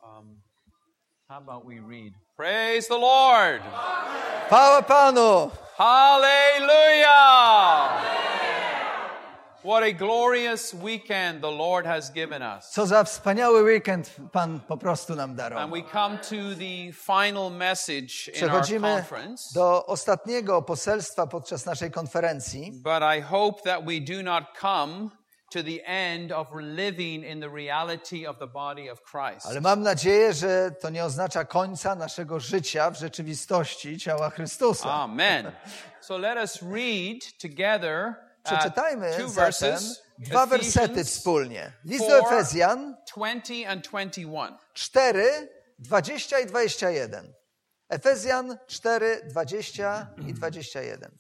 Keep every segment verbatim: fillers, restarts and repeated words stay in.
Um, how about we read? Praise the Lord! Chwała Panu! Hallelujah! What a glorious weekend the Lord has given us. Co za wspaniały weekend Pan po prostu nam And darował. we come to the final message in our Przechodzimy conference. do ostatniego poselstwa podczas naszej konferencji. But I hope that we do not come to the end of living in the reality of the body of Christ. Ale mam nadzieję, że to nie oznacza końca naszego życia w rzeczywistości ciała Chrystusa. Amen. So let us read together uh, Przeczytajmy two zatem verses, dwa wersety Ephesians wspólnie. List do Efezjan twenty and twenty-one. cztery, dwadzieścia i dwadzieścia jeden. Efezjan cztery, dwadzieścia i dwadzieścia jeden.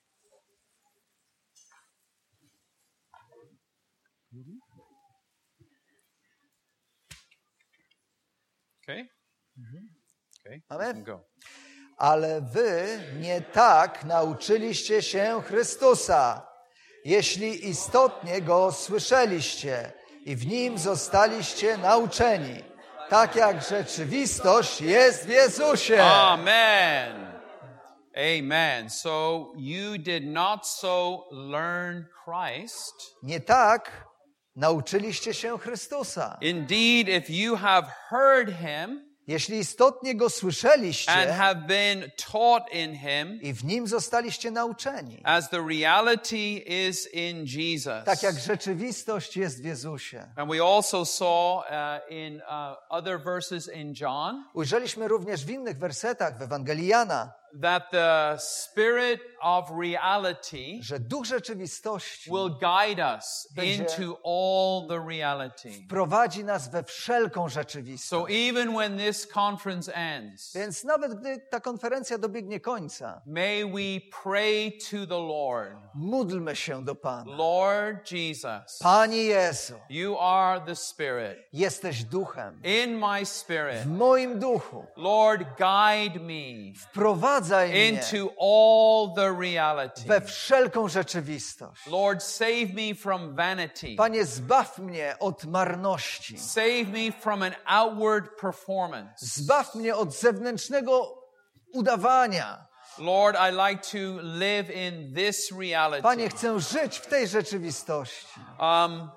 Okay? Okay. Amen. Go. Ale wy nie tak nauczyliście się Chrystusa, jeśli istotnie Go słyszeliście i w Nim zostaliście nauczeni, tak jak rzeczywistość jest w Jezusie. Amen. Amen. So you did not so learn Christ. Nie tak nauczyliście się Chrystusa. Indeed, if you have heard Him Jeśli istotnie Go and słyszeliście have been taught in Him, i w Nim zostaliście nauczeni, as the reality is in Jesus. tak jak rzeczywistość jest w Jezusie. And we also saw uh, in uh, other verses in John Ujrzeliśmy również w innych wersetach w Ewangelii Jana, that the Spirit of reality że Duch rzeczywistości will guide us Będzie into all the reality. prowadzi nas we wszelką rzeczywistość. So even when this conference ends, Więc nawet gdy ta konferencja dobiegnie końca, may we pray to the Lord. módlmy się do Pana. Lord Jesus, Panie Jezu, you are the Spirit. jesteś Duchem. In my spirit, W moim duchu Lord, guide me wprowadzaj mnie into all the reality. we wszelką rzeczywistość. Lord, save me from vanity. Panie, zbaw mnie od marności. Save me from an outward performance. Zbaw mnie od zewnętrznego udawania. Lord, I like to live in this reality. Panie, chcę żyć w tej rzeczywistości. Um,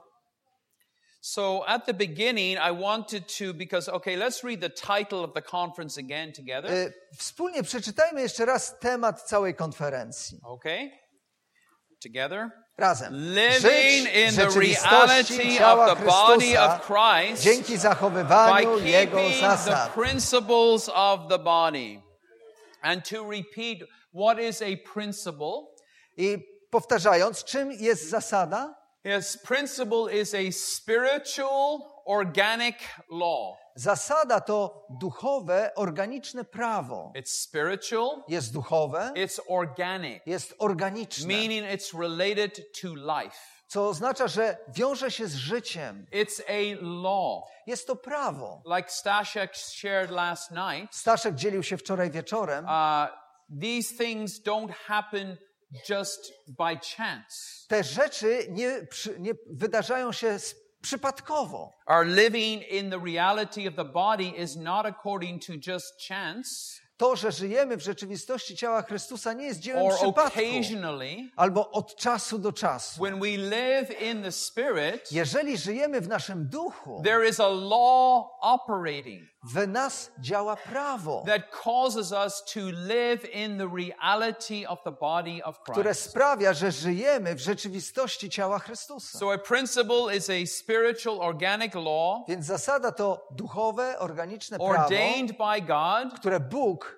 so at the beginning, I wanted to, because, okay, let's read the title of the conference again together. Y, Wspólnie przeczytajmy jeszcze raz temat całej konferencji. Okay? Together. Razem. Living Żyć in w the rzeczywistości reality ciała of the body Chrystusa of Christ dzięki by zachowywaniu Jego keeping the zasad. principles of the body. And to repeat, what is a principle? I powtarzając, czym jest zasada? Yes, principle is a spiritual, organic law. Zasada to duchowe, organiczne prawo. It's spiritual, Jest duchowe, it's organic, jest organiczne, meaning it's related to life. co oznacza, że wiąże się z życiem. It's a law. Jest to prawo. Like Stashek shared last night, Staszek dzielił się wczoraj wieczorem. uh, these things don't happen just by chance. Te rzeczy nie, przy, nie wydarzają się s- przypadkowo. Our living in the reality of the body is not according to just chance To, że żyjemy w rzeczywistości ciała Chrystusa, nie jest dziełem or przypadku occasionally. albo od czasu do czasu. When we live in the Spirit, Jeżeli żyjemy w naszym duchu, there is a law operating w nas działa prawo, that causes us to live in the reality of the body of które Christ. sprawia, że żyjemy w rzeczywistości ciała Chrystusa. So a principle is a spiritual organic law Więc zasada to duchowe, organiczne prawo, ordained by God które Bóg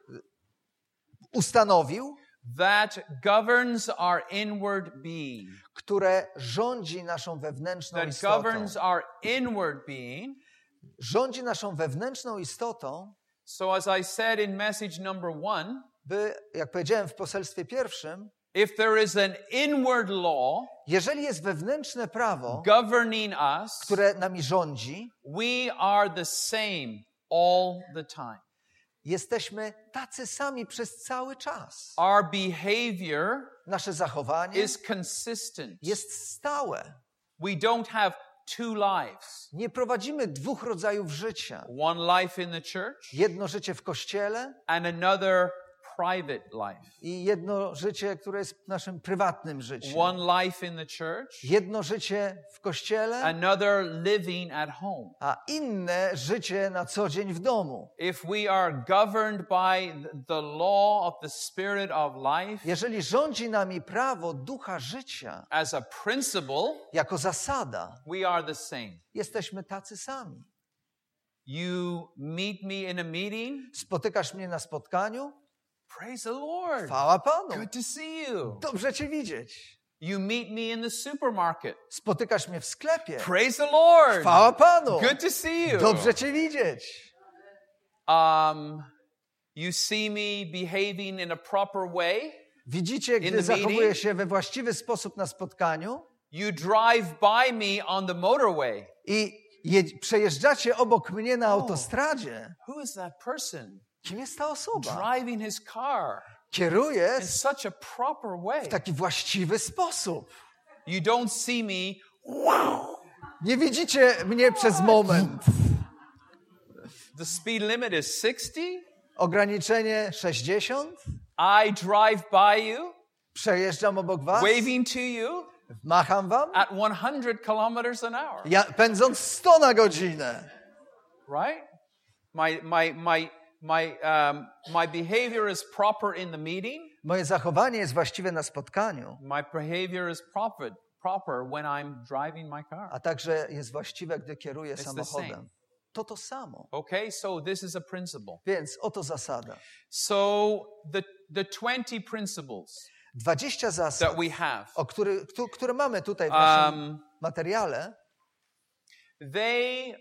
ustanowił, that governs our inward being. które rządzi naszą wewnętrzną That istotą. governs our inward being. Rządzi naszą wewnętrzną istotą, So as I said in message number one, by, jak powiedziałem w poselstwie pierwszym, if there is an inward law jeżeli jest wewnętrzne prawo, governing us, które nami rządzi, we are the same all the time. jesteśmy tacy sami przez cały czas. Our behavior Nasze zachowanie is consistent. jest stałe. We don't have two lives. Nie prowadzimy dwóch rodzajów życia. One life in the church Jedno życie w kościele and another private life. i jedno życie, które jest naszym prywatnym życiem. One life in the church, Jedno życie w kościele, another living at home. a inne życie na co dzień w domu. If we are governed by the law of the Spirit of life Jeżeli rządzi nami prawo ducha życia as a principle, jako zasada, we are the same. jesteśmy tacy sami. You meet me in a meeting, Spotykasz mnie na spotkaniu? praise the Lord. Chwała Panu. Good to see you. Dobrze Cię widzieć. You meet me in the supermarket. Spotykasz mnie w sklepie? Praise the Lord. Chwała Panu. Good to see you. Dobrze Cię widzieć. Um, you see me behaving in a proper way. Widzicie, the gdy zachowuję meeting? się we właściwy sposób na spotkaniu You drive by me on the motorway. i je- przejeżdżacie obok mnie na autostradzie. Who is that person Kim jest ta osoba? driving his car Kieruje in such a proper way? w taki właściwy sposób. You don't see me, wow. Nie widzicie mnie przez moment. The speed limit is sixty. Ograniczenie sześćdziesiąt. I drive by you, Przejeżdżam obok was. waving to you Macham wam. at one hundred kilometers an hour. Ja, pędząc sto na godzinę. Right? My my my my um, my behavior is proper in the meeting. Moje zachowanie jest właściwe na spotkaniu, My behavior is proper proper when I'm driving my car. a także jest właściwe, gdy kieruję the samochodem. same. To to samo. Okay, so this is a principle. Więc oto zasada. So the the twenty principles dwadzieścia zasad, that we have, o który, któ- które mamy tutaj w naszym um, materiale, they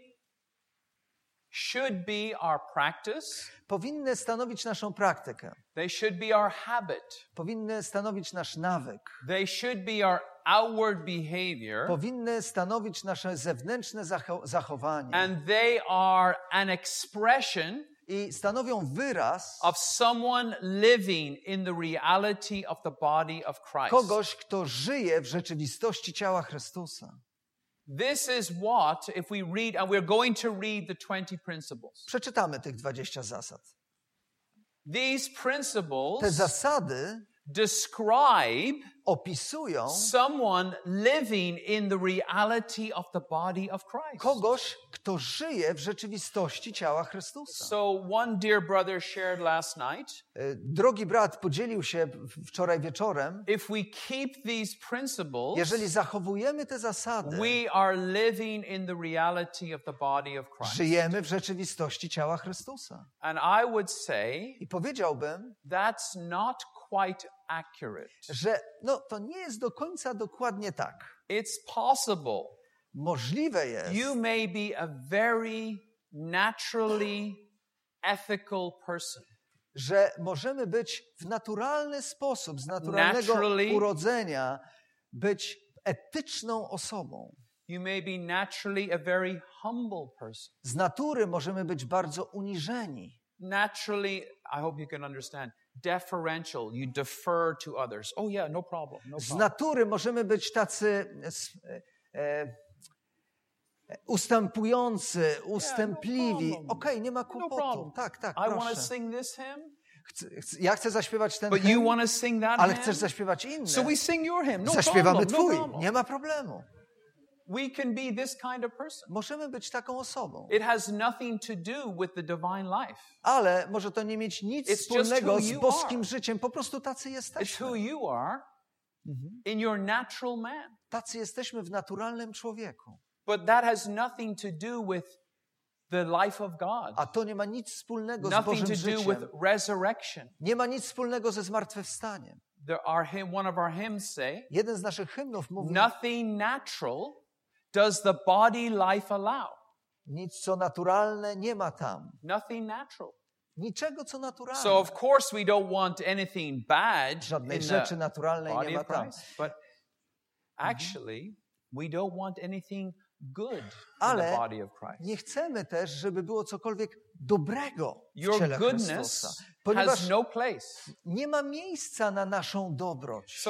should be our practice. powinny stanowić naszą praktykę. They should be our habit. Powinny stanowić nasz nawyk. They should be our outward behavior. Powinny stanowić nasze zewnętrzne zacho- zachowanie. And they are an expression I stanowią wyraz of someone living in the reality of the body of Christ. kogoś, kto żyje w rzeczywistości ciała Chrystusa. This is what, if we read, and we're going to read the twenty principles. Przeczytamy tych dwadzieścia zasad. These Te principles zasady describe opisują someone living in the reality of the body of Christ. kogoś, kto żyje w rzeczywistości ciała Chrystusa. So one dear brother shared last night, E, Drogi brat podzielił się w- wczoraj wieczorem. if we keep these principles, Jeżeli zachowujemy te zasady, we are living in the reality of the body of Christ. żyjemy w rzeczywistości ciała Chrystusa. And I would say I powiedziałbym, that's not quite accurate. że no, to nie jest do końca dokładnie tak. It's possible Możliwe jest, you may be a very naturally ethical person. że możemy być w naturalny sposób, z naturalnego Naturally- urodzenia, być etyczną osobą. You may be naturally a very humble person. Z natury możemy być bardzo uniżeni. Naturally, I hope you can understand, deferential. You defer to others. Oh yeah, no problem, no Z problem. natury możemy być tacy s- e, e, ustępujący, ustępliwi. problem. Okej, nie ma No kłopotu. problem. Tak, tak, I want to proszę. sing this hymn, Chcę, chcę, ja chcę zaśpiewać ten but you hymn, want to sing that ale hymn. chcesz zaśpiewać inny. So we sing your hymn. No Zaśpiewamy problem, no twój. problem. Nie ma problemu. We can be this kind of person. Możemy być taką osobą. It has nothing to do with the divine life. Ale może to nie mieć nic It's just wspólnego who z you boskim are. życiem. Po prostu tacy It's jesteśmy. who you are in your natural man. Tacy jesteśmy w naturalnym człowieku. But that has nothing to do with the life of God. A to nie ma nic wspólnego z Nothing Bożym to do with życiem. resurrection. Nie ma nic wspólnego ze zmartwychwstaniem. There are hymn, one of our hymns say, Jeden z naszych hymnów mówi, nothing natural does the body life allow. nic co naturalne nie ma tam. Nothing natural. Niczego co naturalne. So of course we don't want anything bad Żadnej in rzeczy the naturalnej nie body ma of tam. Christ. But actually, we don't want anything good in the Ale body of Christ. nie chcemy też, żeby było cokolwiek dobrego w Your ciele goodness Chrystusa. has Ponieważ no place. nie ma miejsca na naszą dobroć. So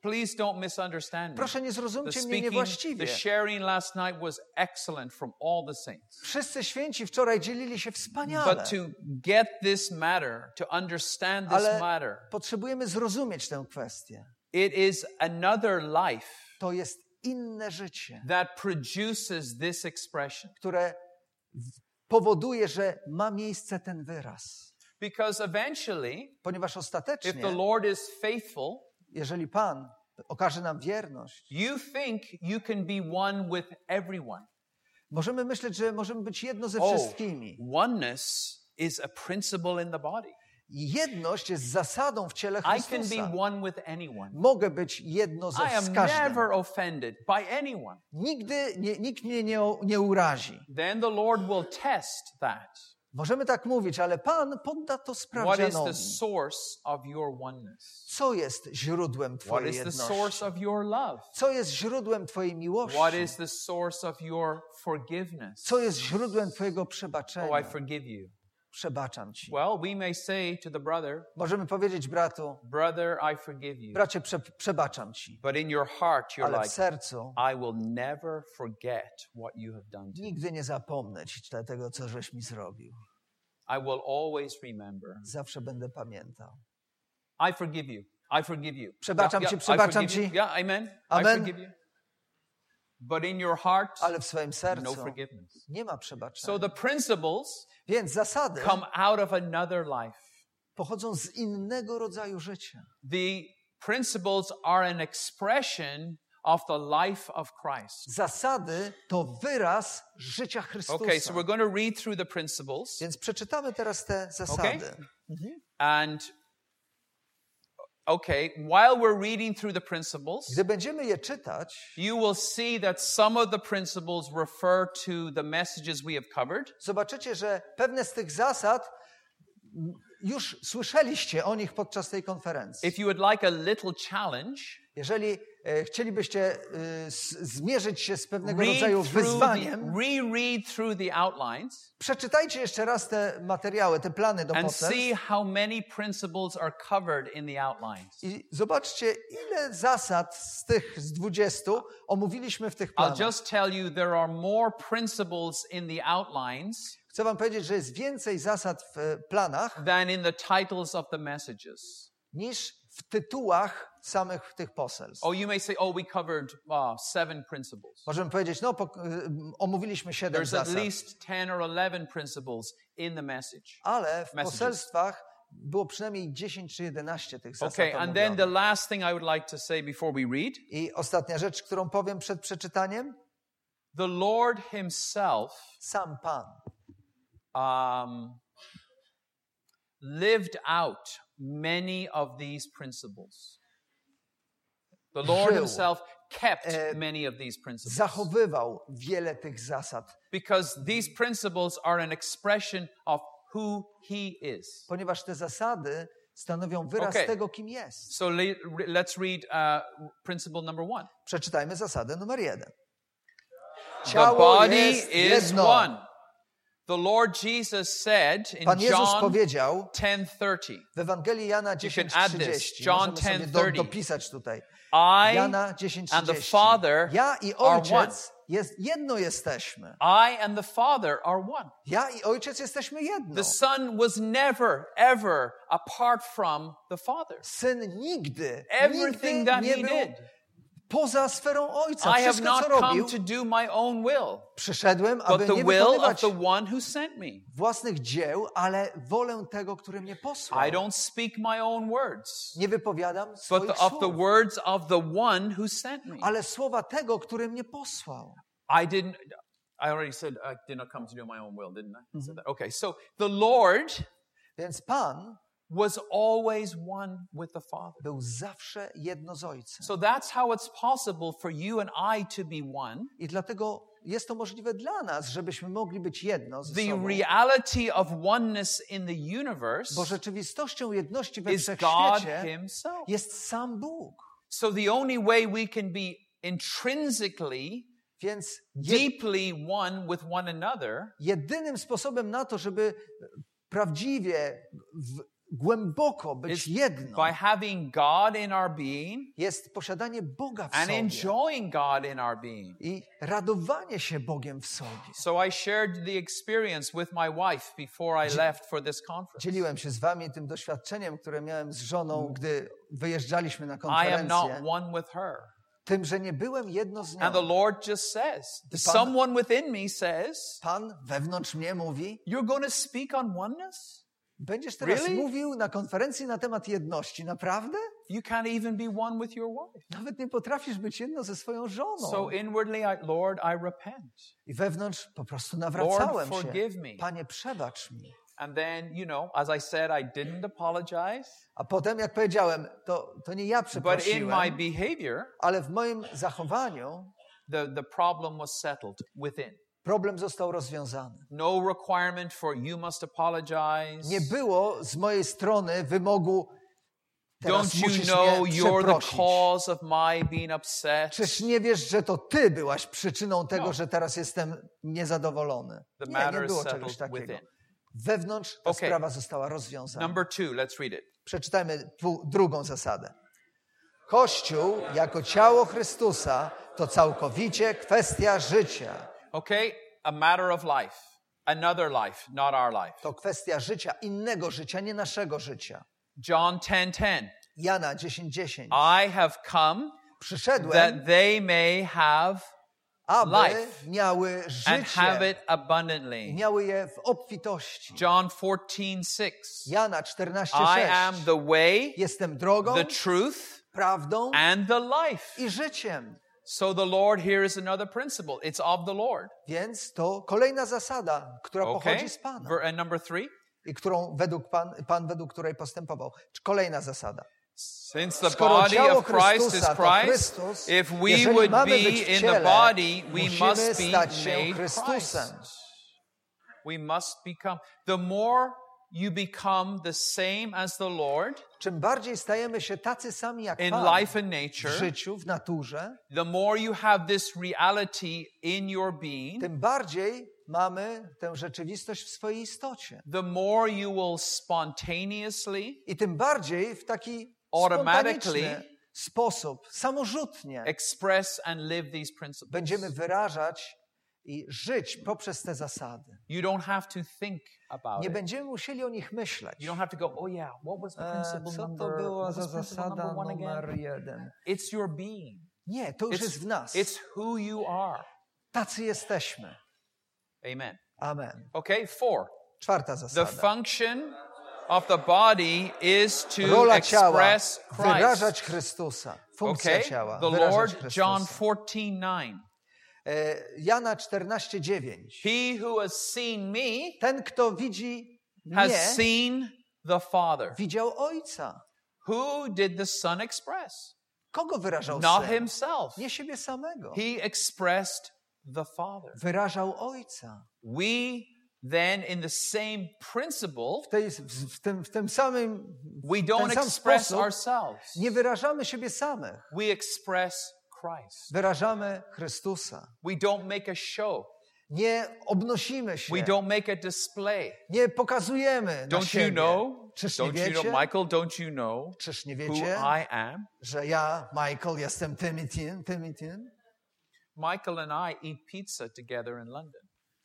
please don't misunderstand me. Proszę nie The zrozumcie mnie speaking, niewłaściwie. the sharing last night was excellent from all the saints. Wszyscy święci wczoraj dzielili się wspaniale. But to get this matter, to understand this Ale matter, potrzebujemy zrozumieć tę kwestię. it is another life To jest inne życie, that produces this expression. które powoduje, że ma miejsce ten wyraz. Because eventually, Ponieważ if ostatecznie, the Lord is faithful, jeżeli Pan okaże nam wierność, you think you can be one with everyone. możemy myśleć, że możemy być jedno ze Oh, wszystkimi. oneness is a principle in the body. I jedność jest zasadą w ciele I can Chrystusa. be one with anyone. Mogę być jedno I ze am z każdym. never offended by anyone. Nigdy nie, nikt mnie nie, nie urazi. Then the Lord will test that. Możemy tak mówić, ale Pan podda to What is sprawdzianowi. the source of your oneness? Co jest źródłem What Twojej is the jedności? source of your love? Co jest źródłem Twojej miłości? What is the source of your forgiveness? Co jest źródłem Twojego Oh, I przebaczenia? forgive you. Przebaczam Ci. Well, we may say to the brother, Możemy powiedzieć bratu, brother, I forgive you. bracie, prze, przebaczam Ci. But in your heart, you're Ale w like, sercu I will never forget what you have done to me. nigdy nie zapomnę Ci tego, co żeś mi zrobił. I will always remember. Zawsze będę pamiętał. I forgive you. I forgive you. Przebaczam Yeah, Ci, yeah, I przebaczam forgive you. Ci. Yeah, amen. Amen. I forgive you. But in your heart, Ale w swoim no sercu forgiveness. nie ma So przebaczenia. the principles Więc zasady come out of another life. pochodzą z innego rodzaju życia. The principles are an expression of the life of Christ. Zasady to wyraz życia Chrystusa. Okay, so we're going to read through the principles. Więc przeczytamy teraz te zasady. Mhm. And okay, while we're reading through the principles, Gdy będziemy je czytać, you will see that some of the principles refer to the messages we have covered. zobaczycie, że pewne z tych zasad m, już słyszeliście o nich podczas tej konferencji. If you would like a little challenge, Jeżeli e, chcielibyście e, s, zmierzyć się z pewnego read rodzaju through the, wyzwaniem, reread through the outlines przeczytajcie jeszcze raz te materiały, te plany do and poselstw see how many principles are covered in the outlines. i zobaczcie, ile zasad z tych z dwudziestu omówiliśmy w tych I'll planach. just tell you there are more principles in the outlines Chcę wam powiedzieć, że jest więcej zasad w e, planach than in the titles of the messages. niż w tytułach samych tych poselstw. Oh, you may say, oh, we covered uh, seven principles. Możemy powiedzieć, no po, y, omówiliśmy siedem There's at zasad, least ten or eleven principles in the message. ale w messages. poselstwach było przynajmniej dziesięć czy jedenaście tych zasad Okay, and then the omówionych. last thing I would like to say before we read, I ostatnia rzecz, którą powiem przed przeczytaniem, the Lord himself sam Pan um, lived out many of these principles. The Lord Żył. himself kept E, many of these principles. zachowywał wiele tych zasad, Because these principles are an expression of who he is. ponieważ te zasady stanowią wyraz Okay. tego, kim jest. So le- re- let's read uh, principle number one. Przeczytajmy zasadę numer jeden. The Ciało body jest is jedno. one. The Lord Jesus said in Pan Jezus John powiedział ten thirty, w Ewangelii Jana dziesięć trzydzieści. John Możemy sobie ten do, thirty. dopisać tutaj. I Jana dziesięć and the trzydzieści. Father Ja i are one. Ojciec jest, jedno jesteśmy. I and the Father are one. Ja i Ojciec jesteśmy jedno. The Son was never, ever apart from the Father. Syn nigdy, Everything nigdy that nie he był did. poza sferą Ojca. I have Wszystko, not co come robił, to do my own will, przyszedłem, but aby the nie will of wykonywać the one who sent me. własnych dzieł, ale wolę tego, który mnie posłał. I don't speak my own words, Nie wypowiadam but swoich the, of the słów, words of the one who sent me. ale słowa tego, który mnie posłał. I didn't, I already said I did not come to do my own will, didn't I? I said that. Okay, so the Lord Więc Pan was always one with the Father. był zawsze jedno z Ojcem. So that's how it's possible for you and I to be one. I dlatego jest to możliwe dla nas, żebyśmy mogli być jedno ze The sobą. reality of oneness in the universe Bo rzeczywistością jedności we is God wszechświecie himself. jest sam Bóg. So the only way we can be intrinsically, Więc je, deeply one with one another jedynym sposobem na to, żeby prawdziwie w, głęboko być is jedno by having God in our being jest posiadanie Boga w and sobie enjoying God in our being. i radowanie się Bogiem w sobie. So I shared the experience with my wife before I left for this conference. Dzieliłem się z wami tym doświadczeniem, które miałem z żoną, gdy wyjeżdżaliśmy na I am not konferencję. one with her. Tym, że nie byłem jedno z nią. And the Lord just says, Pan- someone within me says, Pan wewnątrz mnie mówi, you're going to speak on oneness? będziesz teraz Really? mówił na konferencji na temat jedności. Naprawdę? You can't even be one with your wife. Nawet nie potrafisz być jedno ze swoją żoną. So inwardly, I, Lord, I repent. I wewnątrz po prostu nawracałem Lord, się. forgive me. Panie, przebacz mi. And then, you know, as I said, I didn't apologize, A potem, jak powiedziałem, to, to nie ja but in my przeprosiłem, behavior, ale w moim zachowaniu the, the problem was settled within. problem został rozwiązany. No requirement for you must apologize. Nie było z mojej strony wymogu, teraz Don't you musisz know mnie you're the przeprosić. cause of my being upset? Czyż nie wiesz, że to ty byłaś przyczyną tego, No. że teraz jestem niezadowolony? The Nie, matter nie is było settled czegoś takiego. within. Wewnątrz ta Okay. sprawa została rozwiązana. Number two, let's read it. Przeczytajmy pół- drugą zasadę. Kościół jako ciało Chrystusa to całkowicie kwestia życia. Okay, a matter of life. Another life, not our life. To kwestia życia, innego życia, nie naszego życia. John ten ten. Jana dziesięć dziesięć. I have come Przyszedłem, that they may have aby life miały and have życie, it abundantly. miały je w obfitości. John fourteen six. Jana czternaście I am sześć. the way, Jestem drogą, the truth, prawdą and the life. i życiem. So the Lord, here is another principle. It's of the Lord. Więc to kolejna zasada, która Okay? pochodzi z Pana Ver- And number three. i którą według Pan, Pan według której postępował. Kolejna zasada. Since the Skoro body ciało of Christ is Chrystusa to Christ, Chrystus, if we jeżeli would mamy be być w in ciele, the body, we musimy must be stać się made Chrystusem. Christ. We must become. The more you become the same as the Lord Czym bardziej stajemy się tacy sami jak in Pan life and w nature, życiu, w naturze, the more you have this reality in your being, tym bardziej mamy tę rzeczywistość w swojej istocie. the more you will spontaneously I tym bardziej w taki Automatically spontaniczny sposób, samorzutnie express and live these principles. będziemy wyrażać i żyć poprzez te zasady. You don't have to think about Nie it. będziemy musieli o nich myśleć. You don't have to go, oh yeah, what was the E, principle co to number? była What za was principle zasada number one again? numer jeden? It's your being. Nie, to już jest w nas. It's who you are. Tacy jesteśmy. Amen. Amen. Okay, four. Czwarta The zasada. function of the body is to Rola ciała express wyrażać Christ. Chrystusa. Funkcja Okay, ciała the wyrażać Lord, Chrystusa. John fourteen nine. E, Jana czternaście dziewięć. He who has seen me Ten, kto widzi has mnie, seen the Father. widział Ojca. Who did the Son express? Kogo wyrażał Not Syn? himself. Nie siebie samego. He expressed the Father. Wyrażał Ojca. We then, in the same principle, W, tej, w, w, tym, w tym samym we w don't ten sam express sposób ourselves. nie wyrażamy siebie samych. We express Christ. Wyrażamy Chrystusa. We don't make a show. Nie obnosimy się. We don't make a display. Nie pokazujemy na Don't siebie. you know? Czyż nie Don't you know, wiecie? Michael, don't you know Czyż nie who wiecie, I am? że ja, Michael, jestem tym i tym, tym i tym? Michael and I eat pizza together in London.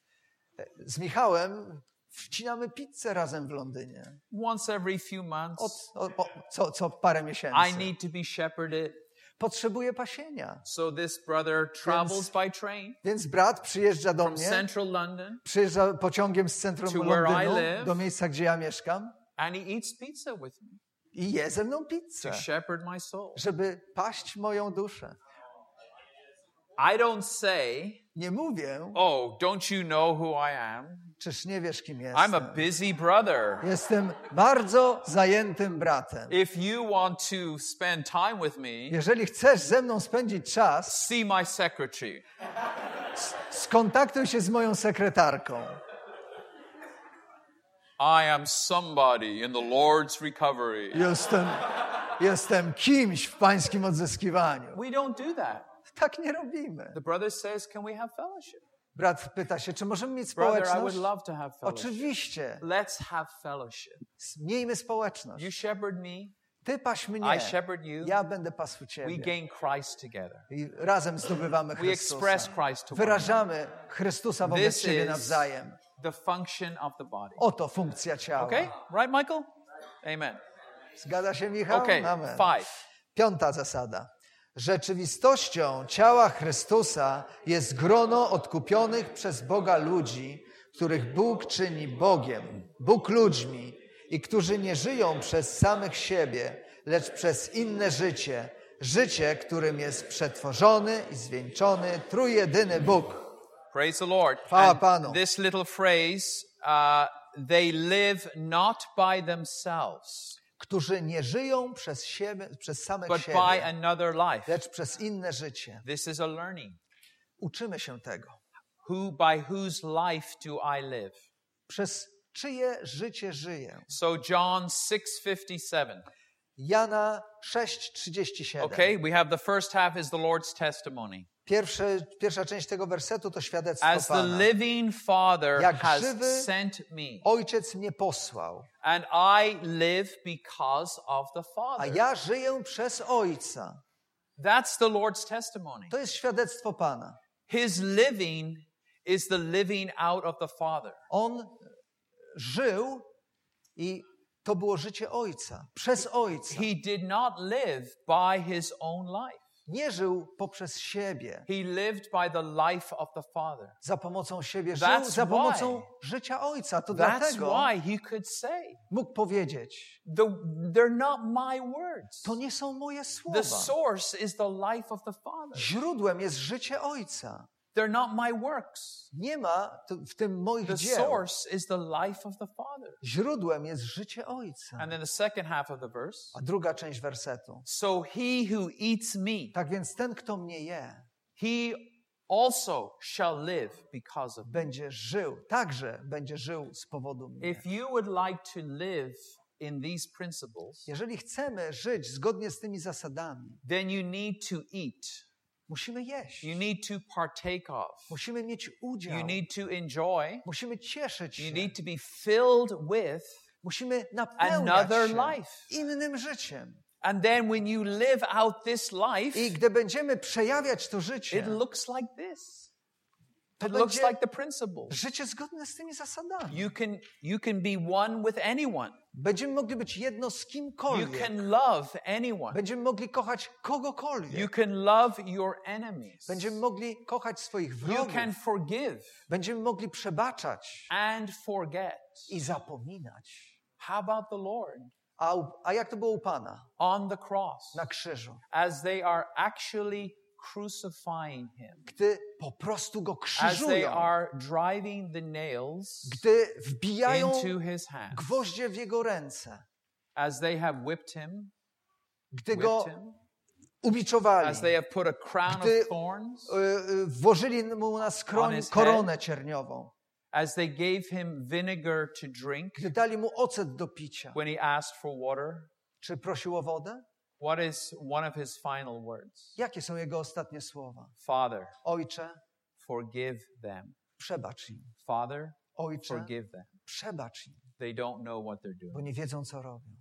Z Michałem wcinamy pizzę razem w Londynie. Once every few months, Od, o, o, co, co parę I miesięcy. need to be shepherded. Potrzebuję pasienia. So this brother travels by train Więc brat przyjeżdża do from mnie, central London przyjeżdża pociągiem z centrum to where I Londynu live. do miejsca, gdzie ja mieszkam and he eats pizza with me i je ze mną pizzę, to shepherd my soul. żeby paść moją duszę. I don't say, Nie mówię, oh, don't you know who I am? czyż nie wiesz, kim I'm a jestem. busy brother. Jestem bardzo zajętym bratem. If you want to spend time with me, Jeżeli chcesz ze mną spędzić czas, see my secretary. skontaktuj się z moją sekretarką. I am somebody in the Lord's recovery. Jestem, jestem kimś w pańskim odzyskiwaniu. We don't do that. Tak nie robimy. The brother says, can we have fellowship? Brat pyta się, czy możemy mieć Brother, I would społeczność? love to have fellowship. Oczywiście. Let's have fellowship. Miejmy społeczność. You shepherd me, Ty paś mnie, I shepherd you. ja będę pasł We Ciebie. gain Christ together. I razem zdobywamy We express Chrystusa. Christ to one Wyrażamy Chrystusa wobec This siebie is nawzajem. the function of the body. Oto funkcja ciała. Okay? Right, Michael? Amen. Zgadza się, Michał? Okay, Amen. five. Piąta zasada. Rzeczywistością ciała Chrystusa jest grono odkupionych przez Boga ludzi, których Bóg czyni Bogiem, Bóg ludźmi i którzy nie żyją przez samych siebie, lecz przez inne życie, życie, którym jest przetworzony i zwieńczony trójjedyny Bóg. Praise the Lord. Chwała And Panu. this little phrase, uh, they live not by themselves, Którzy nie żyją przez siebie, przez samych but by siebie, another life. lecz przez inne życie. This is a learning. Uczymy się tego. Who, by whose life do I live? Przez czyje życie żyję? So John six fifty-seven. Jana sześć trzydzieści siedem. Okay, we have the first half is the Lord's testimony. Pierwsze, pierwsza część tego wersetu to świadectwo As the Pana. living Father Jak has żywy sent me, Ojciec mnie posłał, and I live because of the a Father. ja żyję przez Ojca. That's the Lord's testimony. To jest świadectwo Pana. His living is the living out of the Father. On żył i to było życie Ojca, przez Ojca. He did not live by his own life. Nie żył poprzez siebie, He lived by the life of the Father. za pomocą siebie żył, That's za pomocą why. życia Ojca. To That's dlatego why he could say, mógł powiedzieć, the, they're not my words. to nie są moje The słowa. source is the life of the Father. Źródłem jest życie Ojca. They're not my works. Nie ma tu- w tym moich The dzieł. source is the life of the Father. Źródłem jest życie Ojca. And then the second half of the verse. A druga część wersetu. So he who eats me, Tak więc ten, kto mnie je, he also shall live because of me. będzie żył, także będzie żył z powodu mnie. If you would like to live in these principles, Jeżeli chcemy żyć zgodnie z tymi zasadami, then you need to eat. musimy jeść. You need to partake of. Musimy mieć udział. You need to enjoy. Musimy cieszyć You się. need to be filled with Musimy napełniać another się life. innym życiem. And then when you live out this life, I gdy będziemy przejawiać to życie, it looks like this. to It looks będzie like the principles. życie zgodne z tymi zasadami. You can, you can be one with anyone. Będziemy mogli być jedno z You kimkolwiek. can love anyone. Będziemy mogli kochać kogokolwiek. You can love your enemies. Będziemy mogli kochać swoich You wrogów. can forgive Będziemy mogli przebaczać and forget. i zapominać. How about the Lord A, u- a jak to było u Pana? on the cross Na krzyżu. as they are actually crucifying him, Gdy po prostu go as they krzyżują. are driving the nails Gdy wbijają into his hands, gwoździe w jego ręce. as they have whipped him, Gdy go whipped him, ubiczowali. as they have put a crown Gdy of thorns, y, y, włożyli mu na On skroń his koronę cierniową. as they gave him vinegar to drink Gdy dali mu ocet do picia. when he asked for water. Czy prosił o wodę? What is one of his final words? Jakie są jego ostatnie słowa? Father, Ojcze, forgive them. przebacz im. Father, Ojcze, forgive them. przebacz im, They don't know what they're bo doing. nie wiedzą, co robią.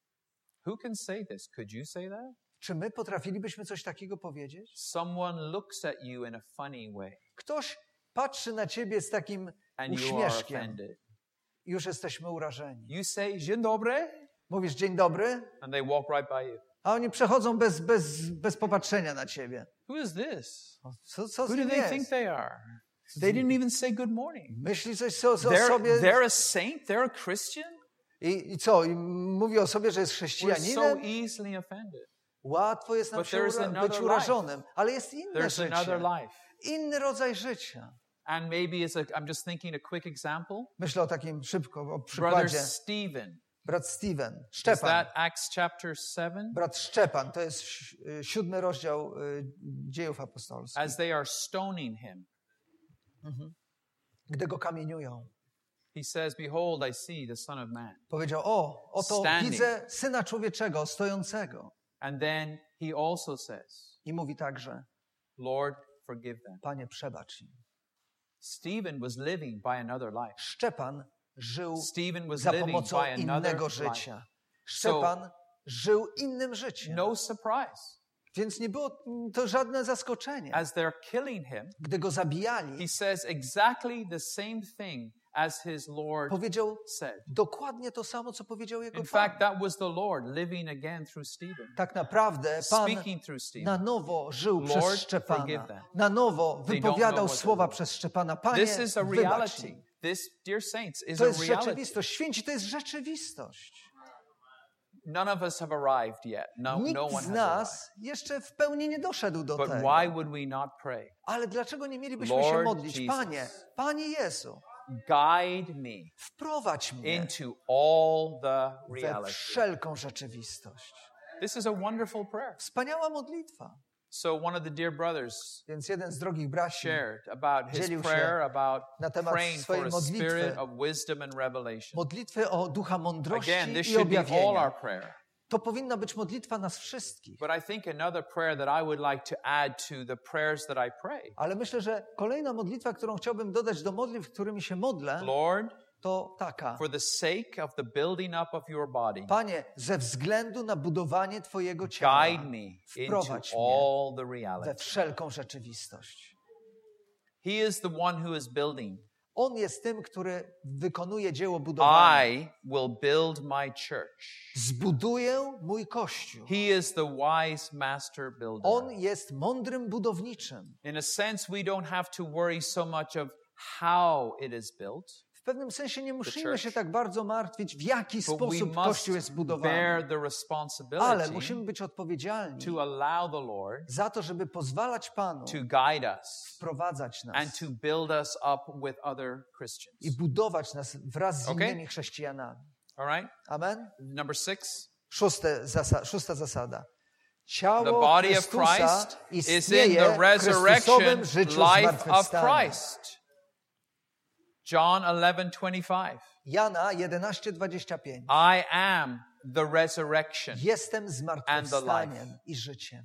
Who can say this? Could you say that? Czy my potrafilibyśmy coś takiego powiedzieć? Someone looks at you in a funny way Ktoś patrzy na ciebie z takim and you are uśmieszkiem. offended. I już jesteśmy urażeni. You say, Dzień dobry, Mówisz dzień dobry, and they walk right by you. a oni przechodzą bez, bez, bez popatrzenia na ciebie. Who is this? O, Co, co z Who do nim they think jest? they are? They didn't even say good morning. Myśli coś co, co o They're, sobie they're a saint, they're a Christian. i, i co? I mówi o sobie, że jest We're so chrześcijaninem? easily offended. Łatwo jest nam But się there's ura- another być life. urażonym, ale jest inne There's another życie. life. Inny rodzaj życia. And maybe it's a, I'm just thinking a quick example. Myślę o takim szybko, o Brother przykładzie. Stephen. Brat Steven, Is Szczepan. that Acts chapter seven? Brat Szczepan, to jest si- y, siódmy rozdział y, Dziejów Apostolskich. As they are stoning him, Gdy go kamieniują, he says, Behold, I see the Son of Man. powiedział, o, oto Standing. widzę Syna Człowieczego stojącego. And then he also says, I mówi także, Lord, forgive them. Panie, przebacz im. Stephen was living by another life. Szczepan żył Stephen was za living pomocą by another innego life. życia. Szczepan żył innym życiem. No surprise. Więc nie było to żadne zaskoczenie. As they're killing him, Gdy go zabijali, he says exactly the same thing as his Lord powiedział said. dokładnie to samo, co powiedział jego In Pan. fact, that was the Lord living again through Stephen, Tak naprawdę Pan speaking through Stephen. na nowo żył Lord, przez forgive Szczepana. them. Na nowo don't wypowiadał know what słowa they're doing. przez Szczepana. Panie, This is a wybacz reality. im. This, dear saints, is To a jest reality. rzeczywistość. Święci, to jest rzeczywistość. None of us have arrived yet. No, Nikt no one z has arrived. nas jeszcze w pełni nie doszedł do But tego. why would we not pray? Ale dlaczego nie mielibyśmy się Lord modlić? Jesus. Panie, Panie Jezu, Guide me wprowadź mnie into all the we reality. wszelką rzeczywistość. This is a wonderful prayer. Wspaniała modlitwa. So one of the dear brothers Więc jeden z drogich braci shared about his dzielił się prayer about na temat praying swojej for a modlitwy. spirit of wisdom and revelation. modlitwy o ducha mądrości Again, this i should be all objawienia. our prayer. To powinna być modlitwa nas wszystkich. But I think another prayer that I would like to add to the prayers that I pray. Ale myślę, że kolejna modlitwa, którą chciałbym dodać do modlitw, którymi się modlę, Lord, to taka. for the sake of the building up of your body, Panie, ze względu na budowanie Twojego ciała, guide me into wprowadź mnie all the we reality. wszelką rzeczywistość. He is the one who is building. On jest tym, który wykonuje dzieło budowania. I will build my church. Zbuduję mój Kościół. He is the wise master builder. On jest mądrym budowniczym. In a sense, we don't have to worry so much of how it is built, W pewnym sensie nie musimy church. się tak bardzo martwić, w jaki but we sposób must Kościół jest budowany. bear the Ale responsibility musimy być odpowiedzialni to allow the Lord za to, żeby pozwalać Panu to guide us wprowadzać nas and to build us up with other Christians. i budować nas wraz z Okay? innymi chrześcijanami. All right? Amen? Number six. Szóste zasa- szósta zasada. Ciało The body of Chrystusa Christ is in istnieje the w resurrection Chrystusowym życiu life of zmartwychwstania. Christ. John eleven twenty-five. Jana jedenaście dwadzieścia pięć. I am the resurrection. Jestem and the zmartwychwstaniem i życiem.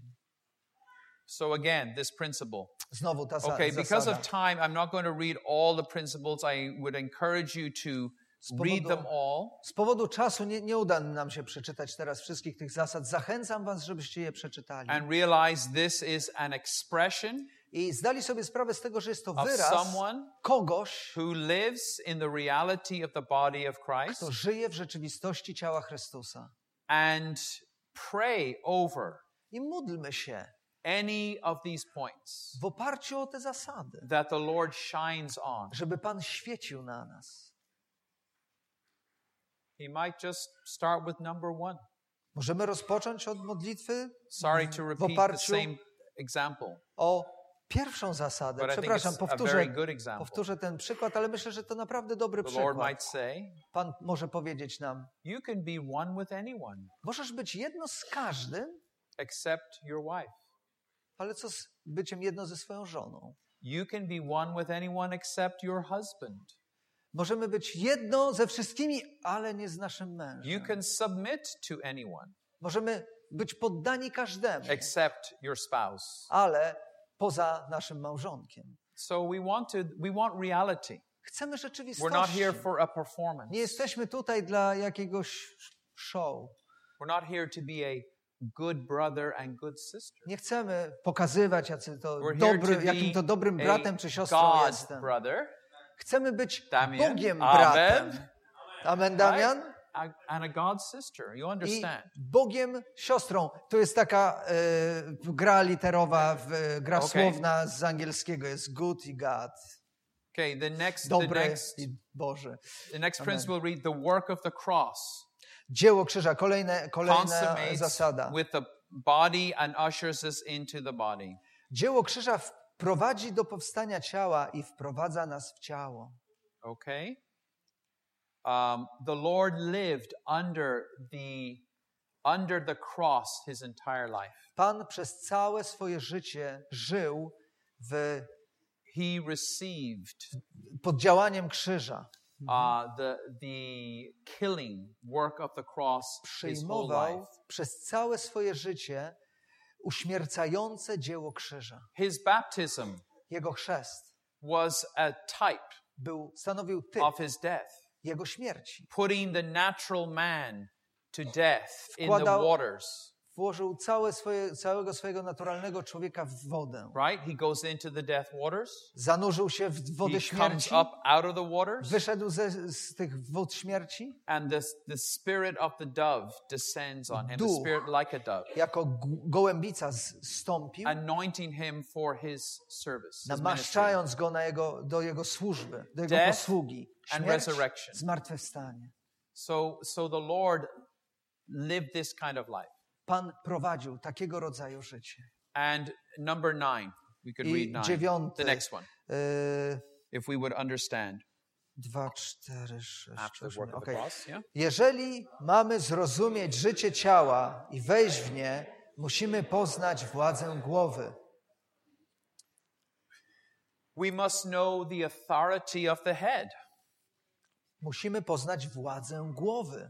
So again, this principle. Znowu ta za- Okay, because zasada. of time, I'm not going to read all the principles. I would encourage you to read powodu- them all. Z powodu czasu nie, nie uda nam się przeczytać teraz wszystkich tych zasad. Zachęcam was, żebyście je przeczytali. And realize this is an expression I zdali sobie sprawę z tego, że jest to of wyraz someone kogoś, who lives in the reality of the body of Christ kto żyje w rzeczywistości ciała Chrystusa. and pray over I módlmy się any of these points w oparciu o te zasady, that the Lord shines on. żeby Pan świecił na nas. He might just start with number one. Możemy rozpocząć od modlitwy Sorry to w repeat the oparciu same example, o pierwszą zasadę. but I think Przepraszam, it's a powtórzę, very good example. powtórzę ten przykład, ale myślę, że to naprawdę dobry The Lord przykład. might say, Pan może powiedzieć nam, you can be one with anyone możesz być jedno z każdym, except your wife. ale co z byciem jedno ze swoją żoną? You can be one with anyone except your husband. Możemy być jedno ze wszystkimi, ale nie z naszym You mężem. can submit to anyone Możemy być poddani każdemu, except your spouse. ale poza naszym małżonkiem. So we want to we want reality. Chcemy We're not rzeczywistości. here for a performance. Nie jesteśmy tutaj dla jakiegoś show. We're not here to be a good brother and good sister. Nie chcemy pokazywać, jacy to We're here dobry, to jakim to dobrym be bratem czy a siostrą God's jestem. brother. Chcemy być Damian. Bogiem Amen. bratem. Amen, Damian. Right? And a God's sister. You I understand? Bogiem siostrą. To jest taka e, gra literowa, w, gra Okay. słowna z angielskiego. Jest good i God. Okay, the next the Dobry next i Boży. the next Amen. principle read the work of the cross Dzieło krzyża, kolejne, kolejna consummates zasada. with the body and ushers us into the body. Dzieło krzyża wprowadzi do powstania ciała i wprowadza nas w ciało. Okay? Um, the Lord lived under the under the cross his entire life. Pan przez całe swoje życie żył w, He received pod działaniem krzyża. uh, the the killing work of the cross his whole Przyjmował life. przez całe swoje życie uśmiercające dzieło krzyża. His baptism Jego chrzest was a type był, stanowił typ of his death, jego śmierci. putting the natural man to death in the Wkładał- waters. Włożył całe swoje, całego swojego naturalnego człowieka w wodę. Right? He goes into the death waters. Zanurzył się w wodę He comes śmierci. up out of the waters. Wyszedł ze, z tych wód śmierci. And the, the spirit of the dove descends on him, the Duch. spirit like a dove, Jako g- gołębica zstąpił, anointing him for his service, his ministry. namaszczając go na jego, do jego służby, do jego Death posługi. and Śmierć, resurrection. zmartwychwstanie. So, so the Lord lived this kind of life. Pan prowadził takiego rodzaju życie. And number nine, we could I read nine. dziewiąty. The next one, y, if we would understand Dwa, cztery, sześć, after the osiem. work of the Okej. cross. Yeah. Jeżeli mamy zrozumieć życie ciała i wejść w nie, musimy poznać władzę głowy. We must know the authority of the head. Musimy poznać władzę głowy.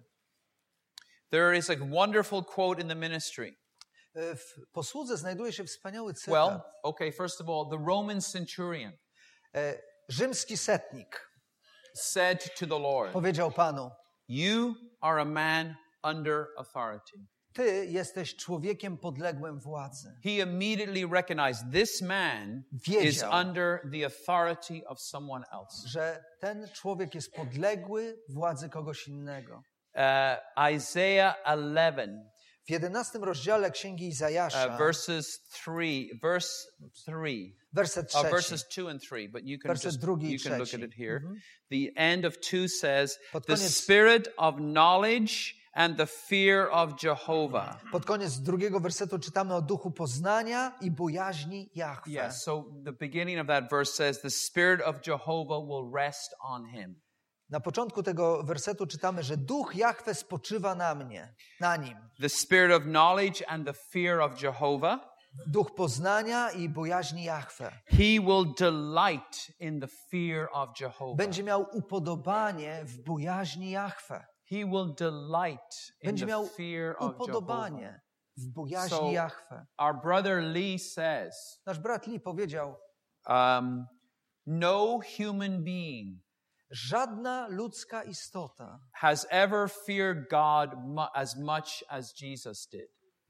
There is a wonderful quote in the ministry. W posłudze znajduje się wspaniały cytat. Well, okay, first of all, the Roman centurion E, Rzymski setnik said to the Lord, powiedział Panu: "You are a man under authority." Ty jesteś człowiekiem podległym władzy. He immediately recognized this man is Wiedział. under the authority of someone else. Że ten człowiek jest podległy władzy kogoś innego. Uh, Isaiah eleven, W jedenastym rozdziale Księgi Izajasza, uh, verses three, verse three, werset uh, trzeci, verses two and three, but you can Werset just drugi i you can look trzeci. at it here. Mhm. The end of two says, Pod "The koniec- spirit of knowledge and the fear of Jehovah." pod koniec drugiego wersetu czytamy o duchu poznania i bojaźni Jahwe. Yes. So the beginning of that verse says, "The spirit of Jehovah will rest on him." Na początku tego wersetu czytamy, że duch Jahwe spoczywa na mnie, na nim. The spirit of knowledge and the fear of Jehovah. Duch poznania i bojaźni Jahwe. He will delight in the fear of Jehovah. Będzie miał upodobanie w bojaźni Jahwe. He will delight in Będzie the miał fear of Jehovah. upodobanie w bojaźni So- Jahwe. Our brother Lee says, Nasz brat Lee powiedział: um, no human being żadna ludzka istota has ever feared God mu- as much as Jesus did.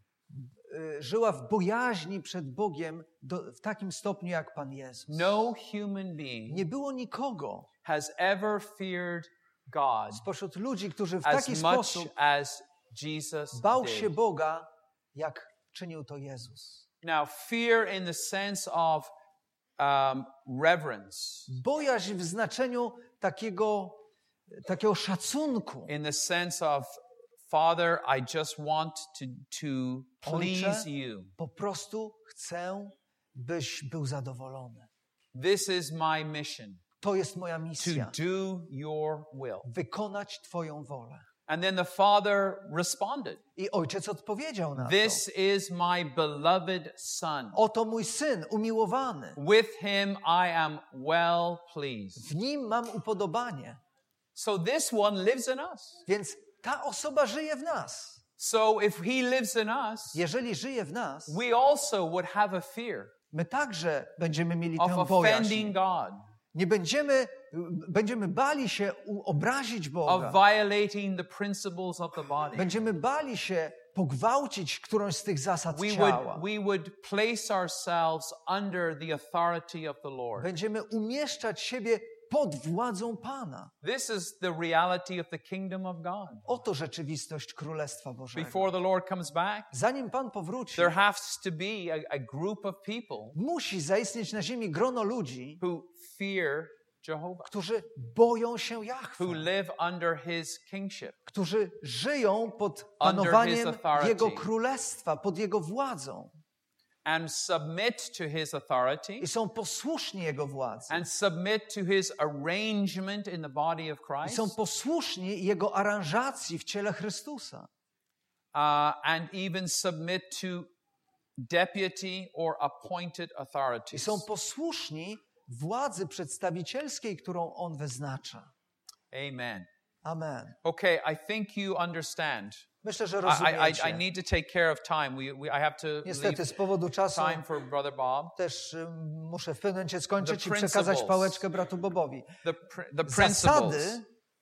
y, żyła w bojaźni przed Bogiem do, w takim stopniu jak Pan Jezus. No human being Nie było nikogo has ever feared God spośród ludzi, którzy w as taki much sposób as Jesus bał się did. Boga, jak czynił to Jezus. Now, fear in the sense of um, reverence, Bojaźń w znaczeniu takiego, takiego szacunku. in the sense of, Father, I just want to, to please Ojcze, you. po prostu chcę, byś był zadowolony. This is my mission, To jest moja to misja. do your will. Wykonać Twoją wolę. And then the Father responded, I ojciec odpowiedział na to. "This is my beloved Son. Oto mój syn, umiłowany. With him I am well pleased." W nim mam upodobanie. So this one lives in us. Więc ta osoba żyje w nas. So if he lives in us, Jeżeli żyje w nas, we also would have a fear my także będziemy mieli of tę bojaźń. offending God, Nie będziemy, będziemy bali się u- obrazić of Boga. violating the principles of the body. Będziemy bali się pogwałcić którąś z tych zasad We ciała. would, we would place ourselves under the authority of the Lord. Będziemy umieszczać siebie pod władzą Pana. This is the reality of the kingdom of God. Oto rzeczywistość Królestwa Bożego. Before the Lord comes back, Zanim Pan powróci, there has to be a, a group of people musi zaistnieć na ziemi grono ludzi, who fear Jehovah, którzy boją się who Jahwe, live under his kingship. którzy żyją pod Under panowaniem his authority. Jego Królestwa, pod Jego władzą And submit to his authority i są posłuszni Jego władzy. and submit to his arrangement in the body of I Christ, są posłuszni Jego aranżacji w ciele Chrystusa. uh, and even submit to deputy or appointed I authorities. są posłuszni władzy przedstawicielskiej, którą On wyznacza. Amen. Amen. Okay, I think you understand Myślę, że I, I, rozumiecie. I need to take care of time. We, we, I have to Niestety, leave z powodu czasu time for Brother Bob. też y, muszę w pewnym momencie skończyć The i przekazać principles. pałeczkę bratu Bobowi. The, pr- the Zasady principles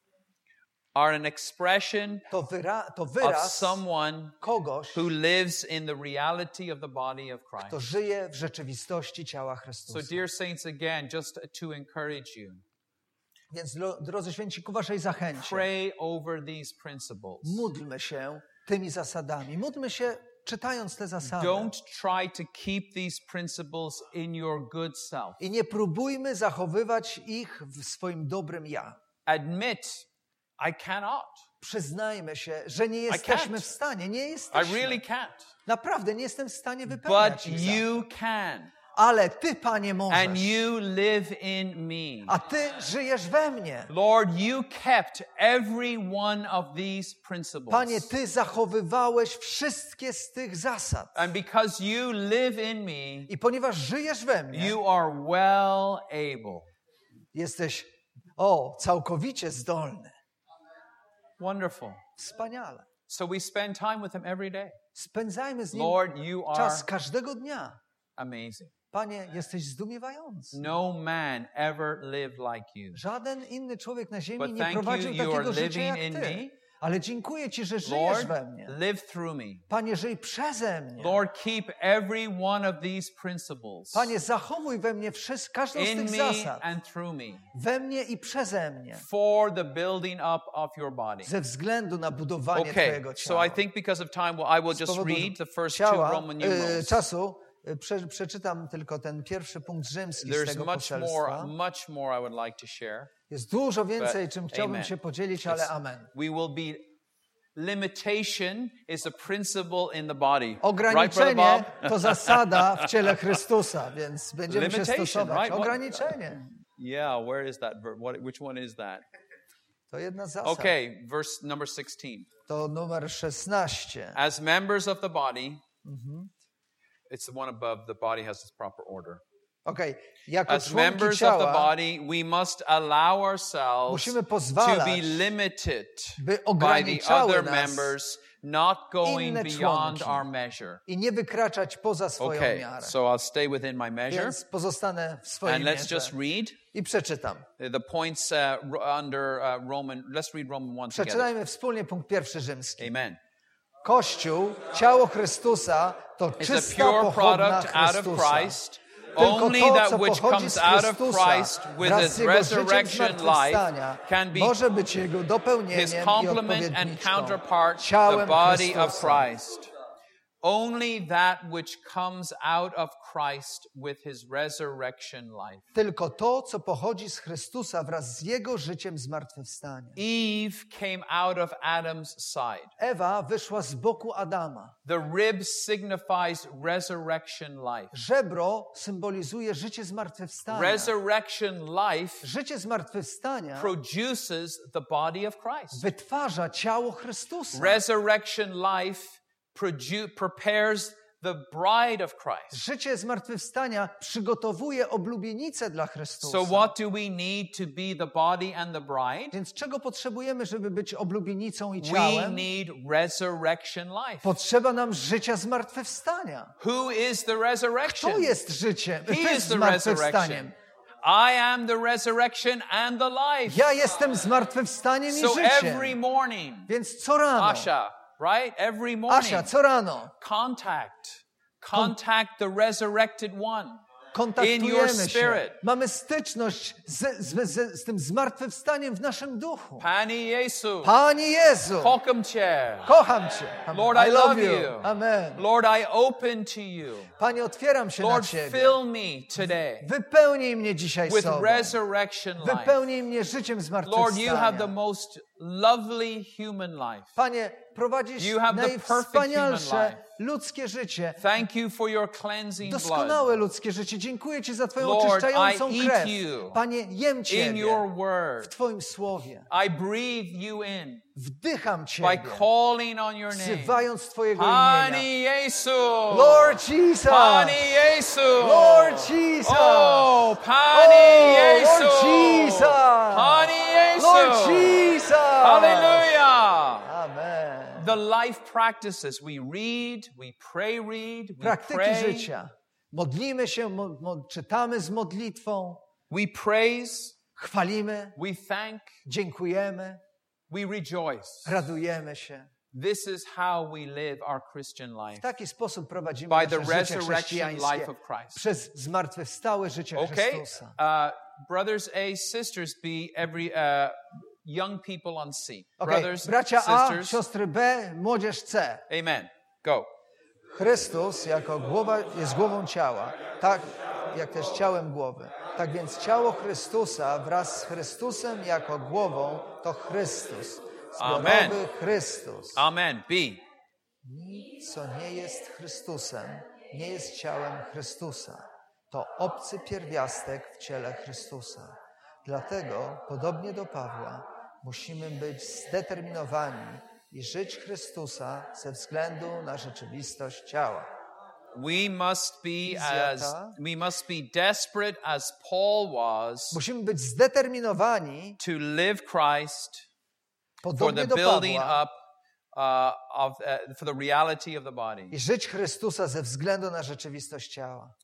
are an expression to, wyra- to of wyraz someone kogoś, who lives in the reality of the body of Christ. kto żyje w rzeczywistości ciała So, Chrystusa. dear saints, again, just to encourage you, Więc, dro- drodzy święci, ku waszej zachęcie, pray over these principles. módlmy się tymi zasadami. Módlmy się, czytając te zasady. Don't try to keep these principles in your good self. I nie próbujmy zachowywać ich w swoim dobrym ja. Admit, I cannot. Przyznajmy się, że nie jesteśmy can't. w stanie. Nie I jesteśmy. really can't. Naprawdę nie jestem w stanie But wypełniać ich zadań. you can. Ale Ty, Panie, możesz. And you live in me. A Ty żyjesz we mnie. Lord, you kept every one of these principles. Panie, Ty zachowywałeś wszystkie z tych zasad. And because you live in me, I ponieważ żyjesz we mnie, you are well able. jesteś, o, całkowicie zdolny. Wonderful. Wspaniale. So we spend time with him every day. Spędzajmy z Nim Lord, you are czas każdego dnia. amazing. Panie, jesteś zdumiewający. No man ever lived like you. Żaden inny człowiek na ziemi But nie thank prowadził you, you are takiego życia living jak in Ty. me. Ale dziękuję Ci, że żyjesz Lord, we mnie. live through me. Panie, żyj przeze mnie. Lord, keep every one of these principles Panie, zachowuj we mnie wszystko, każdą z in tych me zasad. and through me We mnie i przeze mnie. for the building up of your body. Ze względu na budowanie Okay, Twojego so ciała. I think because of time, well, I will Z just powodu read the first two ciała, Roman e, numerals. czasu e, prze, przeczytam tylko ten pierwszy punkt rzymski z There's tego much poselstwa. more, much more I would like to share. Jest dużo więcej, But czym chciałbym amen. się podzielić, ale It's- amen. We will be, limitation is a principle in the body. Right, Brother Ograniczenie Bob? to zasada w ciele Chrystusa, więc będziemy się Limitation, stosować. right? What- Ograniczenie. Yeah, where is that verse? What, which one is that? To jedna z zasad. Okay, verse number sixteen. To numer szesnaście. As members of the body, it's the one above, the body has its proper order. Okej, jako As członki members of the ciała body, we must allow ourselves musimy to pozwalać, be limited by by the ograniczały other nas members, not going inne beyond członki. our measure. i nie wykraczać poza swoją Okay, miarę. so I'll stay within my measure. Więc pozostanę w swojej And let's just mierze read i przeczytam. the points uh, ro- under uh, Roman. Let's read Roman one together. Przeczytajmy wspólnie punkt pierwszy rzymski. Amen. Kościół, ciało Chrystusa, to It's a czysta pure pochodna product out of Chrystusa. Christ. Tylko Only to, that co which pochodzi comes z out of Chrystusa Christ with wraz his z Jego życiem resurrection life zmartwychwstania can be może być Jego his dopełnieniem i complement and odpowiedniczką counterpart, the ciałem body of Chrystusa. Christ. Only that which comes out of Christ with his resurrection life. Tylko to, co pochodzi z Chrystusa wraz z Jego życiem zmartwychwstania. Eve came out of Adam's side. Ewa wyszła z boku Adama. The rib signifies resurrection life. Żebro symbolizuje życie zmartwychwstania. Resurrection life Życie zmartwychwstania produces the body of Christ. wytwarza ciało Chrystusa. Resurrection life produ- prepares the bride of Christ. Życie zmartwychwstania przygotowuje oblubienicę dla Chrystusa. So what do we need to be the body and the bride? Więc czego potrzebujemy, żeby być oblubienicą i We ciałem? need resurrection life. Potrzeba nam życia zmartwychwstania. Who is the resurrection? To jest życiem, He to is jest the zmartwychwstaniem. resurrection. I am the resurrection and the life. Ja jestem zmartwychwstaniem i So życiem. every morning, Więc co rano, Asha, right? Every morning, Asia, co rano contact, contact the resurrected one. In your kontaktujemy się. spirit. Mamy styczność z, z, z, z tym zmartwychwstaniem w naszym duchu. Pani Jesu, Panie Jezu, kocham Cię. kocham Cię. Amen. Lord, I I love love you. you. Amen. Lord, I open to you. Panie, otwieram się Lord, na Ciebie. fill me today Wypełnij mnie dzisiaj with sobą. resurrection life. Wypełnij mnie życiem Lord, you have the zmartwychwstania. most lovely human life. Panie, prowadzisz You have the perfect najwspanialsze human life. ludzkie życie. Thank you for your cleansing blood. Doskonałe ludzkie życie. Dziękuję Ci za Twoją Lord, oczyszczającą I eat krew. you Panie, jem in Ciebie your w word. Twoim słowie. I breathe you in Wdycham by Ciebie, calling on your name. wzywając Twojego imienia. Pani Jesu. Lord Jesus! Pani Jesu. Lord Jesus! Oh, Pani Oh, Jesu. Lord Jesus! Pani Jesu. Lord Jesus! Hallelujah. Amen. The life practices. We read, we pray, read, we Praktyki pray. życia. Modlimy się, mo, mo, czytamy z modlitwą, We praise, chwalimy, we thank, dziękujemy, we rejoice. radujemy się. This is how we live our Christian W life. taki sposób prowadzimy By the nasze życie resurrection chrześcijańskie life of Christ. przez zmartwychwstałe życie Okay? Chrystusa. Uh, brothers A, sisters B, every uh, young people on C. Okay. Brothers, Bracia A, sisters. siostry B, młodzież C. Amen. Go. Chrystus jako głowa jest głową ciała, tak jak też ciałem głowy. Tak więc ciało Chrystusa wraz z Chrystusem jako głową to Chrystus. Zborowy Amen. Chrystus. Amen. B. Nic, co nie jest Chrystusem, nie jest ciałem Chrystusa. To obcy pierwiastek w ciele Chrystusa. Dlatego, podobnie do Pawła, musimy być zdeterminowani i żyć Chrystusa ze względu na rzeczywistość ciała. We must be Wizja as ta. we must be desperate as Paul was Musimy być zdeterminowani, to live Christ for podobnie the do building Pawła, up uh, of uh, for the reality of the body. i żyć Chrystusa ze względu na rzeczywistość ciała.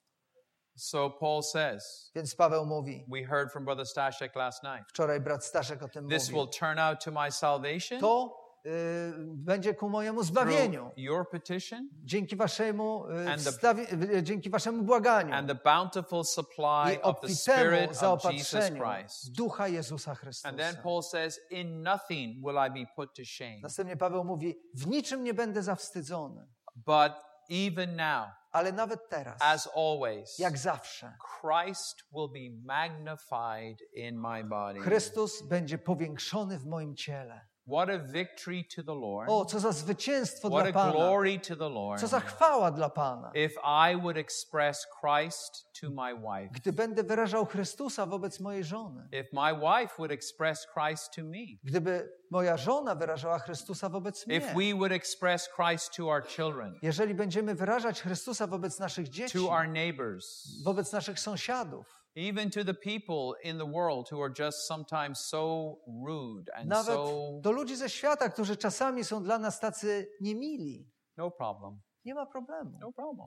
So Paul says, Więc Paweł mówi, we heard from Brother Stashek last night. wczoraj brat Staszek o tym This will mówił, turn out to my salvation to y, będzie ku mojemu zbawieniu. through your petition Dzięki waszemu, y, And the- wstawi- y, dzięki waszemu błaganiu and the bountiful i supply of the obfitemu Spirit of Jesus zaopatrzeniu Christ. Ducha Jezusa And then Chrystusa. Paul says, in nothing will I be put to shame. Następnie Paweł mówi, w niczym nie będę zawstydzony, But even now, ale nawet teraz, as always, jak zawsze, Christ will be magnified in my body. Chrystus będzie powiększony w moim ciele. What a victory to the Lord. O, co za zwycięstwo What dla a Pana, glory to the Lord. co za chwała dla Pana. If I would express Christ to my wife. Gdy będę wyrażał Chrystusa wobec mojej żony, If my wife would express Christ to me. gdyby moja żona wyrażała Chrystusa wobec If mnie, we would express Christ to our children, jeżeli będziemy wyrażać Chrystusa wobec naszych dzieci, to our neighbors, wobec naszych sąsiadów, even to the people in the world who are just sometimes so rude and nawet so do ludzi ze świata, którzy czasami są dla nas tacy niemili, no problem. nie ma problemu, No problem.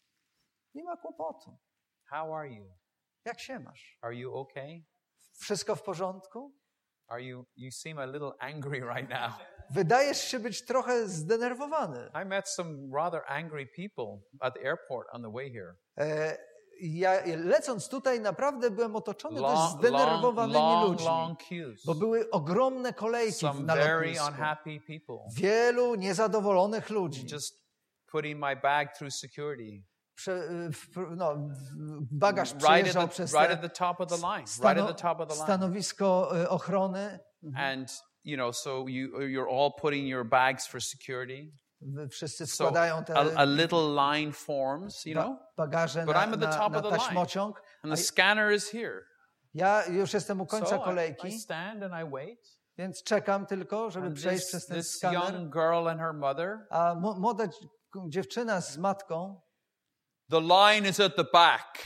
nie ma kłopotu. How are you? Jak się masz? Are you okay? Wszystko w porządku? Are you you seem a little angry right now. Wydajesz się być trochę zdenerwowany. I met some rather angry people at the airport on the way here. E, ja lecąc tutaj naprawdę byłem otoczony dość Long, long, zdenerwowanymi long, ludźmi, long queues. bo były ogromne kolejki Some na very lotnisku. unhappy people. Wielu niezadowolonych ludzi. Just putting my bag through security. Prze, w- no, w- bagaż Right przejeżdżał at, the, przez right te at the top of the line. Right stano, at the top of the line. stanowisko e, ochrony. And, you know, so you, you're all putting your bags for security. Wszyscy So wkładają te a, a little line forms, you know, ba, bagaże But na, I'm at the na, top na of the line. taśmociąg. and the scanner is here. Ja już jestem u końca So I, I kolejki, stand and I wait. więc czekam tylko, żeby And przejść this, przez ten this skaner. young girl and her mother, A mo- młoda dzi- dziewczyna z matką, the line is at the back.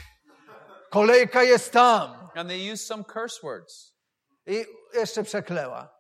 kolejka jest tam. And they use some curse words. I jeszcze przekleła.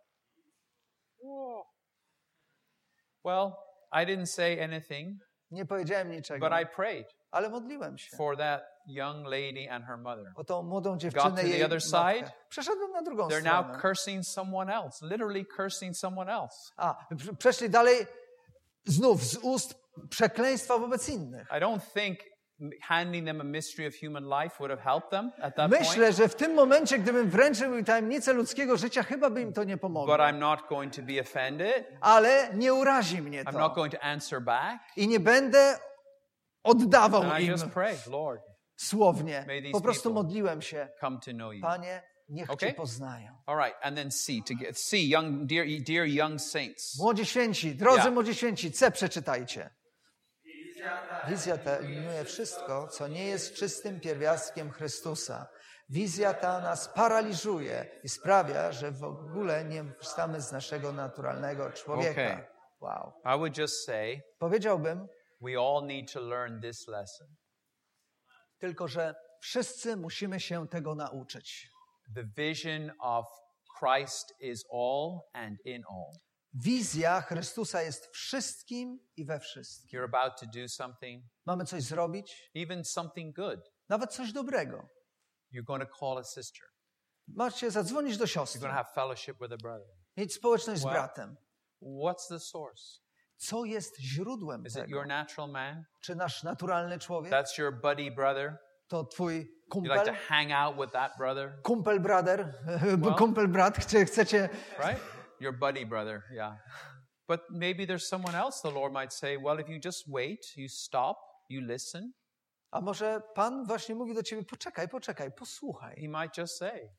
Well, I didn't say anything, Nie powiedziałem niczego, but I prayed ale modliłem się for that young lady and her mother. o tą młodą Got dziewczynę to i the jej other matkę. side. Przeszedłem na drugą They're stronę. now cursing someone else, literally cursing someone else. A, pr- przeszli dalej znów z ust przekleństwa wobec innych. I don't think handing them a mystery of human life would have helped them at that Myślę, point, że w tym momencie, gdybym wręczył im tajemnicę ludzkiego życia, chyba by im to nie but pomogło. I'm not going to be offended. Ale nie urazi mnie I'm not to. going to answer back. I nie będę oddawał And I im just pray, Lord, słownie. May these Po prostu people modliłem się. come to know you. Panie, niech Okay? Cię poznają. All right, and then C, to get C, young, dear, dear young saints. Młodzi święci, drodzy Yeah. młodzi święci, C przeczytajcie. Wizja ta eliminuje wszystko, co nie jest czystym pierwiastkiem Chrystusa. Wizja ta nas paraliżuje i sprawia, że w ogóle nie korzystamy z naszego naturalnego człowieka. Okay. Wow. I would just say Powiedziałbym we all need to learn this lesson. tylko, że wszyscy musimy się tego nauczyć. The vision of Christ is all and in all. Wizja Chrystusa jest wszystkim i we wszystkim. You're about to do something, Mamy coś zrobić, even something good. nawet coś dobrego. You're going to call a sister. Macie zadzwonić do You're siostry, going to have fellowship with a brother. mieć społeczność z Well, bratem. What's the source? Co jest źródłem Is it tego? your natural man? Czy nasz naturalny człowiek? That's your buddy brother? To twój You like kumpel? to hang out with that brother? Kumpel brother? Well- Kumpel brat? Chce- Chcecie... Right? Your buddy brother, yeah. But maybe there's someone else the Lord might say, well, if you just wait, you stop, you listen, A może Pan właśnie mówi do ciebie, poczekaj, poczekaj, posłuchaj. He might just say,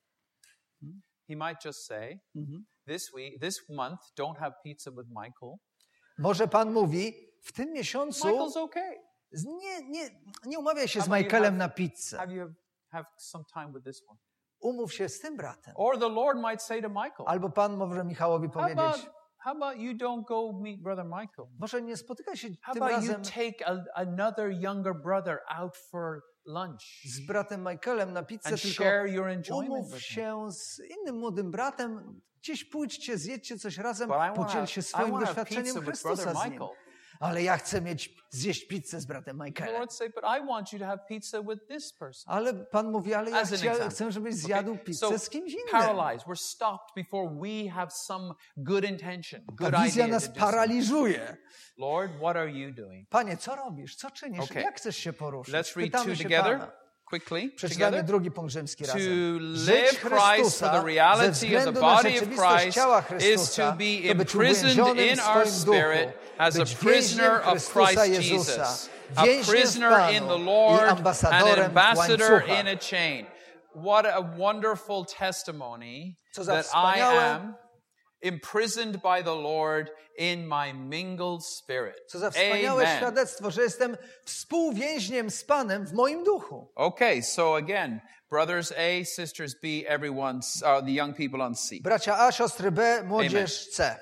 He might just say, Mhm. this week, this month, don't have pizza with Michael. Może Pan mówi, w tym miesiącu Michael's okay. z- nie, nie, nie umawiaj się How z about you Michaelem have- na pizzę. Have you have some time with this one? Umów się z tym bratem. Or the Lord might say to Michael, Albo Pan może Michałowi how about, powiedzieć, how about you don't go meet brother Michael? może nie spotykaj się How tym about you razem take a, another younger brother out for lunch z bratem Michaelem na pizzę, and tylko share your enjoyment umów with him? się z innym młodym bratem, gdzieś pójdźcie, zjedźcie coś razem, But I wanna podziel have- się I swoim wanna have doświadczeniem pizza with Chrystusa brother z nim. Michael. Ale ja chcę mieć, zjeść pizzę z bratem The Michaelem. Lord say, but I want you to have pizza with this person. Ale Pan mówi, ale ja As an chcia, example. chcę, żebyś Okay? zjadł pizzę So, z kimś innym. paralyzed. We're stopped before we have some good intention, good Ta wizja idea nas to do something. paraliżuje. Lord, what are you doing? Panie, co robisz? Co czynisz? Okay. Jak chcesz się poruszyć? Let's read Pytamy two się together, Pana. quickly, Przeczytajmy together. drugi punkt rzymski To razem. live Żyć Christ for Chrystusa the ze reality of the względu na body of rzeczywistość Christ ciała is Chrystusa, to be to być imprisoned uwięzionym in w our swoim spirit duchu, as a być prisoner więźniem of Chrystusa Christ Jezusa, Jesus, a więźniem w prisoner in the Panu i Lord, an ambasadorem w ambassador łańcuchach. in a chain. What a wonderful testimony Co za that I wspaniałe- am imprisoned by the Lord in my mingled spirit. Co za wspaniałe Amen. świadectwo, że jestem współwięźniem z Panem w moim duchu. Okay, so again, brothers A, sisters B, everyone, uh, the young people on C. Bracia A, siostry B, młodzież C.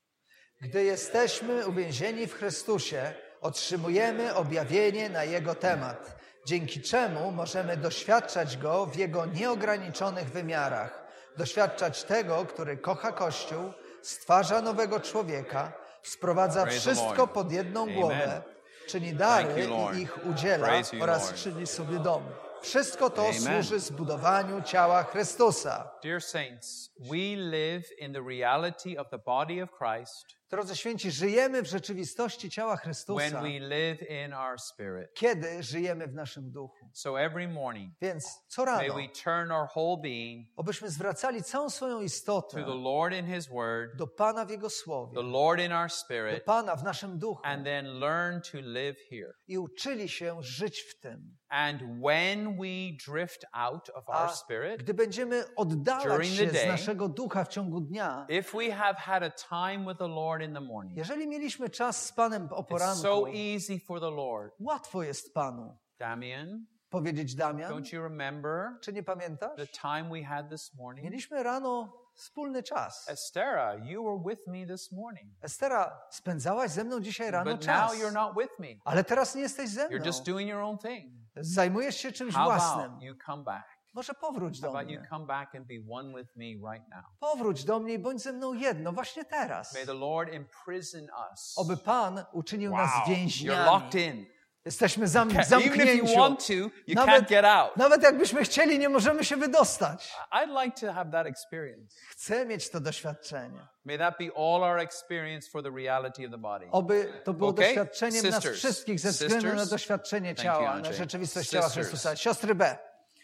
Gdy jesteśmy uwięzieni w Chrystusie, otrzymujemy objawienie na Jego temat, dzięki czemu możemy doświadczać Go w Jego nieograniczonych wymiarach, doświadczać tego, który kocha Kościół, stwarza nowego człowieka, sprowadza Praise the wszystko Lord. pod jedną Amen. głowę, czyni dary Thank you, Lord. i ich udziela Praise you, oraz Lord. czyni sobie dom. Wszystko to Amen. służy zbudowaniu ciała Chrystusa. Dear saints, we live in the reality of the body of Christ Drodzy święci, żyjemy w rzeczywistości ciała Chrystusa, when we live in our spirit. kiedy żyjemy w naszym duchu. So every morning, Więc co may rano, we turn our whole being obyśmy zwracali całą swoją to istotę the Lord in His Word, do Pana w Jego Słowie, the Lord in our do spirit, Pana w naszym duchu and then learn to live here. i uczyli się żyć w tym. And when we drift out of A our spirit, gdy będziemy oddalać during the się z day, naszego ducha w ciągu dnia, if we have had a time with the Lord in the morning, jeżeli mieliśmy czas z Panem o it's poranku, so easy for the Lord. łatwo jest Panu Damian, powiedzieć, Damian, don't you remember czy nie pamiętasz? the time we had this morning? Mieliśmy rano wspólny czas. Estera, you were with me this morning. Estera, spędzałaś ze mną dzisiaj rano But czas, now you're not with me. ale teraz nie jesteś ze You're mną. just doing your own thing. Zajmujesz się czymś How własnym. about you come back? Może powróć How do about you mnie. come back and be one with me right now? Powróć do mnie i bądź ze mną jedno, właśnie teraz. May the Lord imprison us. Oby Pan uczynił Wow, nas you're więźniami. locked in. Jesteśmy zam Even if you zamknięci. want to, you can't Nawet, get out. nawet jakbyśmy chcieli, nie możemy się wydostać. I'd like to have that experience. Chcę mieć to doświadczenie. May that be all our experience for the reality of the body. Oby to było Okay? doświadczeniem nas Sisters. wszystkich ze względu na Sisters. doświadczenie Thank ciała, you, na Andrzej. rzeczywistość ciała Sisters. Chrystusa. Siostry B.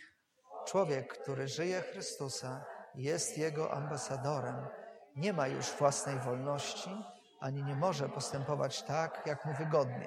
Człowiek, który żyje Chrystusa, jest Jego ambasadorem. Nie ma już własnej wolności, ani nie może postępować tak, jak mu wygodniej.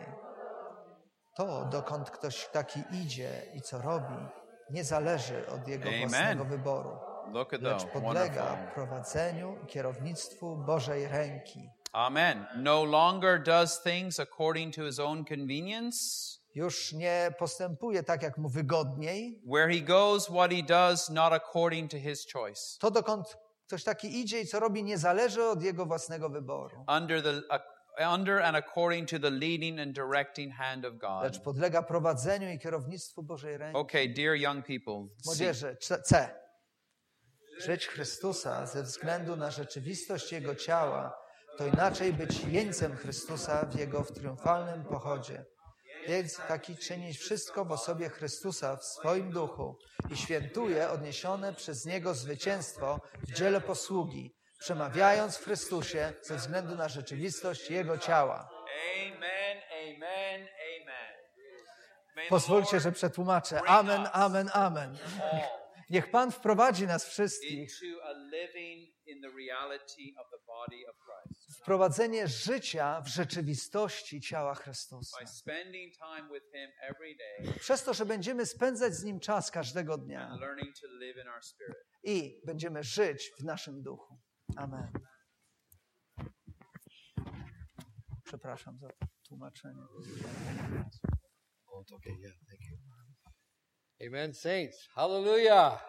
To, dokąd ktoś taki idzie i co robi, nie zależy od jego Amen. własnego wyboru, Look at lecz that. podlega Wonderful. prowadzeniu i kierownictwu Bożej ręki. Amen. No longer does things according to his own convenience. Już nie postępuje tak, jak mu wygodniej. Where he goes, what he does, not according to his choice. To, dokąd ktoś taki idzie i co robi, nie zależy od jego własnego wyboru, Under the uh, under and according to the leading and directing hand of God. lecz podlega prowadzeniu i kierownictwu Bożej ręki. Okay, dear young people. C. Młodzieży, C- C. Żyć Chrystusa ze względu na rzeczywistość Jego ciała to inaczej być jeńcem Chrystusa w Jego w triumfalnym pochodzie. Więc taki czynić wszystko w osobie Chrystusa w swoim duchu i świętuje odniesione przez Niego zwycięstwo w dziele posługi, przemawiając w Chrystusie ze względu na rzeczywistość Jego ciała. Amen, amen, amen. May the Pozwólcie, Lord że przetłumaczę. Amen, amen, amen. all Niech Pan wprowadzi nas wszystkich into a living in the reality of the body of Christ. w prowadzenie życia w rzeczywistości ciała Chrystusa. By spending time with Him every day Przez to, że będziemy spędzać z Nim czas każdego dnia and learning to live in our spirit. i będziemy żyć w naszym duchu. Amen. Przepraszam za tłumaczenie. Oh, it's okay. Yeah, thank you. Amen, saints. Hallelujah.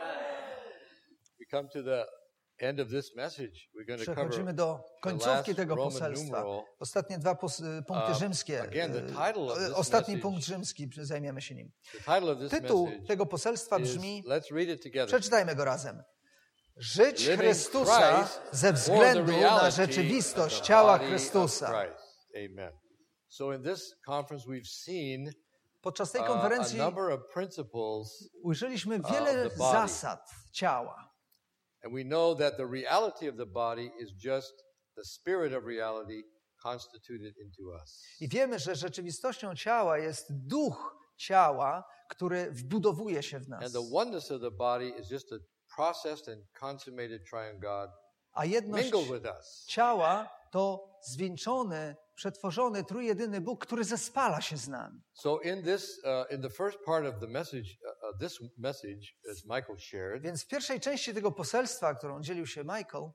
We come to the end of this message. We're going to cover Przechodzimy do końcówki tego poselstwa. Ostatnie dwa pos- punkty Uh, rzymskie. again, the title of E, this Ostatni message- punkt rzymski, zajmiemy się nim. the title of this Tytuł message tego poselstwa is, brzmi, let's read it together. przeczytajmy go razem. Żyć Living Chrystusa Christ ze for the względu na reality of rzeczywistość the ciała body of Chrystusa. Christ. Amen. So in this conference we've seen Podczas tej uh, konferencji a number of principles, ujrzyliśmy of wiele the body. zasad ciała. and we know that the reality of the body is just the spirit of reality constituted into us. I wiemy, że rzeczywistością ciała jest duch ciała, który wbudowuje się w nas. And the oneness of the body is just a processed and consummated triune God A jedność mingled with us. ciała to zwieńczony, przetworzony, trójjedyny Bóg, który zespala się z nami. So in this, uh, in the first part of the message, uh, uh, this message, as Michael shared, Więc w pierwszej części tego poselstwa, którą dzielił się Michael,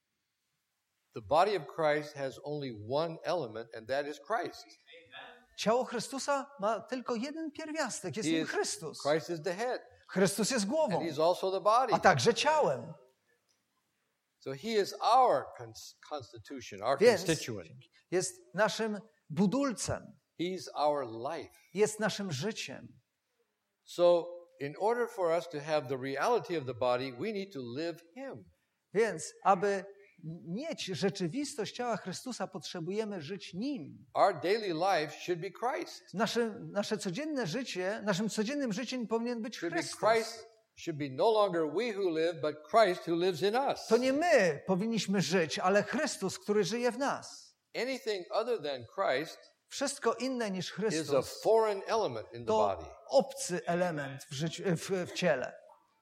the body of Christ has only one element, and that is Christ. ciało Chrystusa ma tylko jeden pierwiastek, jest He nim is- Chrystus. Christ is the head, Chrystus jest głową, and He's also the body. a także ciałem. So He is our cons- constitution, our Więc constituent. jest naszym budulcem, He's our life. jest naszym życiem. So in order for us to have the reality of the body, we need to live Him. Więc aby mieć rzeczywistość ciała Chrystusa, potrzebujemy żyć Nim. Our daily life should be Christ. Nasze, nasze codzienne życie, naszym codziennym życiem powinien być Should be Chrystus. Christ. Should be no longer we who live, but Christ who lives in us. To nie my powinniśmy żyć, ale Chrystus, który żyje w nas. Anything other than Christ Wszystko inne niż is a Chrystus foreign element in the to body. obcy element w, życiu, w, w ciele.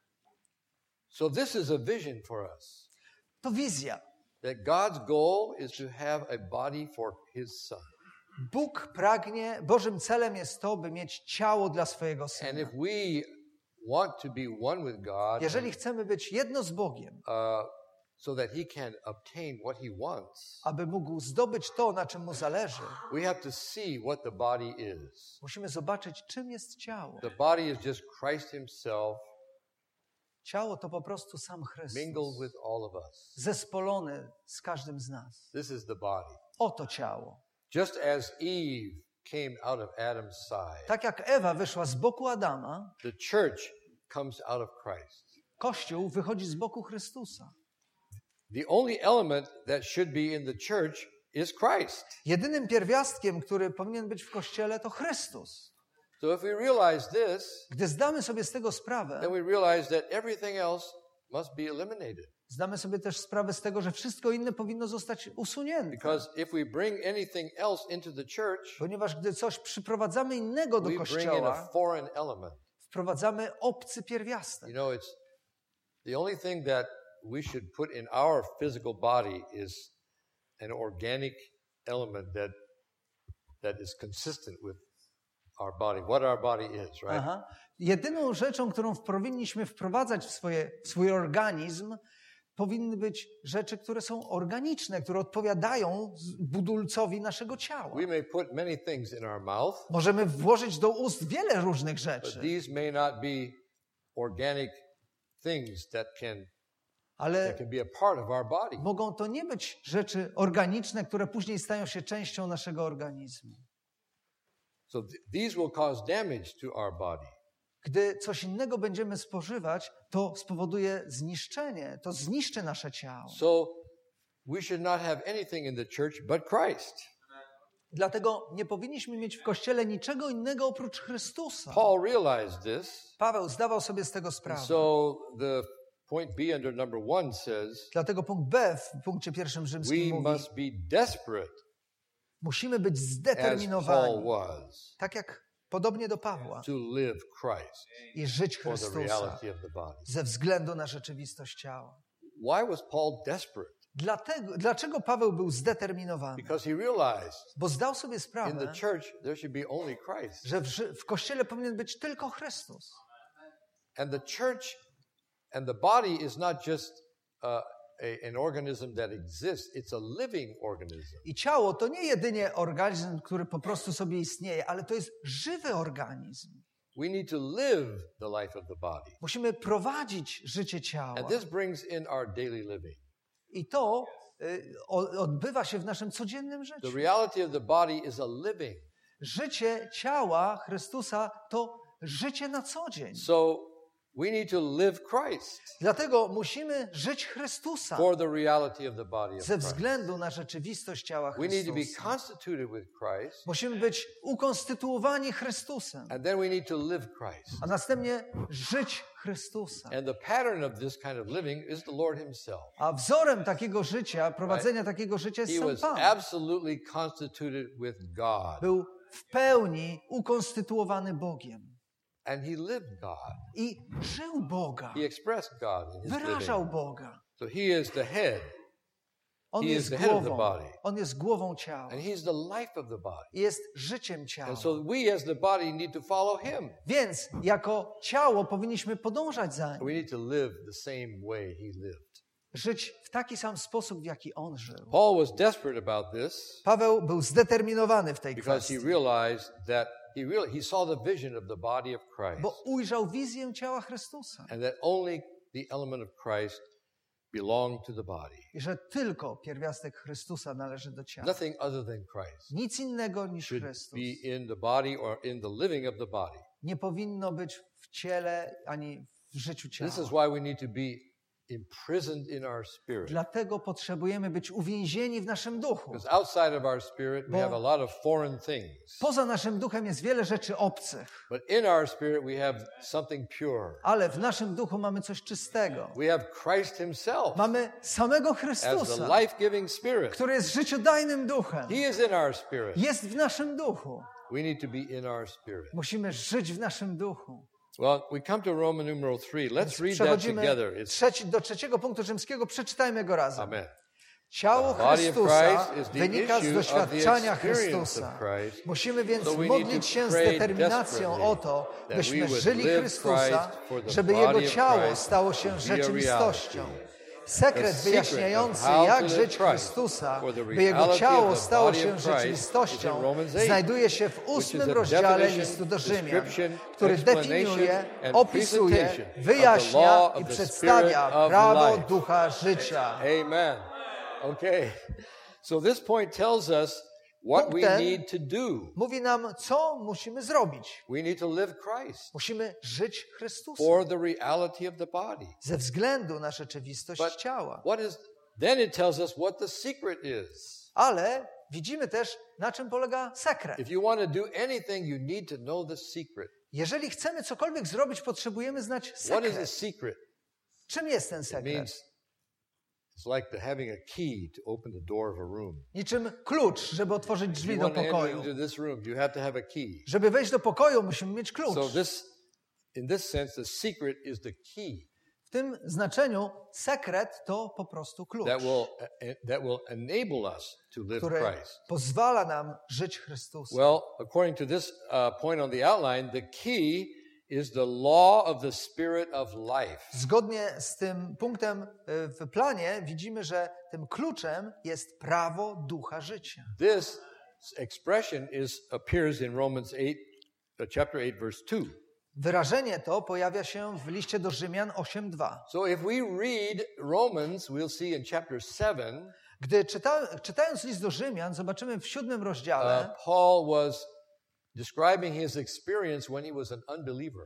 So this is a vision for us. To wizja. That God's goal is to have a body for His Son. Bóg pragnie, Bożym celem jest to, by mieć ciało dla swojego And Syna. if we want to be one with God, Jeżeli chcemy być jedno z Bogiem, uh, so that He can obtain what He wants, aby mógł zdobyć to, na czym mu zależy, we have to see what the body is. musimy zobaczyć, czym jest ciało. The body is just Christ Himself Ciało to po prostu sam Chrystus, mingled with all of us. zespolony z każdym z nas. This is the body. Oto ciało. Just as Eve came out of Adam's side, Tak jak Ewa wyszła z boku Adama, the church comes out of Christ. Kościół wychodzi z boku Chrystusa. The only element that should be in the church is Christ. Jedynym pierwiastkiem, który powinien być w Kościele, to Chrystus. So if we realize this, Gdy zdamy sobie z tego sprawę, then we realize that everything else must be eliminated. zdamy sobie też sprawę z tego, że wszystko inne powinno zostać usunięte. Because if we bring anything else into the church, Ponieważ gdy coś przyprowadzamy innego do we bring in a Kościoła, foreign element. wprowadzamy obcy pierwiastek. You know, it's the only thing that we should put in our physical body is an organic element that that is consistent with our body, what our body is, right? Aha. Jedyną rzeczą, którą powinniśmy wprowadzać w, swoje, w swój organizm, powinny być rzeczy, które są organiczne, które odpowiadają budulcowi naszego ciała. We may put many things in our mouth, Możemy włożyć do ust wiele różnych but rzeczy, these may not be organic things that can ale that can be a part of our body. mogą to nie być rzeczy organiczne, które później stają się częścią naszego organizmu. So th- these will cause damage to our body. Gdy coś innego będziemy spożywać, to spowoduje zniszczenie, to zniszczy nasze ciało. So we should not have anything in the church but Christ. Dlatego nie powinniśmy mieć w Kościele niczego innego oprócz Chrystusa. Paul realized this. Paweł zdawał sobie z tego And sprawę. so the point B under number one says, Dlatego punkt B w punkcie pierwszym we rzymskim mówi, must be desperate musimy być as Paul zdeterminowani, was tak jak podobnie do Pawła, to live Christ i żyć for the Chrystusa reality of the body. ze względu na rzeczywistość ciała. Why was Paul desperate? Dlatego, dlaczego Paweł był zdeterminowany? Because he realized Bo zdał sobie in sprawę, the church there should be only Christ. że w, ży- w Kościele powinien być tylko Chrystus. And the church and the body is not just uh, a, an organism that exists, it's a living organism. I ciało to nie jedynie organizm, który po prostu sobie istnieje, ale to jest żywy organizm. We need to live the life of the body. Musimy prowadzić życie ciała. And this brings in our daily living. I to y, o, odbywa się w naszym codziennym The życiu. reality of the body is a living. Życie ciała Chrystusa to życie na co dzień. So we need to live Christ Dlatego musimy żyć Chrystusa for the reality of the body of ze Christ. względu na rzeczywistość ciała We need to be Chrystusa. constituted with Christ, Musimy być ukonstytuowani Chrystusem, and then we need to live Christ. a następnie żyć Chrystusa. And the pattern of this kind of living is the Lord himself. A wzorem takiego życia, prowadzenia takiego życia jest He sam was Pan. absolutely constituted with God, Był w pełni ukonstytuowany Bogiem and he lived God. i żył Boga, He expressed God in his wyrażał living. Boga. So he is the head, On He is jest the head of the głową. body. On jest głową ciała. and he's the life of the body. I jest życiem ciała. And so we as the body need to follow him. Więc jako ciało powinniśmy podążać za nim. We need to live the same way he lived. Żyć w taki sam sposób, w jaki on żył. Paul was desperate about this Paweł był zdeterminowany w tej because kwestii, he realized that he really he saw the vision of the body of Christ, bo ujrzał wizję ciała Chrystusa. and that only the element of Christ belonged to the body. I że tylko pierwiastek Chrystusa należy do ciała. Nothing other than Christ Nic innego niż should Chrystus. be in the body or in the living of the body. Nie powinno być w ciele ani w życiu ciała. This is why we need to be imprisoned in our spirit. Dlatego potrzebujemy być uwięzieni w naszym duchu. Because outside of our spirit, we Bo- have a lot of foreign things. Poza naszym duchem jest wiele rzeczy obcych, But in our spirit, we have something pure. ale w naszym duchu mamy coś czystego. We have Christ himself Mamy samego as the Chrystusa, life-giving spirit. który jest życiodajnym duchem. He is in our spirit. Jest w naszym duchu. We need to be in our spirit. Musimy żyć w naszym duchu. Well, we come to Roman numeral three. Let's Więc read that przechodzimy together. It's trzeci, do trzeciego punktu rzymskiego. Przeczytajmy go razem. Amen. Ciało The body of Chrystusa Christ is the wynika z issue of the doświadczenia experience Chrystusa. of Christ. Musimy więc So we need modlić to się z pray determinacją desperately o to, that byśmy we would żyli live Chrystusa, Christ for the żeby body Jego of ciało Christ stało się to be a rzeczywistością. reality. Sekret The secret wyjaśniający, of how to jak live żyć Christ Chrystusa, for the by Jego reality ciało of the stało body się of Christ is in rzeczywistością, Romans eight, znajduje się w which is ósmym a rozdziale definition, listu do Rzymian, description, który explanation, definiuje, and opisuje, presentation of the wyjaśnia law of i the przedstawia Spirit of prawo life. ducha życia. Amen. Okay. So this point tells us what Punkt we ten need to do. Mówi nam, co musimy zrobić. We need to live Christ Musimy żyć Chrystusem for the reality of the body. ze względu na rzeczywistość But ciała. what is then it tells us what the secret is. Ale widzimy też, na czym polega sekret. If you want to do anything, you need to know the secret. Jeżeli chcemy cokolwiek zrobić, potrzebujemy znać What is the sekret. secret? Czym jest ten It sekret? means it's like the having a key to open the door of a room. Niczym klucz, żeby otworzyć If drzwi you do want to enter pokoju. into this room, you have to have a key. Żeby wejść do pokoju, musimy mieć klucz. So this, in this sense, the secret is the key W tym znaczeniu sekret to po prostu klucz, that will uh, that will enable us to live który Christ. pozwala nam żyć Chrystusem. Well, according to this uh, point on the outline, the key is the law of the Spirit of life. Zgodnie z tym punktem y, w planie widzimy, że tym kluczem jest prawo ducha życia. This expression is appears in Romans eight, uh, chapter eight, verse two. Wyrażenie to pojawia się w liście do Rzymian osiem dwa. So if we read Romans, we'll see in chapter seven, Gdy czyta, czytając list do Rzymian, zobaczymy w siódmym rozdziale, uh, Paul was describing his experience when he was an unbeliever.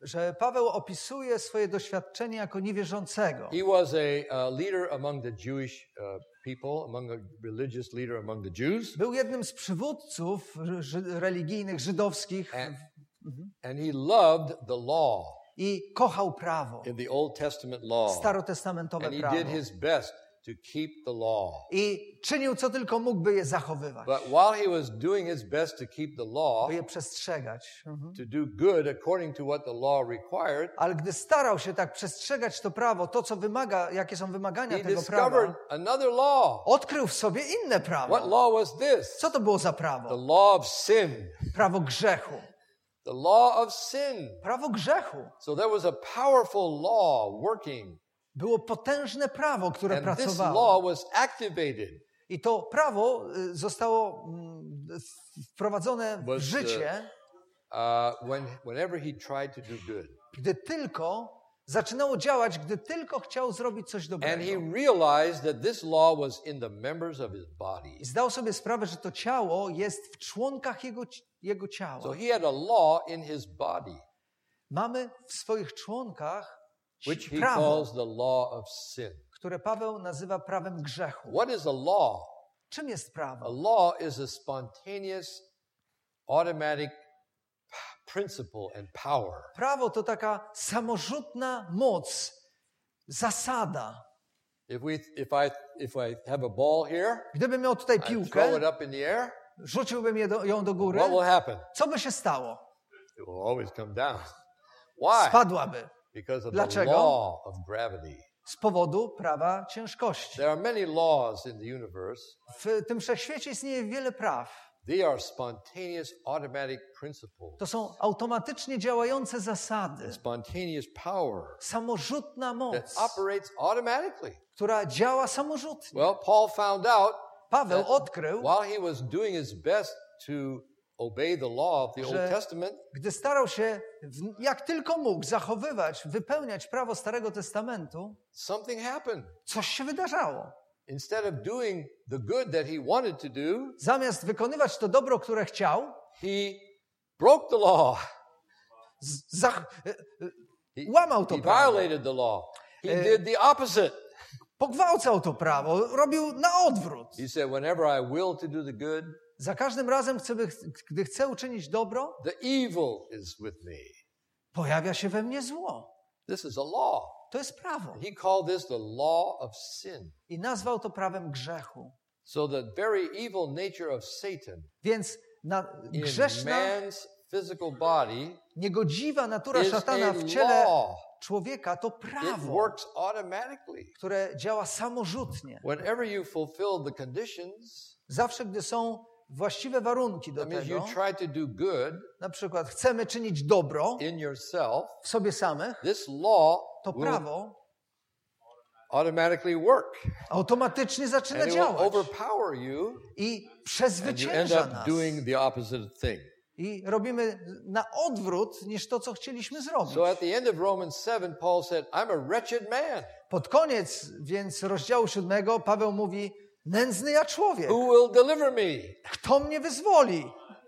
że Paweł opisuje swoje doświadczenie jako niewierzącego. He was a uh, leader among the Jewish uh, people, among a religious leader among the Jews. Był jednym z przywódców ży- religijnych żydowskich And, and he loved the law i kochał prawo, in the Old Testament law. starotestamentowe And he prawo. did his best to keep the law. I czynił co tylko mógł, by je zachowywać, But while he was doing his best to keep the law, by je przestrzegać. Mhm. to do good according to what the law required, Ale gdy starał się tak przestrzegać to prawo, to co wymaga, jakie są wymagania he tego discovered prawa, another law. odkrył w sobie inne What prawo. law was this? Co to było za The prawo? law of sin. Prawo grzechu. The law of sin. Prawo grzechu. So there was a powerful law working, Było potężne prawo, które and this pracowało. law was activated. I to prawo y, zostało mm, wprowadzone w Was, uh, życie, Uh, when, whenever he tried to do good. gdy tylko zaczynało działać, gdy tylko chciał zrobić coś And dobrego. he realized that this law was in the members of his body. I zdał sobie sprawę, że to ciało jest w członkach jego, jego So ciała. he had a law in his body, Mamy w swoich członkach which he prawo, calls the law of sin. które Paweł nazywa prawem grzechu. What is a law? Czym jest A prawo? law is a spontaneous, automatic p- principle and power. Prawo to taka samorzutna moc, zasada. If we, if I, if I have a ball here, Gdybym miał tutaj I throw it piłkę, up in the air, rzuciłbym je do, ją do góry, what will happen? co by się stało? It will always come down. Why? Spadłaby Because of the Dlaczego? law of gravity. z powodu prawa ciężkości. There are many laws in the universe. W tym wszechświecie istnieje wiele praw. They are spontaneous, automatic principles. To są automatycznie działające zasady. Spontaneous power Samorzutna that moc, operates automatically. która działa samorzutnie. Well, Paul found out Paweł that odkrył, while he was doing his best to obey the law of the Old że Testament, gdy starał się w- jak tylko mógł zachowywać, wypełniać prawo Starego Testamentu, something happened. coś się wydarzało. Instead of doing the good that he wanted to do, Zamiast wykonywać to dobro, które chciał, he broke the law. z- za, e, e, He, łamał to he prawo, violated the law. He Eh, did the opposite. pogwałcał to prawo, robił na odwrót. He said, whenever I will to do the good, Za każdym razem, chcę, by- gdy chcę uczynić dobro, the evil is with me. pojawia się we mnie zło. This is a law. To jest prawo. He called this the law of sin. I nazwał to prawem grzechu. So the very evil nature of Satan Więc na, in grzeszna, man's physical body niegodziwa natura is szatana a w ciele law. człowieka to It prawo, works automatically. które działa samorzutnie. Whenever you fulfill the conditions, Zawsze, gdy są właściwe warunki do that means you tego, try to do good na przykład chcemy czynić dobro in yourself, w sobie samych, this law to will prawo automatically work. automatycznie zaczyna And it will działać overpower you, i and you end przezwycięża up nas. doing the opposite thing. I robimy na odwrót niż to, co chcieliśmy zrobić. So at the end of Romans seven, Paul said, I'm a wretched man. Pod koniec więc rozdziału siódmego Paweł mówi, nędzny ja człowiek, Who will deliver me? kto mnie wyzwoli?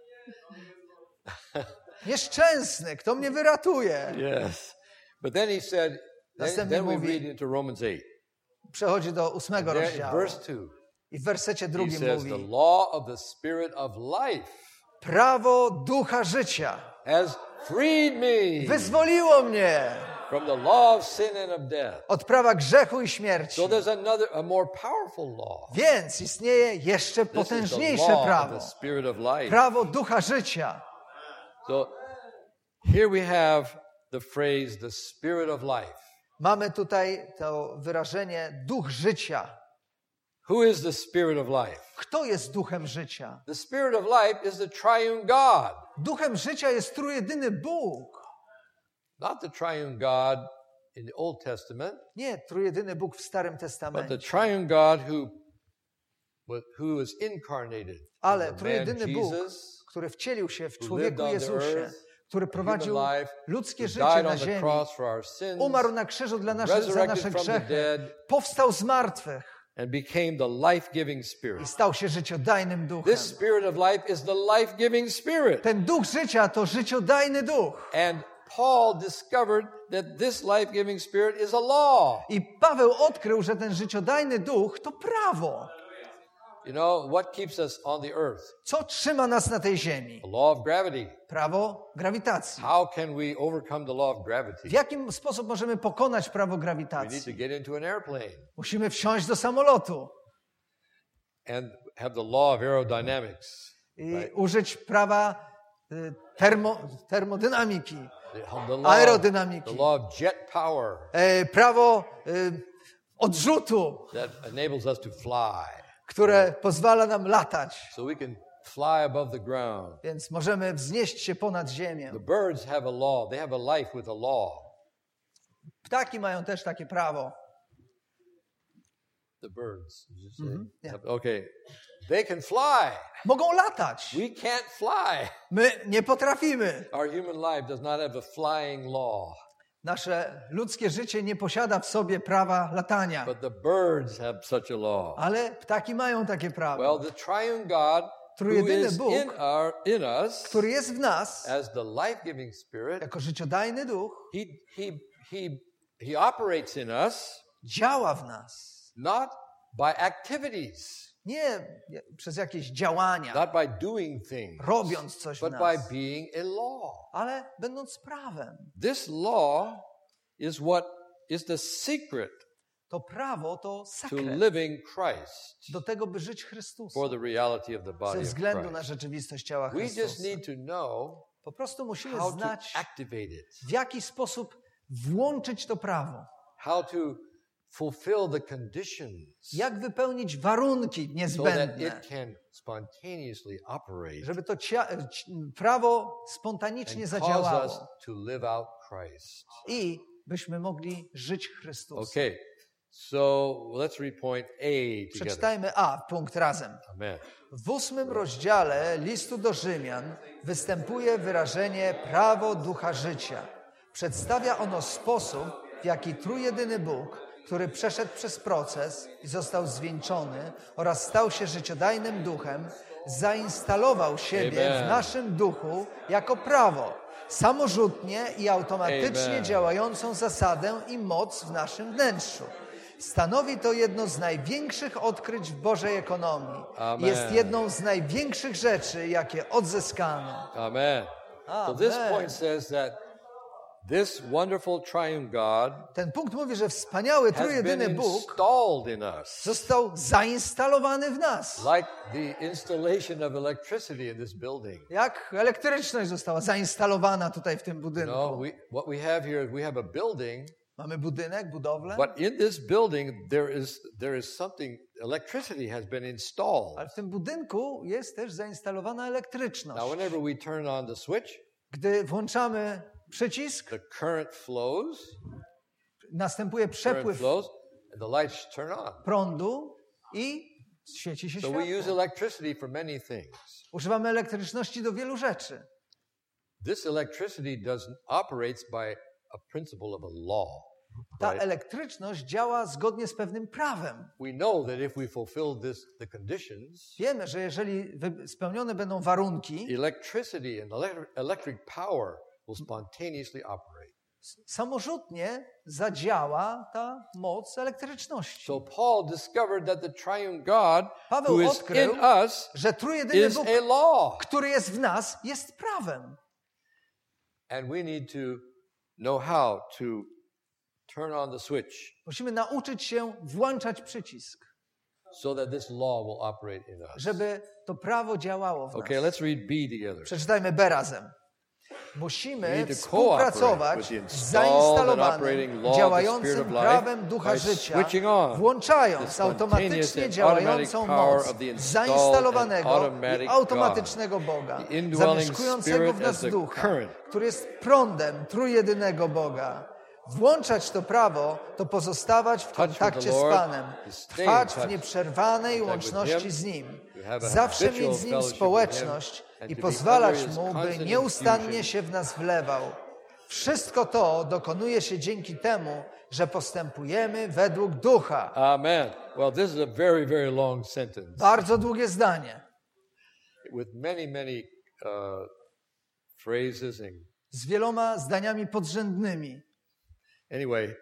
Nieszczęsny, kto mnie wyratuje? Yes. But then he said, then, Następnie then we mówi- read into Romans eight. Przechodzi do ósmego There, in rozdziału verse two, i w wersecie he drugim says, the mówi, law of the Spirit of life prawo ducha życia has freed me wyzwoliło mnie from the law of sin and of death. od prawa grzechu i śmierci. So there's another, a more powerful law. Więc istnieje jeszcze This is the potężniejsze law of prawo, the Spirit of life. prawo ducha życia. So here we have the phrase, the Spirit of life. Mamy tutaj to wyrażenie duch życia. Who is the Spirit of life? Kto jest duchem życia? The Spirit of life is the triune God. Duchem życia jest trójjedyny Bóg. Not the triune God in the Old Testament, Nie trójjedyny Bóg w Starym but the Testamencie, triune God who, who was incarnated. ale in the man trójjedyny Bóg, Jesus, który wcielił się w who lived człowieku on the Jezusie, earth, który human prowadził life, ludzkie who życie died na on the ziemi, cross for our sins, umarł na krzyżu dla nasze, za resurrected nasze from the grzechy, dead, powstał z martwych and became the life-giving i Spirit. stał się życiodajnym duchem. This Spirit of life is the life-giving Spirit. Ten duch życia to życiodajny duch. And Paul discovered that this life-giving spirit is a law. I Paweł odkrył, że ten życiodajny duch to prawo. You know, what keeps us on the earth? Co trzyma nas na tej ziemi? The law of gravity. Prawo grawitacji. How can we overcome the law of W gravity? jaki sposób możemy pokonać prawo We need grawitacji? to get into an airplane Musimy wsiąść do samolotu and have the law of aerodynamics. i Right. użyć prawa y, termo, termodynamiki, The, the law, aerodynamiki, the law of jet power e, prawo y, odrzutu, that enables us to fly. które pozwala nam latać, So we can fly above the ground. więc możemy wznieść się ponad ziemię. The birds have a law. They have a life with a law. Ptaki mają też takie prawo. The birds. Did you say? Mhm, yeah. Okay. They can fly. Mogą latać. We can't fly. My nie potrafimy. Our human life does not have a flying law. Nasze ludzkie życie nie posiada w sobie prawa latania, But the birds have such a law. ale ptaki mają takie prawo. Well, the triune God who Trójjedyny is Bóg, in, our, in us który jest w nas as the life-giving spirit, jako życiodajny duch, he, he, he, he operates in us działa w nas. not by activities, Nie przez jakieś działania, not by doing things, robiąc coś w but by nas, being a law. ale będąc prawem. This law is what is the secret To prawo to to sekret living Christ do tego, by żyć Chrystusa. for the reality of the Ze body of względu na Christ. rzeczywistość ciała We just Chrystusa. need to know Po prostu musimy how to znać, activate it, w jaki sposób włączyć to prawo. how to fulfill the conditions Jak wypełnić warunki so that niezbędne, it can spontaneously operate żeby to cia- ci- prawo spontanicznie and cause us zadziałało to live out Christ. i byśmy mogli żyć Chrystusem. Okay, so let's read point A together. Przeczytajmy A, punkt razem. Amen. W ósmym rozdziale listu do Rzymian występuje wyrażenie prawo ducha życia. Przedstawia ono sposób, w jaki trójjedyny Bóg, który przeszedł przez proces i został zwieńczony oraz stał się życiodajnym duchem, zainstalował siebie Amen. w naszym duchu jako prawo, samorzutnie i automatycznie Amen. działającą zasadę i moc w naszym wnętrzu. Stanowi to jedno z największych odkryć w Bożej ekonomii. Amen. Jest jedną z największych rzeczy, jakie odzyskano. Amen. So this Amen. point says that this wonderful triune God Ten punkt mówi, że wspaniały has been trójjedyny Bóg installed in us, został zainstalowany w nas. like the installation of electricity in this building. Jak elektryczność została zainstalowana tutaj w tym You budynku. know, we, what we have here is we have a building, Mamy budynek, budowlę, but in this building there is there is something. Electricity has been installed. ale w tym budynku jest też zainstalowana elektryczność. Now, whenever we turn on the switch, Gdy włączamy przycisk, the current flows. następuje Current przepływ flows, and the lights turn on. prądu i świeci się So we use światło. electricity for many things. Używamy elektryczności do wielu rzeczy. This electricity does operates by a principle of a law. Ta Right? elektryczność działa zgodnie z pewnym prawem. We know that if we fulfill this, the conditions, Wiemy, że jeżeli wy- spełnione będą warunki, electricity and electric, electric power will spontaneously operate. samorzutnie zadziała ta moc elektryczności. So Paul discovered that the triune God, Paweł who is odkrył, in us, że trójjedyny is Bóg, a law. który jest w nas, jest prawem. And we need to know how to turn on the switch Musimy nauczyć się włączać przycisk, so that this law will operate in us. żeby to prawo działało w Okay, nas. let's read B together. Przeczytajmy B razem. We Musimy need to współpracować cooperate with the z installed and zainstalowanym, operating law of the Spirit działającym of life prawem Ducha by Życia, switching on the włączając spontaneous automatycznie and działającą automatic power moc of the installed zainstalowanego and automatic i automatycznego Boga, The indwelling zamieszkującego w Spirit nas as the Ducha, current. który jest prądem trójjedynego Boga. Włączać to prawo, to pozostawać w Touch with kontakcie the z Lord, Panem, to stay trwać in w touch nieprzerwanej with łączności Him, z Nim, to have a zawsze habitual mieć z Nim fellowship with społeczność Him, and i to be pozwalać under His Mu, by constant nieustannie infusion. się w nas wlewał. Wszystko to dokonuje się dzięki temu, że postępujemy według Ducha. Amen. Well, this is a very, very long sentence Bardzo długie zdanie. with many, many uh, phrases and z wieloma zdaniami podrzędnymi. Anyway,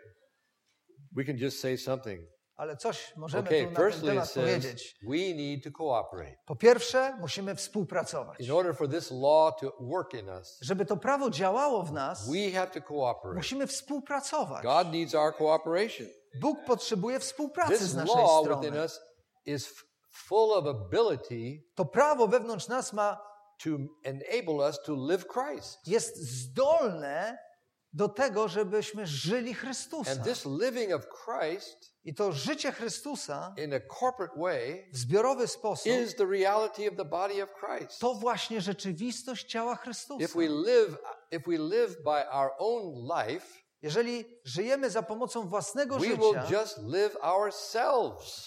we can just say something. Ale coś możemy Okay, tu na ten firstly it temat says powiedzieć. we need to cooperate. Po pierwsze, musimy współpracować. In order for this law to work in us, Żeby to prawo działało w nas, we have to cooperate. musimy współpracować. God needs our cooperation. Bóg potrzebuje współpracy This z naszej law within strony. us is f- full of ability To prawo wewnątrz nas ma, to enable us to live Christ. jest zdolne do tego, żebyśmy żyli Chrystusa. And this living of Christ I to życie Chrystusa in a corporate way w zbiorowy sposób is the reality of the body of Christ. to właśnie rzeczywistość ciała Chrystusa. If we live if we live by our own life, Jeżeli żyjemy za pomocą własnego we will życia, just live ourselves.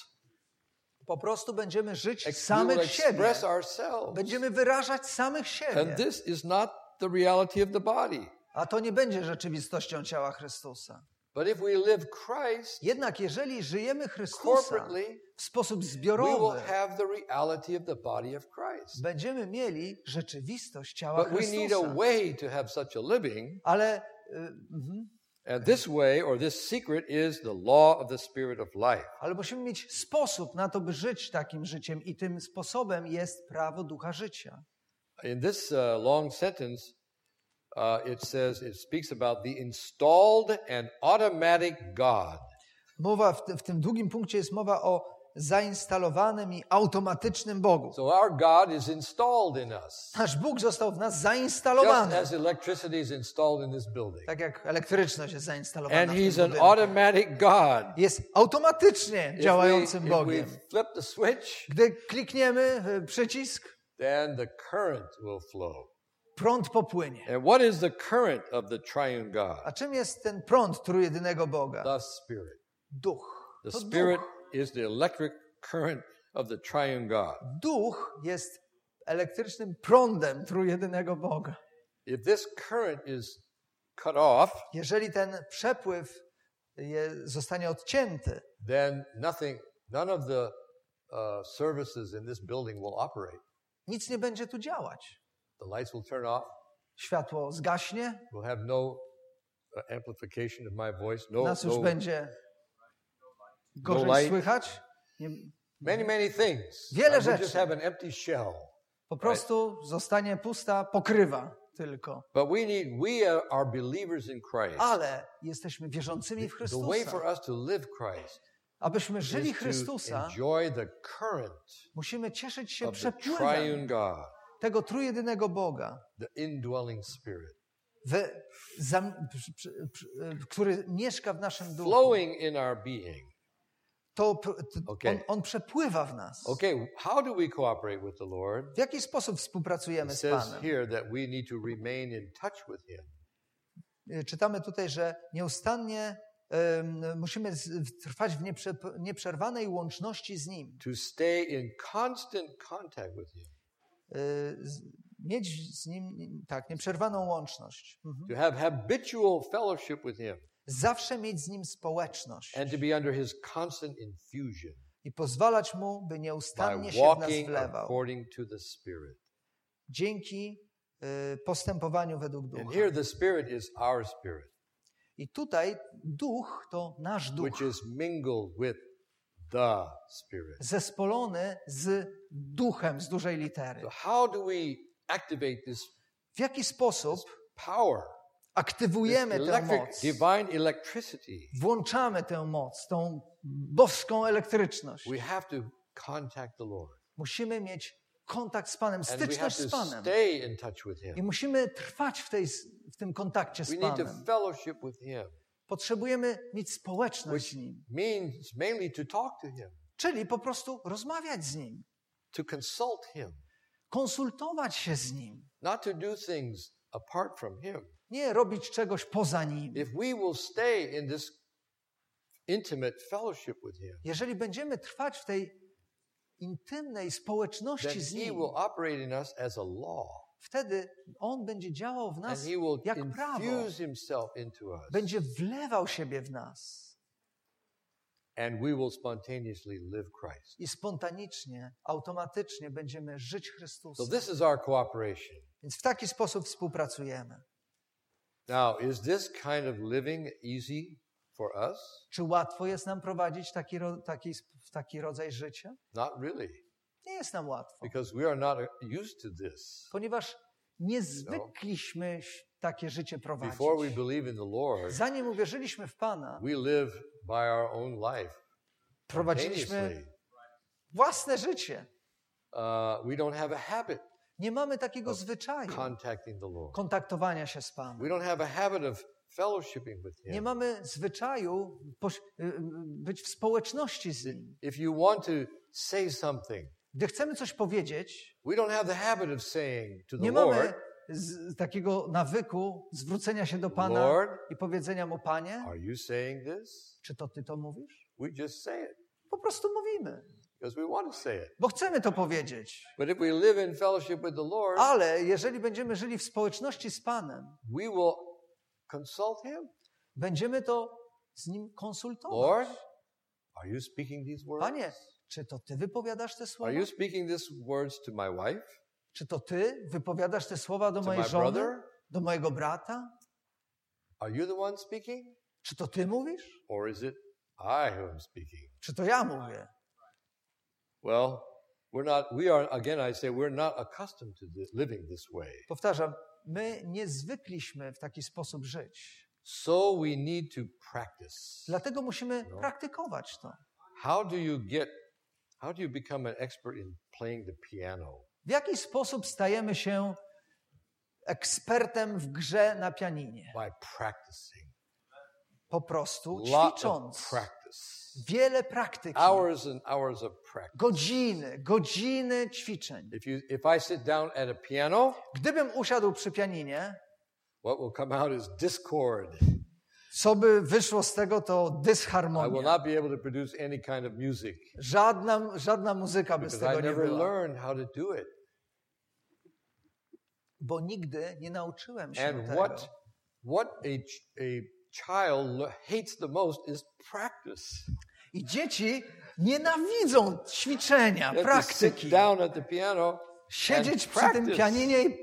po prostu będziemy żyć Ex- we will samych siebie. express ourselves. Będziemy wyrażać samych And siebie. this is not the reality of the body. A to nie będzie rzeczywistością ciała Chrystusa. But if we live Christ Jednak jeżeli żyjemy Chrystusa corporately, w sposób we will zbiorowy, have the reality of the body of Christ. będziemy mieli rzeczywistość ciała But we need a Chrystusa. way to have such a living. Ale y, mhm. And this way, or this secret, is the law of the Spirit of life. Ale musimy mieć sposób na to, by żyć takim życiem i tym sposobem jest prawo ducha życia. In this uh, long sentence, uh, it says, it speaks about the installed and automatic God. Mowa w, ty, w tym długim punkcie jest mowa o zainstalowanym i automatycznym Bogu. So our God is installed in us, Nasz Bóg został w nas just zainstalowany. as electricity is installed in this building. Tak jak elektryczność jest zainstalowana And w He's tym an budynku. automatic God. Jest automatycznie If we, działającym if we Bogiem. flip the switch, Gdy klikniemy y, przycisk, then the current will flow. prąd popłynie. And what is the current of the triune God? A czym jest ten prąd trójjedynego Boga? The Spirit. Duch. The To Spirit duch. is the electric current of the triune God. Duch jest elektrycznym prądem trójjedynego Boga. If this current is cut off, Jeżeli ten przepływ je, zostanie odcięty, then nothing, none of the uh, services in this building will operate. nic nie będzie tu działać. The lights will turn off. Światło zgaśnie, We'll have no uh, amplification of my voice. No, nas już no będzie gorzej light. słychać. Nie, many, many things. Wiele Uh, we'll just rzeczy. have an empty shell. po prostu zostanie pusta pokrywa tylko. But we need, we are, are believers in Christ. Ale jesteśmy wierzącymi w The way Chrystusa. for us to live Christ Abyśmy żyli is to Chrystusa, enjoy the current musimy cieszyć się of the przepływem triune God, tego trójjedynego Boga, the indwelling Spirit, w, zam, przy, przy, przy, który mieszka w naszym duchu. flowing in our being. To, to Okay. on, on przepływa w nas. Okay, how do we cooperate with the Lord? W jaki sposób współpracujemy It z says Panem? here that we need to remain in touch with Him. Czytamy tutaj, że nieustannie um, musimy z, trwać w nieprze, nieprzerwanej łączności z Nim. To stay in constant contact with Him. Y, z, mieć z Nim, tak, nieprzerwaną łączność. Mhm. To have habitual fellowship with Him. Zawsze mieć z Nim społeczność. And to be under His constant infusion. I pozwalać Mu, by By nieustannie się w nas walking wlewał. according to the Spirit. Dzięki y, postępowaniu według And Ducha. here the Spirit is our Spirit, I tutaj Duch to nasz Duch. which is mingled with the Spirit. Zespolony z Duchem z dużej litery. So how do we activate this W jaki sposób power, this aktywujemy tę electric, moc? divine electricity? Włączamy tę moc, tą boską elektryczność. We have to contact the Lord. Musimy mieć kontakt z Panem, And we have styczność z to Panem. stay in touch with I Him. musimy trwać w, tej, w tym kontakcie We z need to Panem. fellowship with Him, Potrzebujemy mieć społeczność which z Nim. means mainly to talk to Him, Czyli po prostu rozmawiać z Nim. to consult Him, Konsultować się z Nim. not to do things apart from Him. Nie robić czegoś poza Nim. If we will stay in this intimate fellowship with Him, Jeżeli będziemy trwać w tej intymnej then społeczności z He Nim, will operate in us as a law. wtedy On będzie działał w And nas He will jak prawo. infuse Himself into us. Będzie wlewał siebie w nas. And we will spontaneously live Christ. I spontanicznie, automatycznie będziemy żyć Chrystusa. So this is our cooperation. Więc w taki sposób współpracujemy. Now, is this kind of living easy for us? Czy łatwo jest nam prowadzić taki, ro- taki, taki rodzaj życia? Not really, Nie jest nam łatwo, because we are not used to this. ponieważ nie zwykliśmy takie życie prowadzić. Before we believe in the Lord, Zanim uwierzyliśmy w Pana, we live by our own life. prowadziliśmy spontaneously. własne życie. Uh, we don't have a habit Nie mamy takiego zwyczaju contacting the Lord. kontaktowania się z Panem. We don't have a habit of fellowshipping with Nie Him. mamy zwyczaju poś- y- y- być w społeczności z Nim. If you want to say something, Gdy chcemy coś powiedzieć, we don't have the habit of saying to the nie Lord, mamy z takiego nawyku zwrócenia się do Pana Lord, i powiedzenia Mu, Panie, are you saying this? czy to Ty to mówisz? We just say it Po prostu mówimy, because we want to say it. bo chcemy to powiedzieć. But if we live in fellowship with the Lord, Ale jeżeli będziemy żyli w społeczności z Panem, we will consult Him. będziemy to z Nim konsultować. Lord, are you speaking these words? Panie, czy to Ty wypowiadasz te Are słowa? you speaking these words to my wife? Czy to Ty wypowiadasz te słowa do To mojej my żony? brother? Do mojego brata? Are you the one speaking? Czy to Ty mówisz? Or is it I who am speaking? Czy to ja mówię? Well, we're not, we are, again, I say, we're not accustomed to this, living this way. Powtarzam, my nie zwykliśmy w taki sposób żyć. So we need to practice. Dlatego musimy No. praktykować to. How do you get, how do you become an expert in playing the piano? W jaki sposób stajemy się ekspertem w grze na pianinie? By practicing. Po prostu Lot of ćwicząc. practice. Wiele praktyki. Hours and hours of practice. Godziny, godziny ćwiczeń. If you, if I sit down at a piano, Gdybym usiadł przy pianinie, what will come out is discord. co by wyszło z tego, to I will dysharmonia. not be able to produce any kind of music Żadna, żadna muzyka by z because I tego nie never była. learned how to do it. Bo nigdy nie nauczyłem się And tego. what what a ch- a child lo- hates the most is practice. I dzieci nienawidzą ćwiczenia, You have to sit praktyki. down at the piano Siedzieć and przy tym practice. pianinie i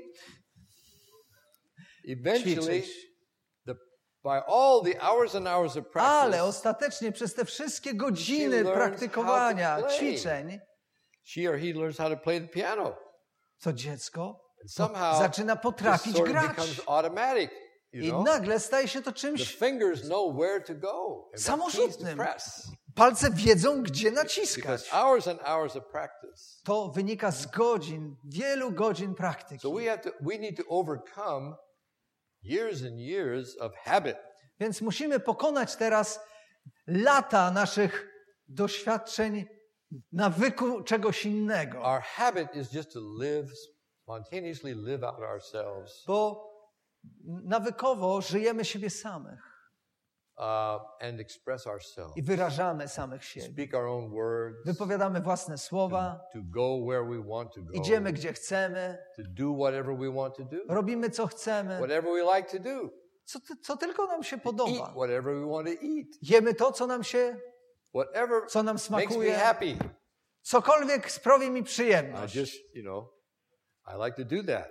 Eventually, ćwiczyć. the, by all the hours and hours of practice, Ale ostatecznie przez te wszystkie godziny She learns praktykowania, how to play. ćwiczeń, she or he learns how to play the piano. to dziecko And somehow zaczyna this potrafić sort of grać. becomes automatic. You I know? nagle staje się to The czymś, fingers know where to go and what keys to samorzutnym. press. Palce wiedzą, gdzie Because naciskać. hours and hours of practice. To wynika z godzin, wielu godzin praktyki. So we have to we need to overcome years and years of habit. Więc musimy pokonać teraz lata naszych doświadczeń, nawyku czegoś innego. Our habit is just to live spontaneously live out ourselves Bo nawykowo żyjemy siebie samych uh, and express ourselves. i wyrażamy samych siebie. Speak our own words. Wypowiadamy własne słowa, To go where we want to go. idziemy gdzie chcemy, To do whatever we want to do. robimy co chcemy, Whatever we like to do. co, ty- co tylko nam się Eat podoba. whatever we want to eat. Jemy to, co nam się, Whatever co nam makes me smakuje, happy. cokolwiek sprawi mi I przyjemność. just, you know, I like to do that.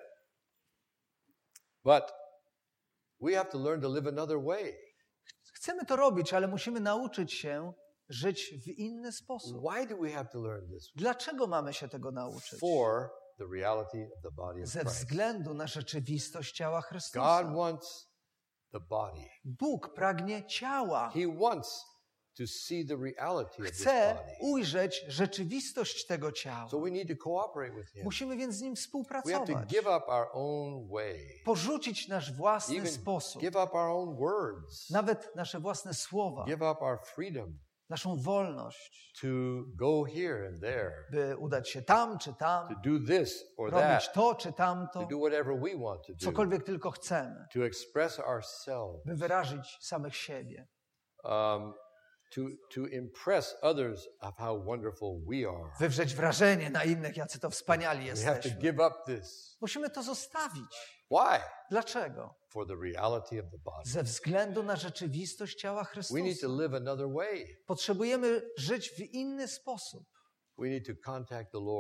But we have to learn to live another way. Chcemy to robić, ale musimy nauczyć się żyć w inny sposób. Why do we have to learn this? Dlaczego mamy się tego nauczyć? For the reality of the body of Ze Christ. względu na rzeczywistość ciała God Chrystusa. wants the body. Bóg pragnie ciała. He wants to see the reality of this Chce body. ujrzeć rzeczywistość tego ciała. So we need to cooperate with Him. Musimy więc z Nim We have to współpracować. give up our own way. Porzucić nasz własny Even sposób. give up our own words. Nawet nasze własne słowa. Give up our freedom Naszą wolność. to go here and there. By udać się tam czy To tam. do this or Robić that. to czy tamto. To do whatever we want to do. Cokolwiek tylko chcemy. To express ourselves. By wyrazić samych siebie. Um, to, to impress others of how wonderful we are. Wywrzeć wrażenie na innych, jacy to wspaniali We have to jesteśmy. give up this. Musimy to zostawić. Why? Dlaczego? For the reality of the body. Ze względu na rzeczywistość ciała We need to Chrystusa. live another way. Potrzebujemy żyć w inny sposób. We need to contact the Lord.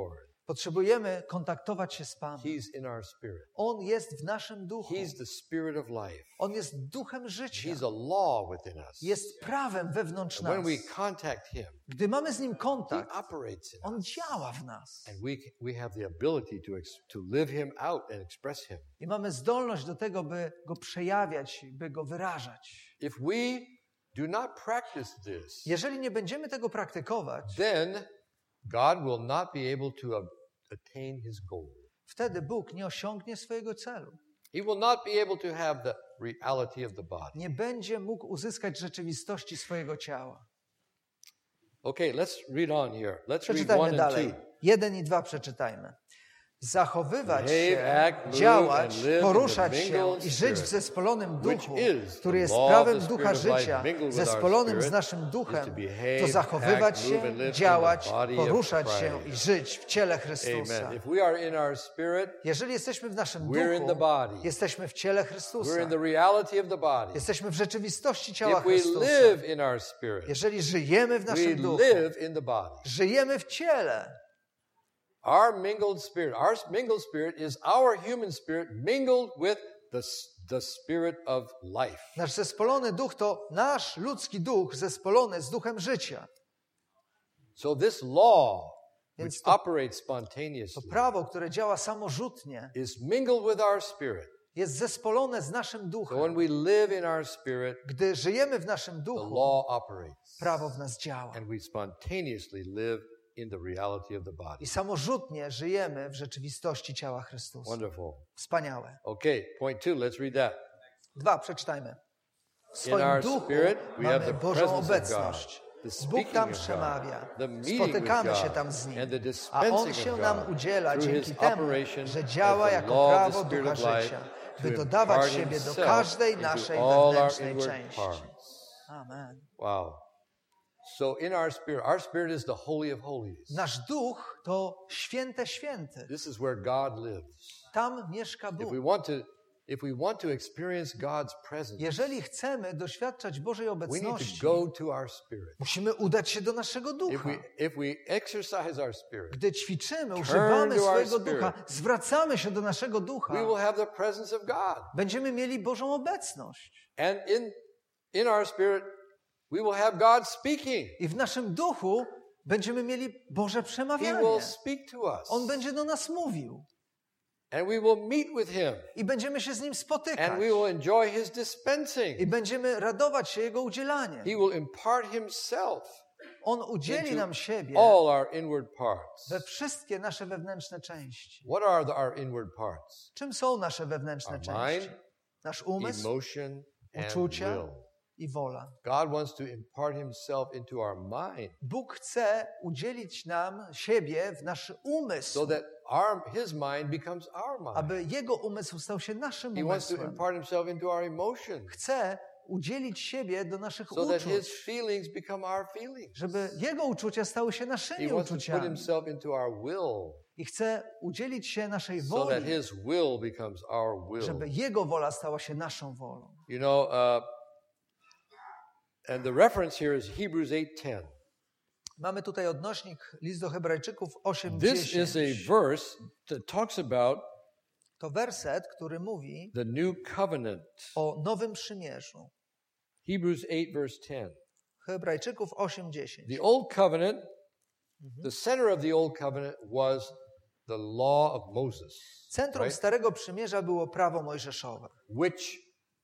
Potrzebujemy kontaktować się z Panem. He's in our spirit. On jest w naszym duchu. He's the spirit of life. On jest duchem życia. He's a law within us. Jest prawem wewnątrz And when nas. we contact him, Gdy mamy z Nim he kontakt, operates in On us. działa w nas. And we, we have the ability to, ex, to live him out and express him. I mamy zdolność do tego, by Go przejawiać, by Go wyrażać. If we do not practice this, Jeżeli nie będziemy tego praktykować, then God will not be able to ob- attain his goal. wtedy Bóg nie osiągnie swojego celu. He will not be able to have the reality of the body. Nie będzie mógł uzyskać rzeczywistości swojego ciała. Okay, let's read on here. Let's read Przeczytajmy one and dalej. two. Jeden i dwa przeczytajmy. Zachowywać Behave, się, act, move, działać, and live in poruszać the się mingled i żyć spirit, w zespolonym duchu, which is który the jest law of prawem the ducha spirit of life życia, mingled with our zespolonym z spirit, naszym is duchem, to behave, to zachowywać act, move się, and live in działać, the body of poruszać się Christ. i żyć w ciele Chrystusa. Amen. If we are in our spirit, Jeżeli jesteśmy w naszym we're in the duchu, body. jesteśmy w ciele Chrystusa. We're in the reality of the body. Jesteśmy w rzeczywistości ciała If we Chrystusa. live in our spirit, Jeżeli żyjemy w we naszym duchu, live in the body. żyjemy w ciele. Our mingled spirit, our mingled spirit is our human spirit mingled with the, the spirit of life. Nasz zespolony duch to nasz ludzki duch zespolony z duchem życia. So this law, Więc which to, operates to spontaneously, prawo, które działa samorzutnie, is mingled with our spirit. jest zespolone z naszym So when duchem. we live in our spirit, Gdy żyjemy w naszym the duchu, law operates. prawo w nas działa. And we spontaneously live in the reality of the body. I samorzutnie żyjemy w rzeczywistości ciała Chrystusa. Wonderful. Wspaniałe. Okay, point two, let's read that. Dwa, przeczytajmy. W In swoim our duchu spirit, we have mamy the Bożą presence of obecność. God, the Bóg speaking tam of God, przemawia. the meeting Spotykamy with się God, tam z Nim. and the A dispensing On of się God nam udziela through dzięki His temu, operation że as działa the jako law of prawo the Spirit Ducha of life życia, to by impart dodawać siebie do Himself każdej into naszej all our wewnętrznej inward części. parts. Amen. Wow. So in our spirit, our spirit is the Holy of Holies. Nasz duch to święte święty. This is where God lives. Tam mieszka If Bóg. we want to, if we want to experience God's presence, Jeżeli chcemy doświadczać Bożej we need to obecności, go to our spirit. musimy udać się do naszego If ducha. we, if we exercise our spirit, Gdy ćwiczymy, używamy to our swojego spirit. ducha, zwracamy się do naszego ducha, we will have the presence of God. będziemy mieli Bożą obecność. And in, in our spirit, we will have God speaking. I w naszym duchu będziemy mieli Boże He przemawianie. will speak to us. On będzie do nas mówił. And we will meet with Him. I będziemy się z Nim spotykać. And we will enjoy His dispensing. I będziemy radować się Jego udzielaniem. He will impart Himself On udzieli into nam siebie all our inward parts. we wszystkie nasze wewnętrzne części. What are the, our inward parts? Czym są nasze wewnętrzne Our części? mind, Nasz umysł emotion, and uczucia will. i wola. God wants to impart Himself into our mind Bóg chce udzielić nam siebie w nasz umysł, so that our, His mind becomes our mind. aby Jego umysł stał się naszym He wants to umysłem. impart Himself into our emotions Chce udzielić siebie do naszych so that His uczuć, feelings become our feelings. żeby Jego uczucia stały się He naszymi wants to put uczuciami. Himself into our will I chce udzielić się naszej so that woli, His will becomes our will. żeby Jego wola stała się naszą wolą. You know, uh, and the reference here is Hebrews eight ten. Mamy tutaj odnośnik, list do Hebrajczyków osiem This is a dziesięć. verse that talks about To werset, który mówi the new covenant. o nowym przymierzu. Hebrews eight verse ten. Hebrajczyków osiem dziesięć. The old covenant, the center of the old covenant was the law of Moses, Centrum right? Starego Przymierza było prawo mojżeszowe, which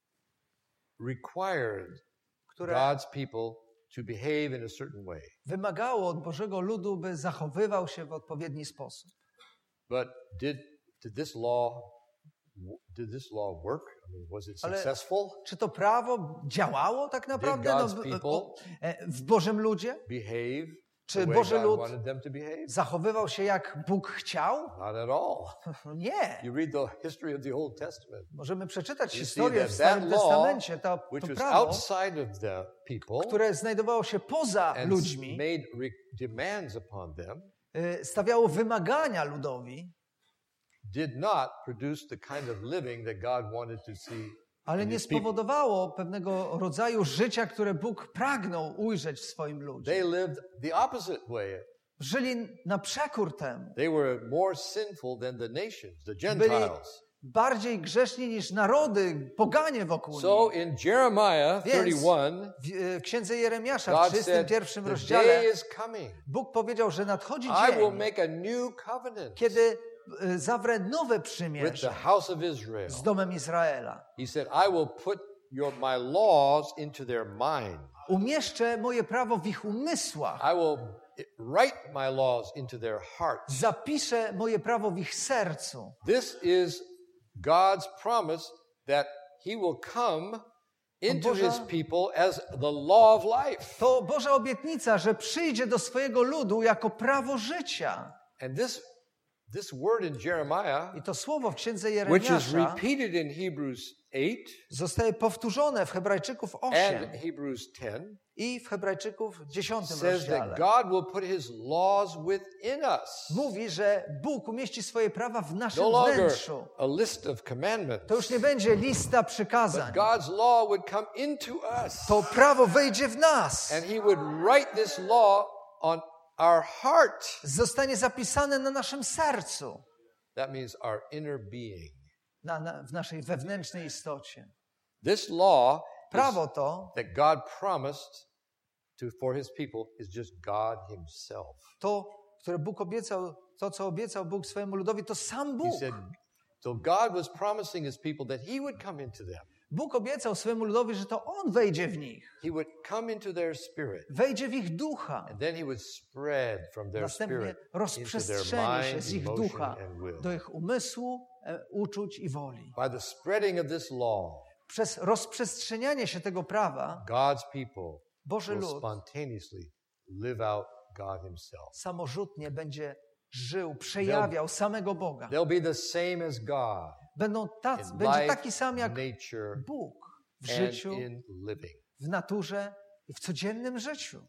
required które God's people to behave in a certain way. wymagało od Bożego ludu, by zachowywał się w odpowiedni sposób. But did did this law did this law work? I mean, was it Ale successful? czy to prawo działało tak naprawdę God's no, people o, e, w Bożym ludzie? Behave Czy the way Boży God lud wanted them to behave? zachowywał się jak Bóg chciał? Not at all. Nie. You read the history of the Old Testament, Możemy przeczytać You see historię that w Starym that law, Testamencie. To, which to was prawo, outside of the people które znajdowało się poza and ludźmi, made re- demands upon them, y, stawiało wymagania ludowi, did not produce the kind of living that God wanted to see ale in nie His people. spowodowało pewnego rodzaju życia, które Bóg pragnął ujrzeć w swoim ludzie. They lived the opposite way. żyli na przekór temu. They were more sinful than the nations, the Byli Gentiles. bardziej grzeszni niż narody, poganie wokół So nich. in Jeremiah Więc thirty-one, w e, księdze Jeremiasza w God trzydziestym said, pierwszym the rozdziale day is coming. Bóg powiedział, że nadchodzi I will dzień, make a new covenant kiedy e, zawrę nowe with the przymierze house of Israel. z domem Izraela. He said, I will put your, my laws into their mind. Umieszczę moje prawo w ich umysłach. I will write my laws into their hearts. Zapiszę moje prawo w ich sercu. This is God's promise that he will come into Boża- his people as the law of life. To Boża obietnica, że przyjdzie do swojego ludu jako prawo życia. And this, this word in Jeremiah, I to słowo w księdze which is Jeremiasza repeated in Hebrews eight zostaje powtórzone w Hebrajczyków osiem and Hebrews ten, i w Hebrajczyków dziesiątym says that rozdziale. God will put his laws within us. Mówi, że Bóg umieści swoje prawa w naszym No longer wnętrzu. a list of commandments. To już nie będzie lista przykazań. God's law would come into us. To prawo wejdzie w nas. And he would write this law on our heart. Zostanie zapisane na naszym sercu, That means our inner being. na, na, w naszej wewnętrznej istocie. This law Prawo to, that God promised to, for his people is just God himself. to, które Bóg obiecał, to co obiecał Bóg swojemu ludowi, to sam He Bóg. said, so God was promising his people that he would come into them. Bóg obiecał swojemu ludowi, że to On wejdzie w nich, He would come into their spirit. wejdzie w ich ducha. And then he would spread from their Następnie spirit into their rozprzestrzeni się mind, z ich emotion, ducha and will. do ich umysłu, e, uczuć i woli. By the spreading of this law, Przez rozprzestrzenianie się tego prawa God's people Boży will lud spontaneously live out God himself. samorzutnie będzie żył, przejawiał samego Boga. They'll be the same as God Będą tac, in będzie life, taki sam jak nature, Bóg w and życiu, in living. w naturze i w codziennym życiu.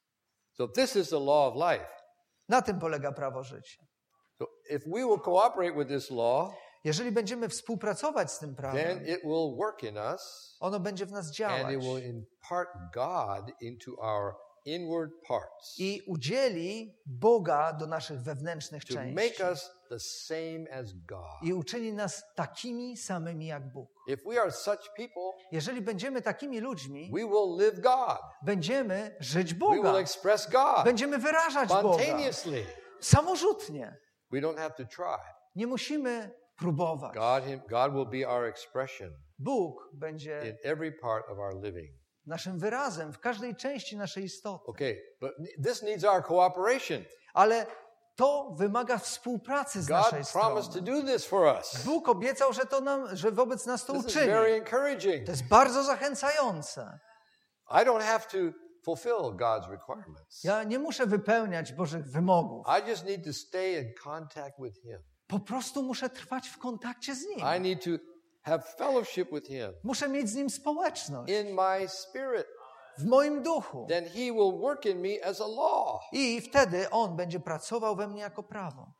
So this is the law of life. Na tym polega prawo życia. So if we will cooperate with this law, Jeżeli będziemy współpracować z tym prawem, then it will work in us ono będzie w nas and działać it will impart God into our inward parts i udzieli Boga do naszych wewnętrznych to make części us the same as God. i uczyni nas takimi samymi jak Bóg. If we are such people, Jeżeli będziemy takimi ludźmi, we will live God. będziemy żyć We will Boga. express God Będziemy wyrażać Boga. spontaneously. Samorzutnie. We don't have to try. Nie musimy próbować. God, him, God will be our expression Bóg będzie in every part of our living. naszym wyrazem w każdej części naszej istoty. Okay, but this needs our cooperation. Ale to wymaga współpracy z naszej God promised to strony. do this for us. Bóg obiecał, że, to nam, że wobec nas to This is uczyni. very encouraging. To jest bardzo zachęcające. I don't have to fulfill God's requirements. Ja nie muszę wypełniać Bożych wymogów. I just need to stay in contact with Him. Po prostu muszę trwać w kontakcie z Nim. I need to have fellowship with Him Muszę mieć z Nim społeczność. in my spirit. W moim duchu. Then He will work in me as a law I wtedy On będzie pracował we mnie jako prawo,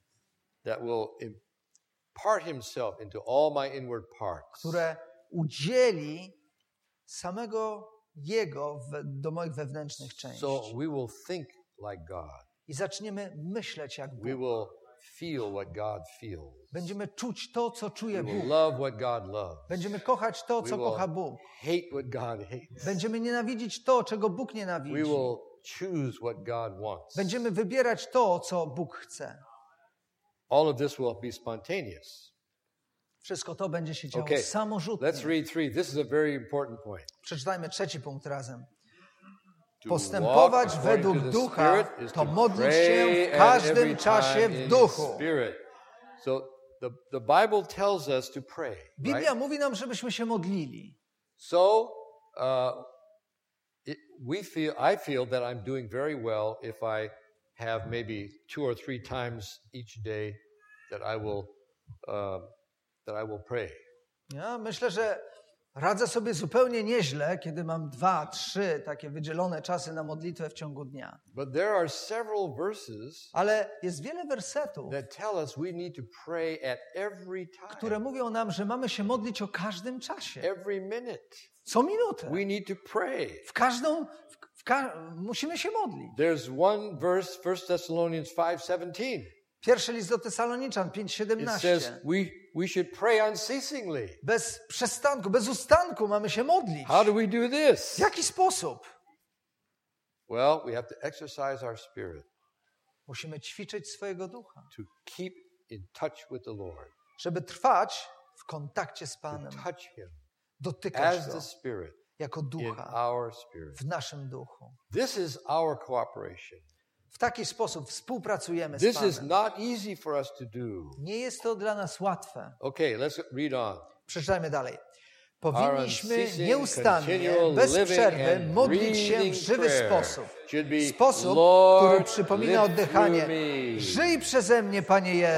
that will impart Himself into all my inward parts. które udzieli samego Jego w, do moich wewnętrznych części. So we will think like God. I zaczniemy myśleć jak We Bóg. will feel what God feels. Będziemy czuć to, co We czuje will Bóg. love what God loves. Będziemy kochać to, We co will kocha Bóg. hate what God hates. Będziemy nienawidzić to, czego Bóg We nienawidzi. will choose what God wants. Będziemy wybierać to, co Bóg chce. All of this will be spontaneous. Wszystko to będzie się działo Okay, samorzutnie. let's read three. This is a very important point. Przeczytajmy trzeci punkt razem. To Postępować walk according według to the ducha Spirit is to to modlić pray się w at każdym every czasie time w in duchu. Spirit. So the, the Bible tells us to pray. Biblia Right? mówi nam, żebyśmy się modlili. So uh, it, we feel, I feel that I'm doing very well if I have maybe two or three times each day that I will uh, that I will pray. Ja myślę, że radzę sobie zupełnie nieźle, kiedy mam dwa, trzy takie wydzielone czasy na modlitwę w ciągu dnia. But there are several verses Ale jest wiele wersetów, that tell us we need to pray at every time, które mówią nam, że mamy się modlić o każdym czasie. every minute. Co minutę. We need to pray. W każdą, w ka- musimy się modlić. There's one verse, First Thessalonians five seventeen. Pierwszy list do Tesaloniczan pięć It siedemnaście. says we, we should pray unceasingly. Bez przestanku, bez ustanku mamy się modlić. How do we do W this? jaki sposób? Well, we have to exercise our spirit Musimy ćwiczyć swojego ducha, to keep in touch with the Lord, żeby trwać w kontakcie z to Panem, touch Him dotykać as Go the Spirit jako in ducha our spirit. w naszym duchu. This is our cooperation. W taki sposób współpracujemy z This is Panem. not easy for us to do. Nie jest to dla nas łatwe. Okay, let's read on. Przeczytajmy dalej. Our Powinniśmy unceasing, nieustannie, continual bez living przerwy and modlić się w breathing żywy prayer sposób. should be, Sposób, Lord, który przypomina live oddychanie. through me. Żyj przeze mnie, Panie Jezu.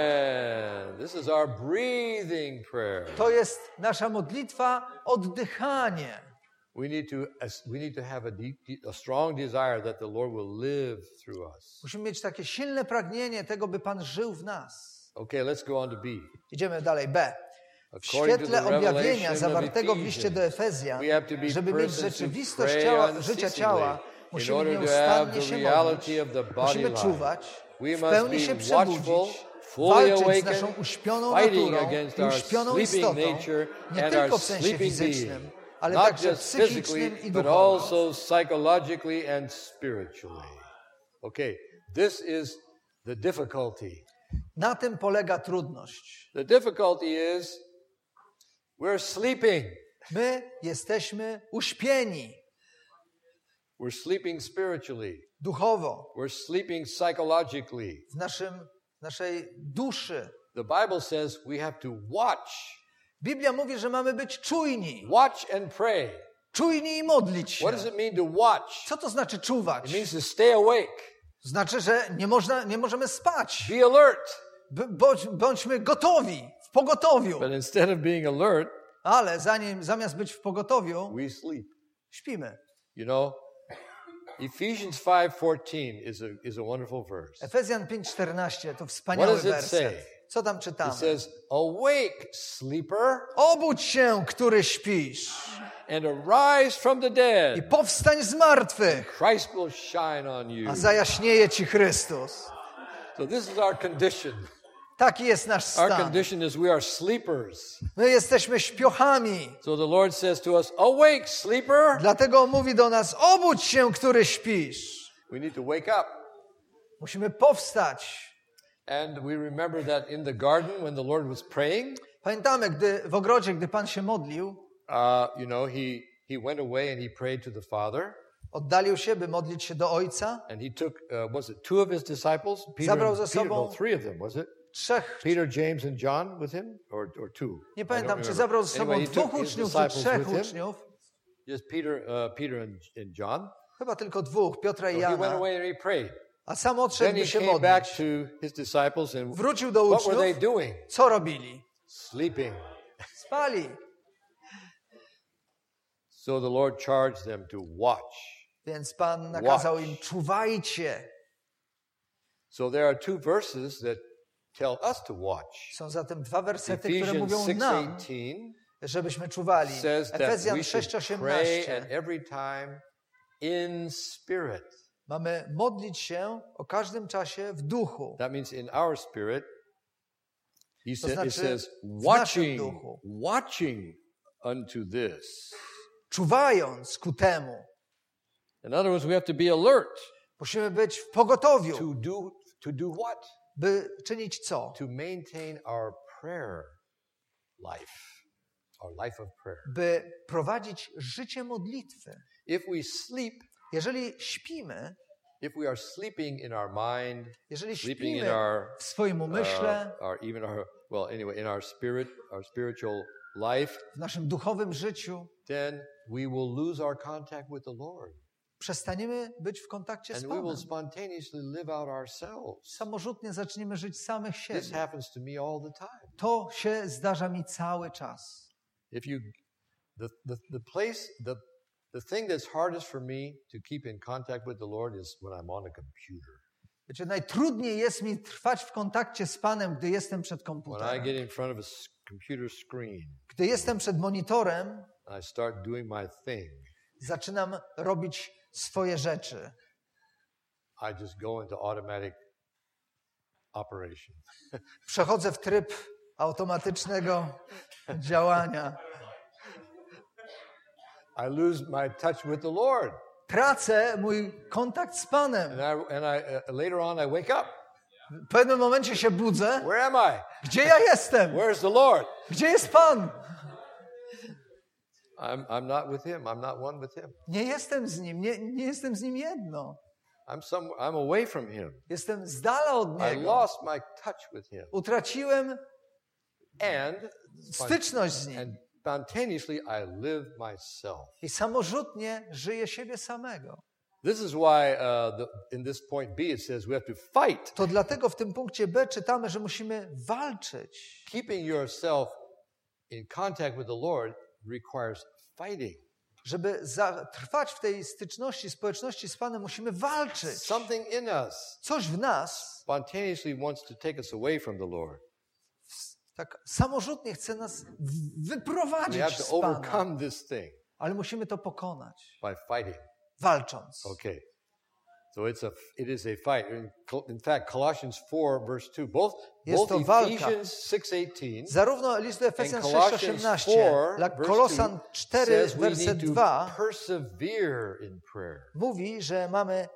Amen. This is our breathing prayer. To jest nasza modlitwa oddychanie. We need to we need to have a deep, a strong desire that the Lord will live through us. Musimy mieć takie silne pragnienie tego, by Pan żył w nas. Okay, let's go on to B. Idziemy dalej. B. W According to świetle the objawienia revelation of zawartego w liście do Ephesians, Efezjan, we have to be żeby mieć persons who rzeczywistość pray ciała, unceasingly życia ciała, in musimy order to have nieustannie the się reality modlić, of the body musimy life. czuwać, We w must pełni be się watchful, przebudzić, fully walczyć z awakened, naszą uśpioną fighting naturą against i our uśpioną sleeping istotą, nature nie and tylko our w sensie sleeping fizycznym, being. ale Not także just physically, psychicznym i but duchowo. also psychologically and spiritually. Okay, this is the difficulty. Na tym polega trudność. The difficulty is we're sleeping. My jesteśmy uśpieni We're sleeping spiritually. duchowo, We're sleeping psychologically. w naszym, naszej duszy. The Bible says we have to watch. Biblia mówi, że mamy być czujni. Watch and pray. Czujni i modlić się. What does it mean to watch? Co to znaczy czuwać? It means to stay awake. Znaczy, że nie można, nie możemy spać. Be alert. B- bądź, bądźmy gotowi, w pogotowiu. But instead of being alert, Ale zanim, zamiast być w pogotowiu, we sleep. śpimy. You know, Ephesians five fourteen is a is a wonderful verse. Efezjan pięć czternaście to What wspaniały does it werset. say? Co tam It czytamy? says, "Awake, sleeper, Obudź się, który śpisz and arise from the i dead. powstań z martwych, Christ will shine on you." a zajaśnieje ci Chrystus. So this is our condition. Taki jest nasz Our stan. condition is we are sleepers. My jesteśmy śpiochami. So the Lord says to us, "Awake, sleeper." Dlatego mówi do nas, obudź się, który śpisz. We need to wake up. Musimy powstać. And we remember that in the garden when the Lord was praying, Pamiętamy, gdy w ogrodzie, gdy Pan się modlił, uh, you know, he he went away and he prayed to the Father, oddalił się, by modlić się do Ojca. and he took uh, was it two of his disciples? Peter, Zabrał and, ze Peter sobą no, three of them, was it? Trzech, Peter, James and John with him, or or two? nie I don't pamiętam, czy remember. zabrał ze sobą Anyway, he dwóch took his uczniów, czy disciples trzech with him. uczniów. Just Peter, uh, Peter and, and John. Chyba tylko dwóch, Piotra i So he went Jana. away and he prayed. A sam Then odszedł, he by się came back modlić. to his disciples and Wrócił do what were they uczniów. doing? Co robili? Sleeping. Spali. So the Lord charged them to watch. Więc Pan nakazał Watch. im, czuwajcie. So there are two verses that tell us to watch. Są zatem dwa wersety, które Ephesians mówią six nam, eighteen żebyśmy czuwali. says that Efezjan we should sześć pray at osiemnaście. every time in spirit. Mamy modlić się o każdym czasie w duchu. That means in our spirit. He To said, znaczy it says w naszym watching, duchu. watching unto this. Czuwając ku temu. In other words, we have to be alert. Musimy być w pogotowiu, To do to do what? by czynić co? To maintain our prayer life. Our life of prayer. By prowadzić życie modlitwy. If we sleep, Jeżeli śpimy, if we are sleeping in our mind, jeżeli sleeping in śpimy our w swoim umyśle, uh, our even our well anyway in our spirit, our spiritual life, w naszym duchowym życiu, then we will lose our contact with the Lord, przestaniemy być w kontakcie z and we will Panem. spontaneously live out ourselves. Samorzutnie zaczniemy żyć samych This siebie. happens to me all the time. To się zdarza mi cały czas. If you, the the the place the the thing that's hardest for me to keep in contact with the Lord is when I'm on a computer. Wiecie, najtrudniej jest mi trwać w kontakcie z Panem, gdy jestem przed When I komputerem. get in front of a s- computer screen Gdy jestem przed monitorem, and I start doing my thing. zaczynam robić swoje rzeczy. I just go into automatic operation. Przechodzę w tryb automatycznego działania. I lose my touch with the Lord. Tracę mój kontakt z Panem. And I, and I uh, later on I wake up. W pewnym momencie się budzę. Where am I? Gdzie ja jestem? Where's the Lord? Gdzie jest Pan? I'm, I'm not with him. I'm not one with him. Nie jestem z Nim, nie, nie jestem z Nim jedno. I'm some, I'm away from him. Jestem z dala od I Niego. lost my touch with him. Utraciłem And, styczność z Nim. and spontaneously I live myself. I samorzutnie żyję siebie samego. This is why uh, the, in this point B it says we have to fight. To dlatego w tym punkcie B czytamy, że musimy walczyć. Keeping yourself in contact with the Lord requires fighting. Żeby trwać w tej styczności, społeczności z Panem, musimy walczyć. Something in us Coś w nas spontaneously wants to take us away from the Lord. tak samorzutnie chce nas We wyprowadzić have to z Pana. overcome this thing Ale musimy to pokonać, by fighting. walcząc. Okay. So it's a it is a fight. In, in fact, Colossians four verse two, both Jest both to walka. Ephesians six eighteen Zarówno list do Efezjan and sześć Colossians osiemnaście, four jak verse Kolosan two cztery, says we werset need to dwa persevere in prayer. mówi, że mamy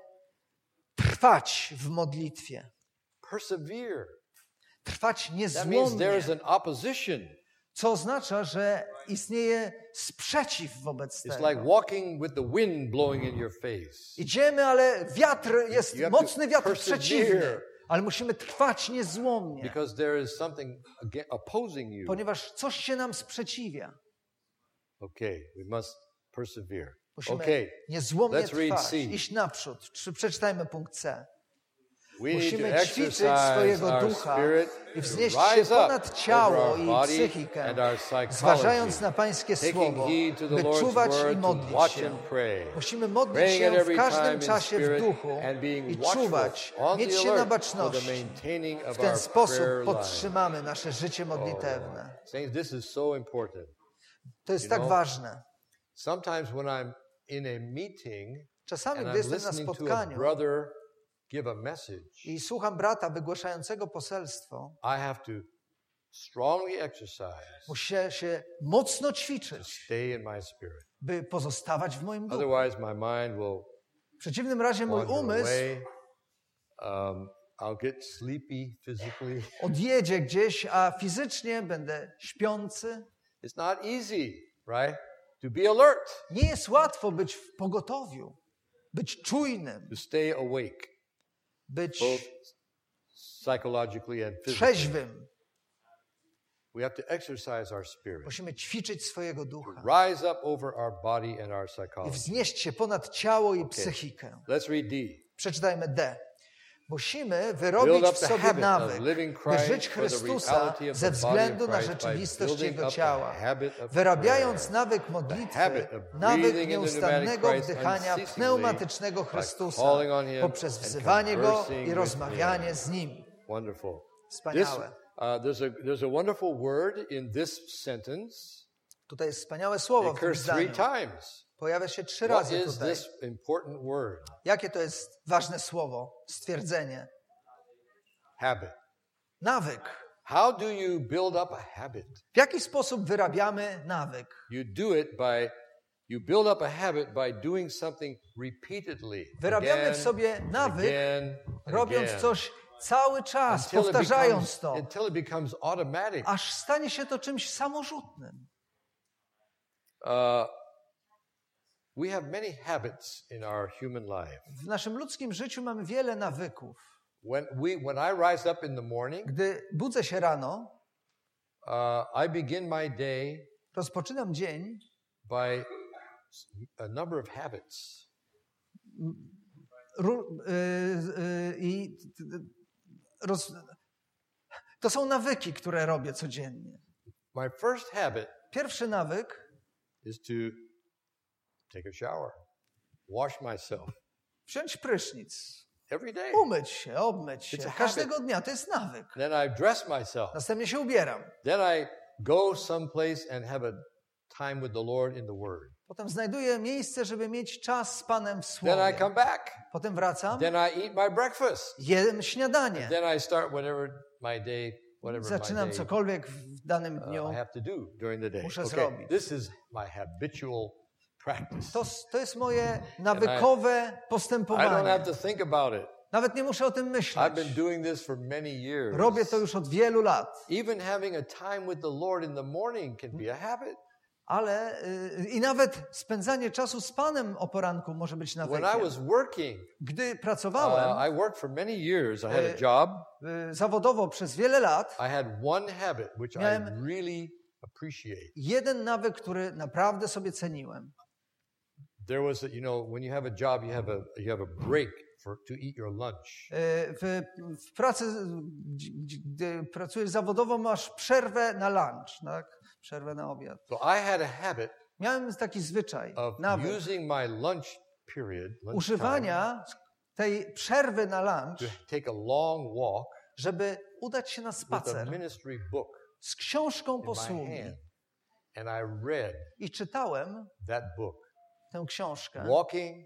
trwać w modlitwie. Persevere. Trwać That means niezłomnie. there is an opposition. Co oznacza, że istnieje sprzeciw wobec It's tego. like walking with the wind blowing in your face. Idziemy, ale wiatr jest, You have to mocny wiatr persevere. przeciwny. Ale musimy trwać niezłomnie, Because there is something aga- opposing you. ponieważ coś się nam sprzeciwia. Okay, we must persevere. Musimy Okay, niezłomnie let's read trwać, C. iść naprzód. Czy- Przeczytajmy punkt C. We need to Musimy ćwiczyć exercise swojego our ducha spirit i to wznieść się rise up ponad ciało over our i body psychikę, and our psychology, zważając na Pańskie taking Słowo, heed to the by Lord's czuwać i word, to modlić watch się. and pray. Musimy modlić Praying at się w every time każdym in czasie w spirit duchu and being i watchful, czuwać, on mieć the się na alert for the baczności. maintaining of W ten our sposób prayer life. podtrzymamy nasze życie modlitewne. Saints, this is so important. To jest You tak know, ważne. Sometimes when I'm in a meeting Czasami, and gdy I'm jestem na listening to a spotkaniu brother give a message, i słucham brata wygłaszającego poselstwo, I have to strongly exercise muszę się mocno to ćwiczyć, stay in my spirit. by pozostawać w moim duchu. Otherwise, my mind will W przeciwnym razie mój wander umysł away. Um, I'll get sleepy physically. odjedzie gdzieś, a fizycznie będę śpiący. It's not easy, right? To be alert, Nie jest łatwo być w pogotowiu, być czujnym, to stay awake, być both psychologically and physically. trzeźwym. We have to exercise our spirit, Musimy ćwiczyć swojego ducha rise up over our body and our i psychology. wznieść się ponad ciało i psychikę. Let's read D. Przeczytajmy D. Musimy Build wyrobić up w the sobie habit nawyk, of living by Christ żyć for the Chrystusa reality of ze the body względu of na Christ by rzeczywistość building Jego up the ciała, habit of wyrabiając prayer, nawyk the modlitwy, habit of nawyk breathing in the nieustannego pneumatic Christ wdychania unceasingly pneumatycznego by Chrystusa calling on Him poprzez and wzywanie Go conversing i with rozmawianie Him. z Nim. Wonderful. This, Wspaniałe. uh, there's, a, there's a wonderful word in this sentence. Tutaj jest wspaniałe słowo It w tym occurs three zdaniu. times. Pojawia się trzy What razy is tutaj. this important word? Jakie to jest ważne słowo, stwierdzenie? Habit. Nawyk. How do you build up a habit? W jaki sposób wyrabiamy nawyk? You do it by, you build up a habit by doing something repeatedly. Wyrabiamy again, w sobie nawyk, again, and robiąc again, coś cały czas, until it powtarzając becomes- to, Until it becomes automatic. aż stanie się to czymś samorzutnym. Uh, we have many habits in our human life. W naszym ludzkim życiu mamy wiele nawyków. When we, when I rise up in the morning, Gdy budzę się rano, uh, I begin my day rozpoczynam dzień by a number of habits. ru, y, y, i roz, to są nawyki, które robię codziennie. My first habit Pierwszy nawyk is to take a shower, wash myself wziąć prysznic, every day. umyć się, obmyć się. It's a Każdego dnia to jest nawyk. Then I dress myself. Następnie się ubieram. Then I go someplace and have a time with the Lord in the Word. Potem znajduję miejsce, żeby mieć czas z Panem w Then I Słowie. come back. Potem wracam, Then I eat my breakfast. jem śniadanie. Then I start whatever my day, whatever my Zaczynam day cokolwiek w danym dniu. uh, I have to do during the day. Muszę Okay, zrobić. this is my habitual practice. To, to jest moje nawykowe I don't postępowanie. have to think about it. Nawet nie muszę o tym I've myśleć. been doing this for many years. Robię to już od wielu lat. Even having a time with the Lord in the morning can be a habit. Ale y, i nawet spędzanie czasu z Panem o poranku może być When I nawykiem. was working, Gdy uh, pracowałem I worked for many years. I had Uh, a job. y, zawodowo przez wiele lat, I had one habit which Miałem- I really appreciate. jeden nawyk, który naprawdę sobie ceniłem. There was, a, you know, when you have a job, you have a you have a break for to eat your lunch. Y, W, w pracy, gdzie- gdzie- gdy pracujesz zawodowo, masz przerwę na lunch, tak? Przerwę na obiad. So I had a habit Miałem taki zwyczaj, of nawyk, using my lunch period, lunch time, używania tej przerwy na lunch, to take a long walk żeby udać się na with a spacer ministry book z książką in my posługi. hand, and I read I czytałem that book, tę książkę, walking,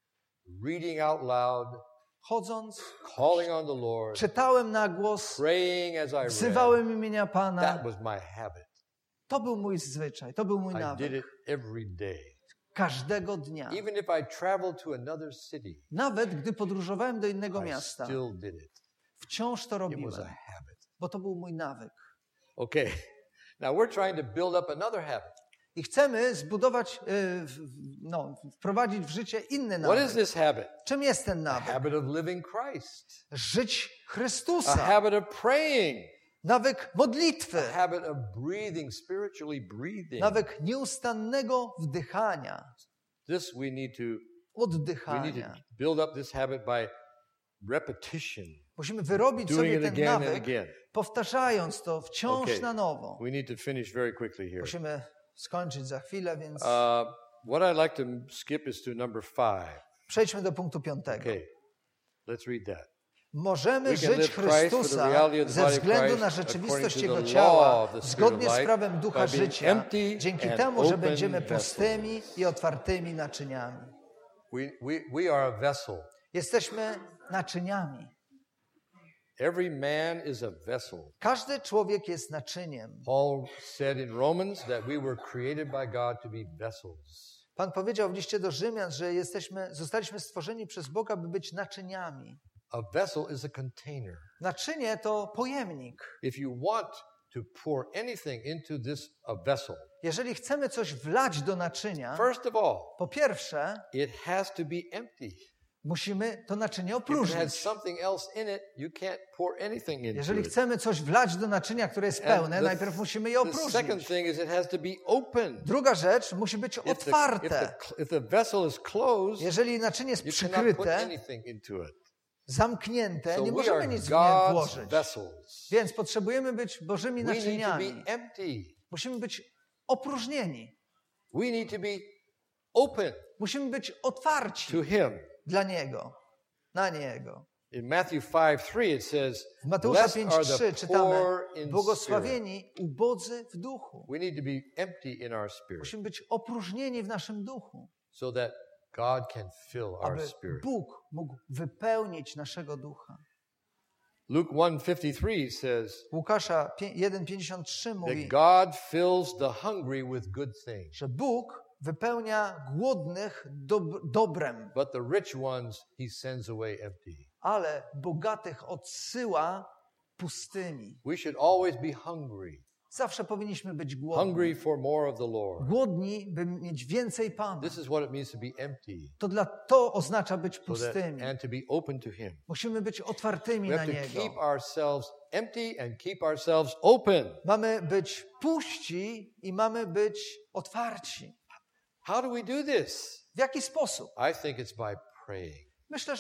reading out loud, chodząc, calling on the Lord, czytałem na głos, praying as I read. wzywałem imienia That Pana. was my habit. To był mój zwyczaj, to był mój I did nawyk. it every day. Każdego dnia. Even if I traveled to another city, Nawet gdy podróżowałem do innego I miasta, still did it. wciąż to It was a robiłem, habit. bo to był mój nawyk. Okay. Now we're trying to build up another habit. I chcemy zbudować, y, w- w- no, wprowadzić w życie inny What is nawyk. this habit? Czym jest ten A nawyk? habit of living Christ. Żyć A Chrystusa. habit of praying. Nawyk modlitwy. A habit of breathing, spiritually breathing. Nawyk nieustannego wdychania, This we need to we need to oddychania. build up this habit by repetition, Musimy wyrobić doing sobie it ten again and nawyk, again. powtarzając to wciąż Okay. na nowo. We need to finish very quickly here. Musimy skończyć za chwilę, więc Uh, what I'd like to skip is to number five. przejdźmy do punktu piątego. Okay, let's read that. Możemy We can żyć live Christ for the Chrystusa reality of the ze body of względu Christ na rzeczywistość according to Jego the ciała, law of the Spirit zgodnie of z life, prawem Ducha by being życia, empty dzięki and temu, że open będziemy vessels. pustymi i otwartymi naczyniami. We, we, we are a vessel. Jesteśmy naczyniami. Every man is a vessel. Każdy człowiek jest naczyniem. Paul said in Romans that we were created by God to be vessels. Pan powiedział w liście do Rzymian, że jesteśmy, zostaliśmy stworzeni przez Boga, by być naczyniami. A vessel is a container. Naczynie to pojemnik. If you want to pour anything into this a vessel, Jeżeli chcemy coś wlać do naczynia, first of all, po pierwsze it has to be empty. musimy to naczynie If it has opróżnić. something else in it, you can't pour anything into Jeżeli it. chcemy coś wlać do naczynia, które jest And pełne, the- najpierw musimy je The second opróżnić. thing is it has to be open. Druga rzecz, musi być If the, if otwarte. the, if the vessel is closed, Jeżeli naczynie jest you cannot put przykryte, anything into it. zamknięte, So nie we możemy are nic w nie God's włożyć. vessels. Więc potrzebujemy być Bożymi We need to naczyniami. be empty. Musimy być opróżnieni. We need to be open Musimy być otwarci to Him. dla Niego, na Niego. In Matthew five three it says, W Mateusza "Blessed pięć are trzy the czytamy: poor in spirit." błogosławieni ubodzy w duchu. We need to be empty in our spirit Musimy być opróżnieni w naszym duchu, so that God can fill our aby spirit. Bóg mógł wypełnić naszego ducha. Luke one fifty-three says Łukasza jeden pięćdziesiąt trzy that mówi, God fills the hungry with good things, że Bóg wypełnia głodnych dob- dobrem, but the rich ones He sends away empty. ale bogatych odsyła pustymi. We should always be hungry, Zawsze powinniśmy być głodni. hungry for more of the Lord. Głodni, by mieć więcej Pana. This is what it means to be empty, To, dla, to oznacza być so that, pustymi. and to be open to Him. Musimy być otwartymi We na have to keep Niego. ourselves empty and keep ourselves open. Mamy być puści i mamy być otwarci. How do we do this? W jaki sposób? I think it's by praying. Myślę, że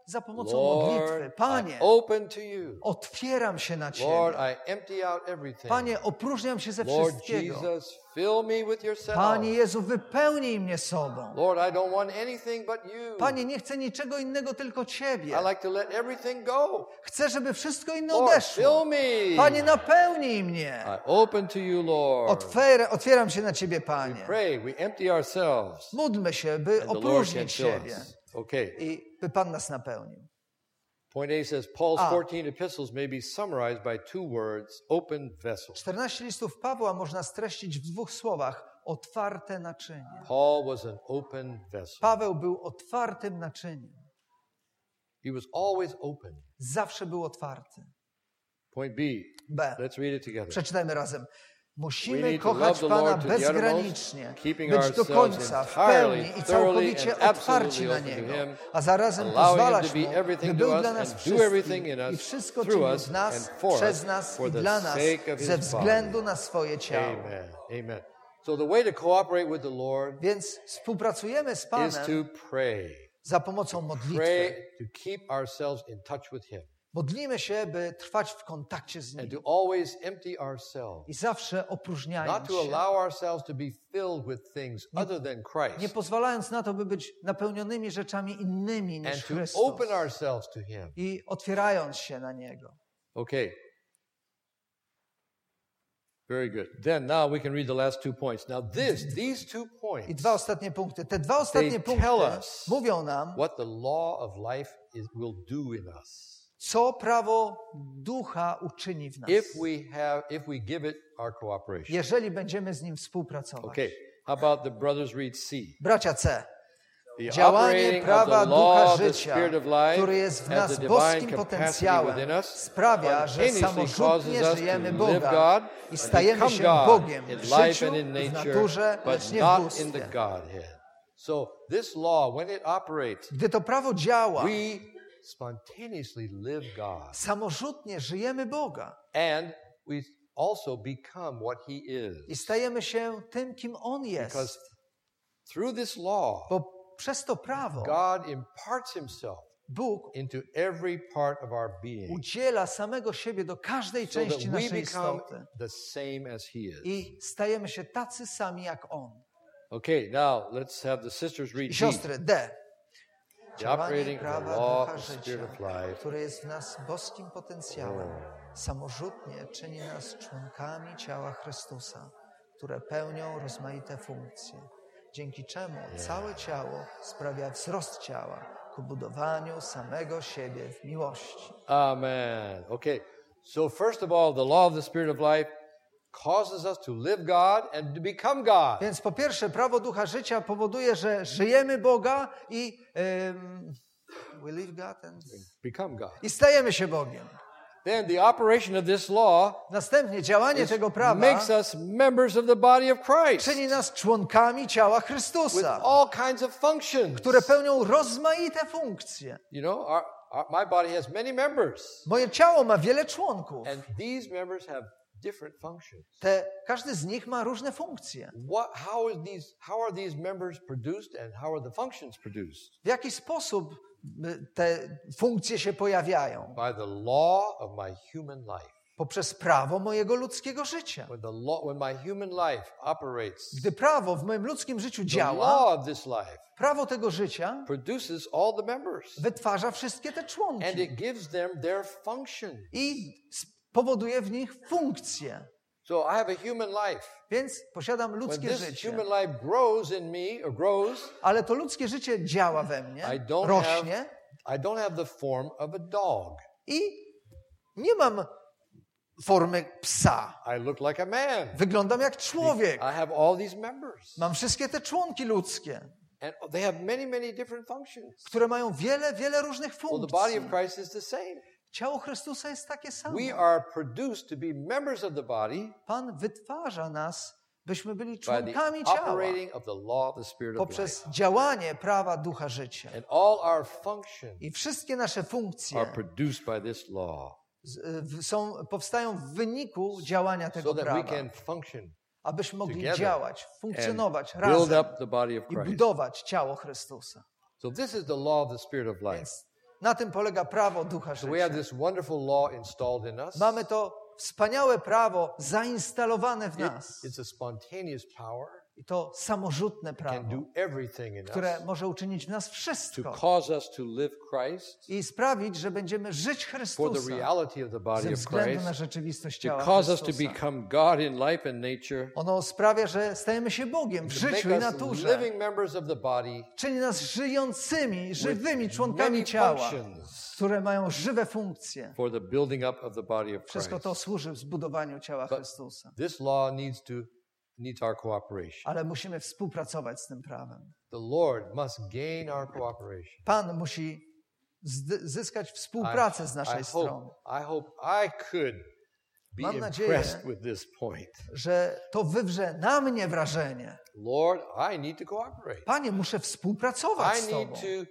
za pomocą Lord, modlitwy. Panie, I open to you. otwieram się na Lord, Ciebie. I empty out everything. Panie, opróżniam się ze Lord wszystkiego. Jesus, fill me with yourself. Panie Jezu, wypełnij mnie sobą. Lord, I don't want anything but you. Panie, nie chcę niczego innego, tylko Ciebie. I like to let everything go. Chcę, żeby wszystko inne Lord, odeszło. fill me. Panie, napełnij mnie. I open to you, Lord. Otwiera, otwieram się na Ciebie, We Panie. pray, we empty ourselves. Módlmy się, by And the Lord can opróżnić fill siebie us. Okay. i by Pan nas napełnił. Point A says Paul's A. fourteen epistles may be summarized by two words, open vessel. czternaście listów Pawła można streścić w dwóch słowach. Otwarte naczynie. Paul was an open vessel. Paweł był otwartym naczyniem. He was always open. Zawsze był otwarty. Point B. B. Let's read it together. Przeczytajmy razem. We Musimy need to kochać love the Pana Lord to the bezgranicznie, uttermost, keeping być do ourselves końca, w entirely, pełni i thoroughly całkowicie and absolutely otwarci na open to Niego, Him, a zarazem allowing Him pozwalać to be Mu, by everything to był us dla nas and do everything wszystkim in us, i wszystko through czynił us w nas, and for us, przez nas for i the dla nas, sake of ze His względu body. na swoje ciało. Amen. Amen. So the way to cooperate with the Lord Więc współpracujemy z is Panem to pray. za pomocą modlitwy. Pray to keep ourselves in touch with Him Modlimy się, by trwać w kontakcie z and Nim to always empty ourselves. i zawsze Not opróżniając to się, allow ourselves to be filled with things other than nie Christ pozwalając na to, by być napełnionymi rzeczami innymi and niż to Chrystus open ourselves to Him. i otwierając się na Niego. Okay. Very good. Then now we can read the last two points. Now this, these two I points, dwa ostatnie punkty. Te dwa ostatnie they punkty tell us mówią nam, what the law of life is, will do in us co prawo ducha uczyni w nas, if we have, if we give it our cooperation. jeżeli będziemy z nim współpracować. Okay. How about the brothers read C? Bracia C. The Działanie operating of prawa the ducha law of the życia, Spirit of life który jest w as nas the divine boskim capacity potencjałem, within us sprawia, że spontaneously samorzutnie causes us żyjemy to live Boga God i and stajemy become się God Bogiem in w life życiu and in i w nature, naturze, but lecz nie w not in the bóstwie. Godhead. So this law, when it operates, Gdy to prawo działa, we spontaneously live God, samorzutnie żyjemy Boga and we also become what He i is. stajemy się tym, kim On Because jest. through this law, Bo przez to prawo God imparts Himself Bóg into every part of our being, udziela samego siebie do każdej so that części we naszej become istoty the same as He is. i stajemy się tacy sami jak On. Okay, now let's have the sisters read I D. siostry, D. The Działanie operating of the prawa law ducha of the Spirit życia, of life. które jest w nas boskim potencjałem, samorzutnie czyni nas członkami ciała Chrystusa, które pełnią rozmaite funkcje, dzięki czemu całe ciało sprawia wzrost ciała ku budowaniu samego siebie w miłości. Amen. Okay, so first of all, the law of the Spirit of life causes us to live God and to become God. Więc po pierwsze, prawo ducha życia powoduje, że żyjemy Boga i um, we live God and, Become God. i stajemy się Bogiem. Then the operation of this law Następnie działanie is, tego prawa makes us members of the body of Christ czyni nas członkami ciała with Chrystusa, all kinds of functions. które pełnią rozmaite funkcje. You know, our, our, my body has many members, Moje ciało ma wiele członków. and these members have different functions. Te, każdy z nich ma różne funkcje. What, how, is these, how are these members produced and how are the functions produced? W jaki sposób y, te funkcje się pojawiają? By the law of my human life. Poprzez prawo mojego ludzkiego życia. When, the law, when my human life operates, Gdy prawo w moim ludzkim życiu the działa, law of this life prawo tego życia produces all the members, wytwarza wszystkie te and członki it gives them their function. i powoduje w nich funkcje. So I have a human life. Więc posiadam When ludzkie this życie. human life grows in me, or grows, Ale to ludzkie życie działa we mnie, I don't rośnie have, I don't have the form of a dog. i nie mam formy psa. I look like a man. Wyglądam jak człowiek. I have all these members, Mam wszystkie te członki ludzkie, and they have many, many different functions. które mają wiele, wiele różnych Well, the body of funkcji. Christ is the same. Ciało Chrystusa jest takie samo. We are produced to be members of the body Pan wytwarza nas, byśmy byli by the członkami ciała operating of the law of the Spirit of life. poprzez działanie prawa ducha życia. And all our functions I wszystkie nasze funkcje are produced by this law, z- w- są, powstają w wyniku działania so tego that we prawa, can function abyśmy mogli together działać, funkcjonować and build razem up the body of i Christ. budować ciało Chrystusa. So this is the law of the Spirit of life. Więc Na tym polega prawo Ducha So we have życia. this wonderful law installed in us. Mamy to wspaniałe prawo zainstalowane w It- nas. it's a spontaneous power. I to samorzutne Can prawo, do everything in które us może uczynić w nas to wszystko cause us to live Christ i sprawić, że będziemy żyć for the Chrystusa reality of the body ze of względu Christ, na rzeczywistość to ciała cause us to Chrystusa. become God in life and nature, Ono sprawia, że stajemy się Bogiem w to make życiu i us naturze. living members of the body Czyni nas żyjącymi, żywymi with członkami many ciała, functions które mają żywe funkcje. for the building up of the body of Wszystko Christ. to służy w zbudowaniu ciała Chrystusa. This law needs to needs our cooperation. Ale musimy współpracować z tym prawem. The Lord must gain our cooperation. Pan musi zdy- zyskać współpracę z I naszej strony. hope, I hope I could be Mam nadzieję, impressed with this point. że to wywrze na mnie wrażenie. Lord, I need to cooperate. Panie, muszę współpracować I z need Tobą. to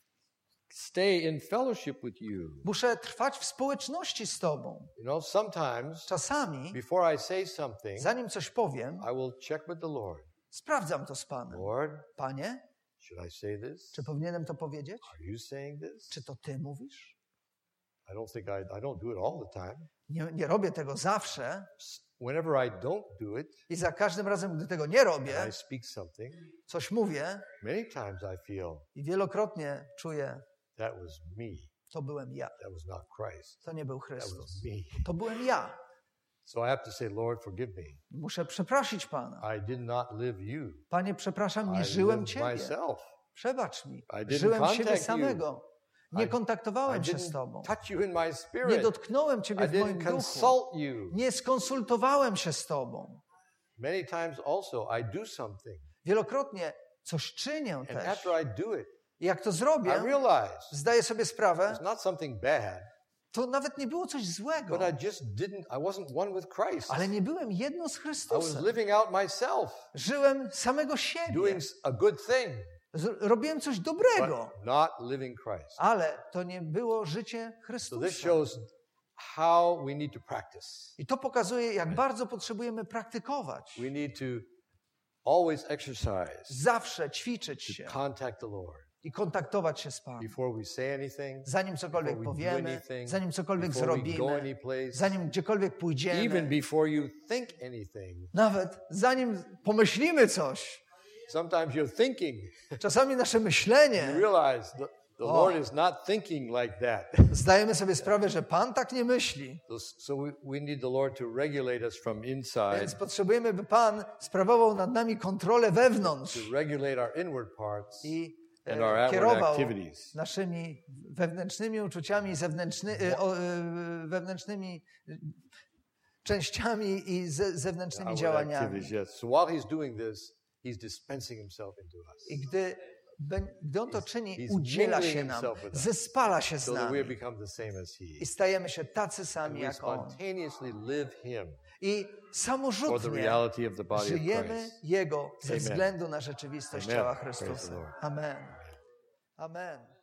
stay in fellowship with you. Muszę trwać w społeczności z Tobą. You know, sometimes Czasami, before I say something, zanim coś powiem, I will check with the Lord. sprawdzam to z Panem. Lord, Panie, should I say this? czy powinienem to powiedzieć? Are you saying this? Czy to Ty mówisz? I don't think I, I don't do it all the time. Nie, nie robię tego zawsze Whenever I don't do it, i za każdym razem, gdy tego nie robię, and I speak something, coś mówię many times I feel i wielokrotnie czuję, that was me. to byłem ja. That was not Christ. To nie był That Chrystus. was me. To byłem ja. So I have to say, Lord, forgive me. Muszę przeprosić Pana. I did not live you. Panie, przepraszam, nie I żyłem lived Ciebie. myself. Przebacz mi. didn't Żyłem contact siebie you. samego. Nie I kontaktowałem się z didn't Tobą. touch you in my Nie spirit. dotknąłem Ciebie I w moim didn't duchu. consult you. Nie skonsultowałem się z Tobą. Many times also I do something. Wielokrotnie coś czynię And też. after I do it, I jak to I zrobię, realize zdaję sobie sprawę, it's not something bad, to nawet nie było coś złego. but I just didn't, I wasn't one with Christ. Ale nie byłem jedno z I was Chrystusem. living out myself, Żyłem samego siebie. doing a good thing, Z- Robiłem coś dobrego. but not living Christ. Ale to nie było życie So this Chrystusa. shows how we need to practice. I to pokazuje, jak bardzo potrzebujemy praktykować. We need to always exercise Zawsze ćwiczyć się to contact the Lord i kontaktować się z Panem. before we say anything, Zanim cokolwiek before we do powiemy, anything, zanim cokolwiek before we go zrobimy, any place, zanim gdziekolwiek even pójdziemy, before you think anything. nawet zanim pomyślimy coś. Sometimes you're thinking, Czasami nasze you myślenie, realize the, the Oh. Lord is not thinking like that. zdajemy sobie sprawę, że Pan tak nie myśli. So, so we, we need the Lord to regulate us from inside, Więc potrzebujemy, by Pan sprawował nad nami kontrolę wewnątrz to regulate our inward parts i e, and our outward kierował activities. naszymi wewnętrznymi uczuciami, zewnętrzny, e, o, e, wewnętrznymi częściami i ze, zewnętrznymi Outward działaniami. activities, yes. So while He's doing this, He's dispensing Himself into us. I gdy, be- gdy On to czyni, he's udziela mingling się nam, himself with us, zespala się z So that we nami become the same as He i is. stajemy się tacy And sami we jak On. spontaneously live Him I for the samorzutnie reality of the body of żyjemy Christ. Jego ze Amen. względu na rzeczywistość Amen. ciała Praise the Chrystusa. Lord. Amen. Amen.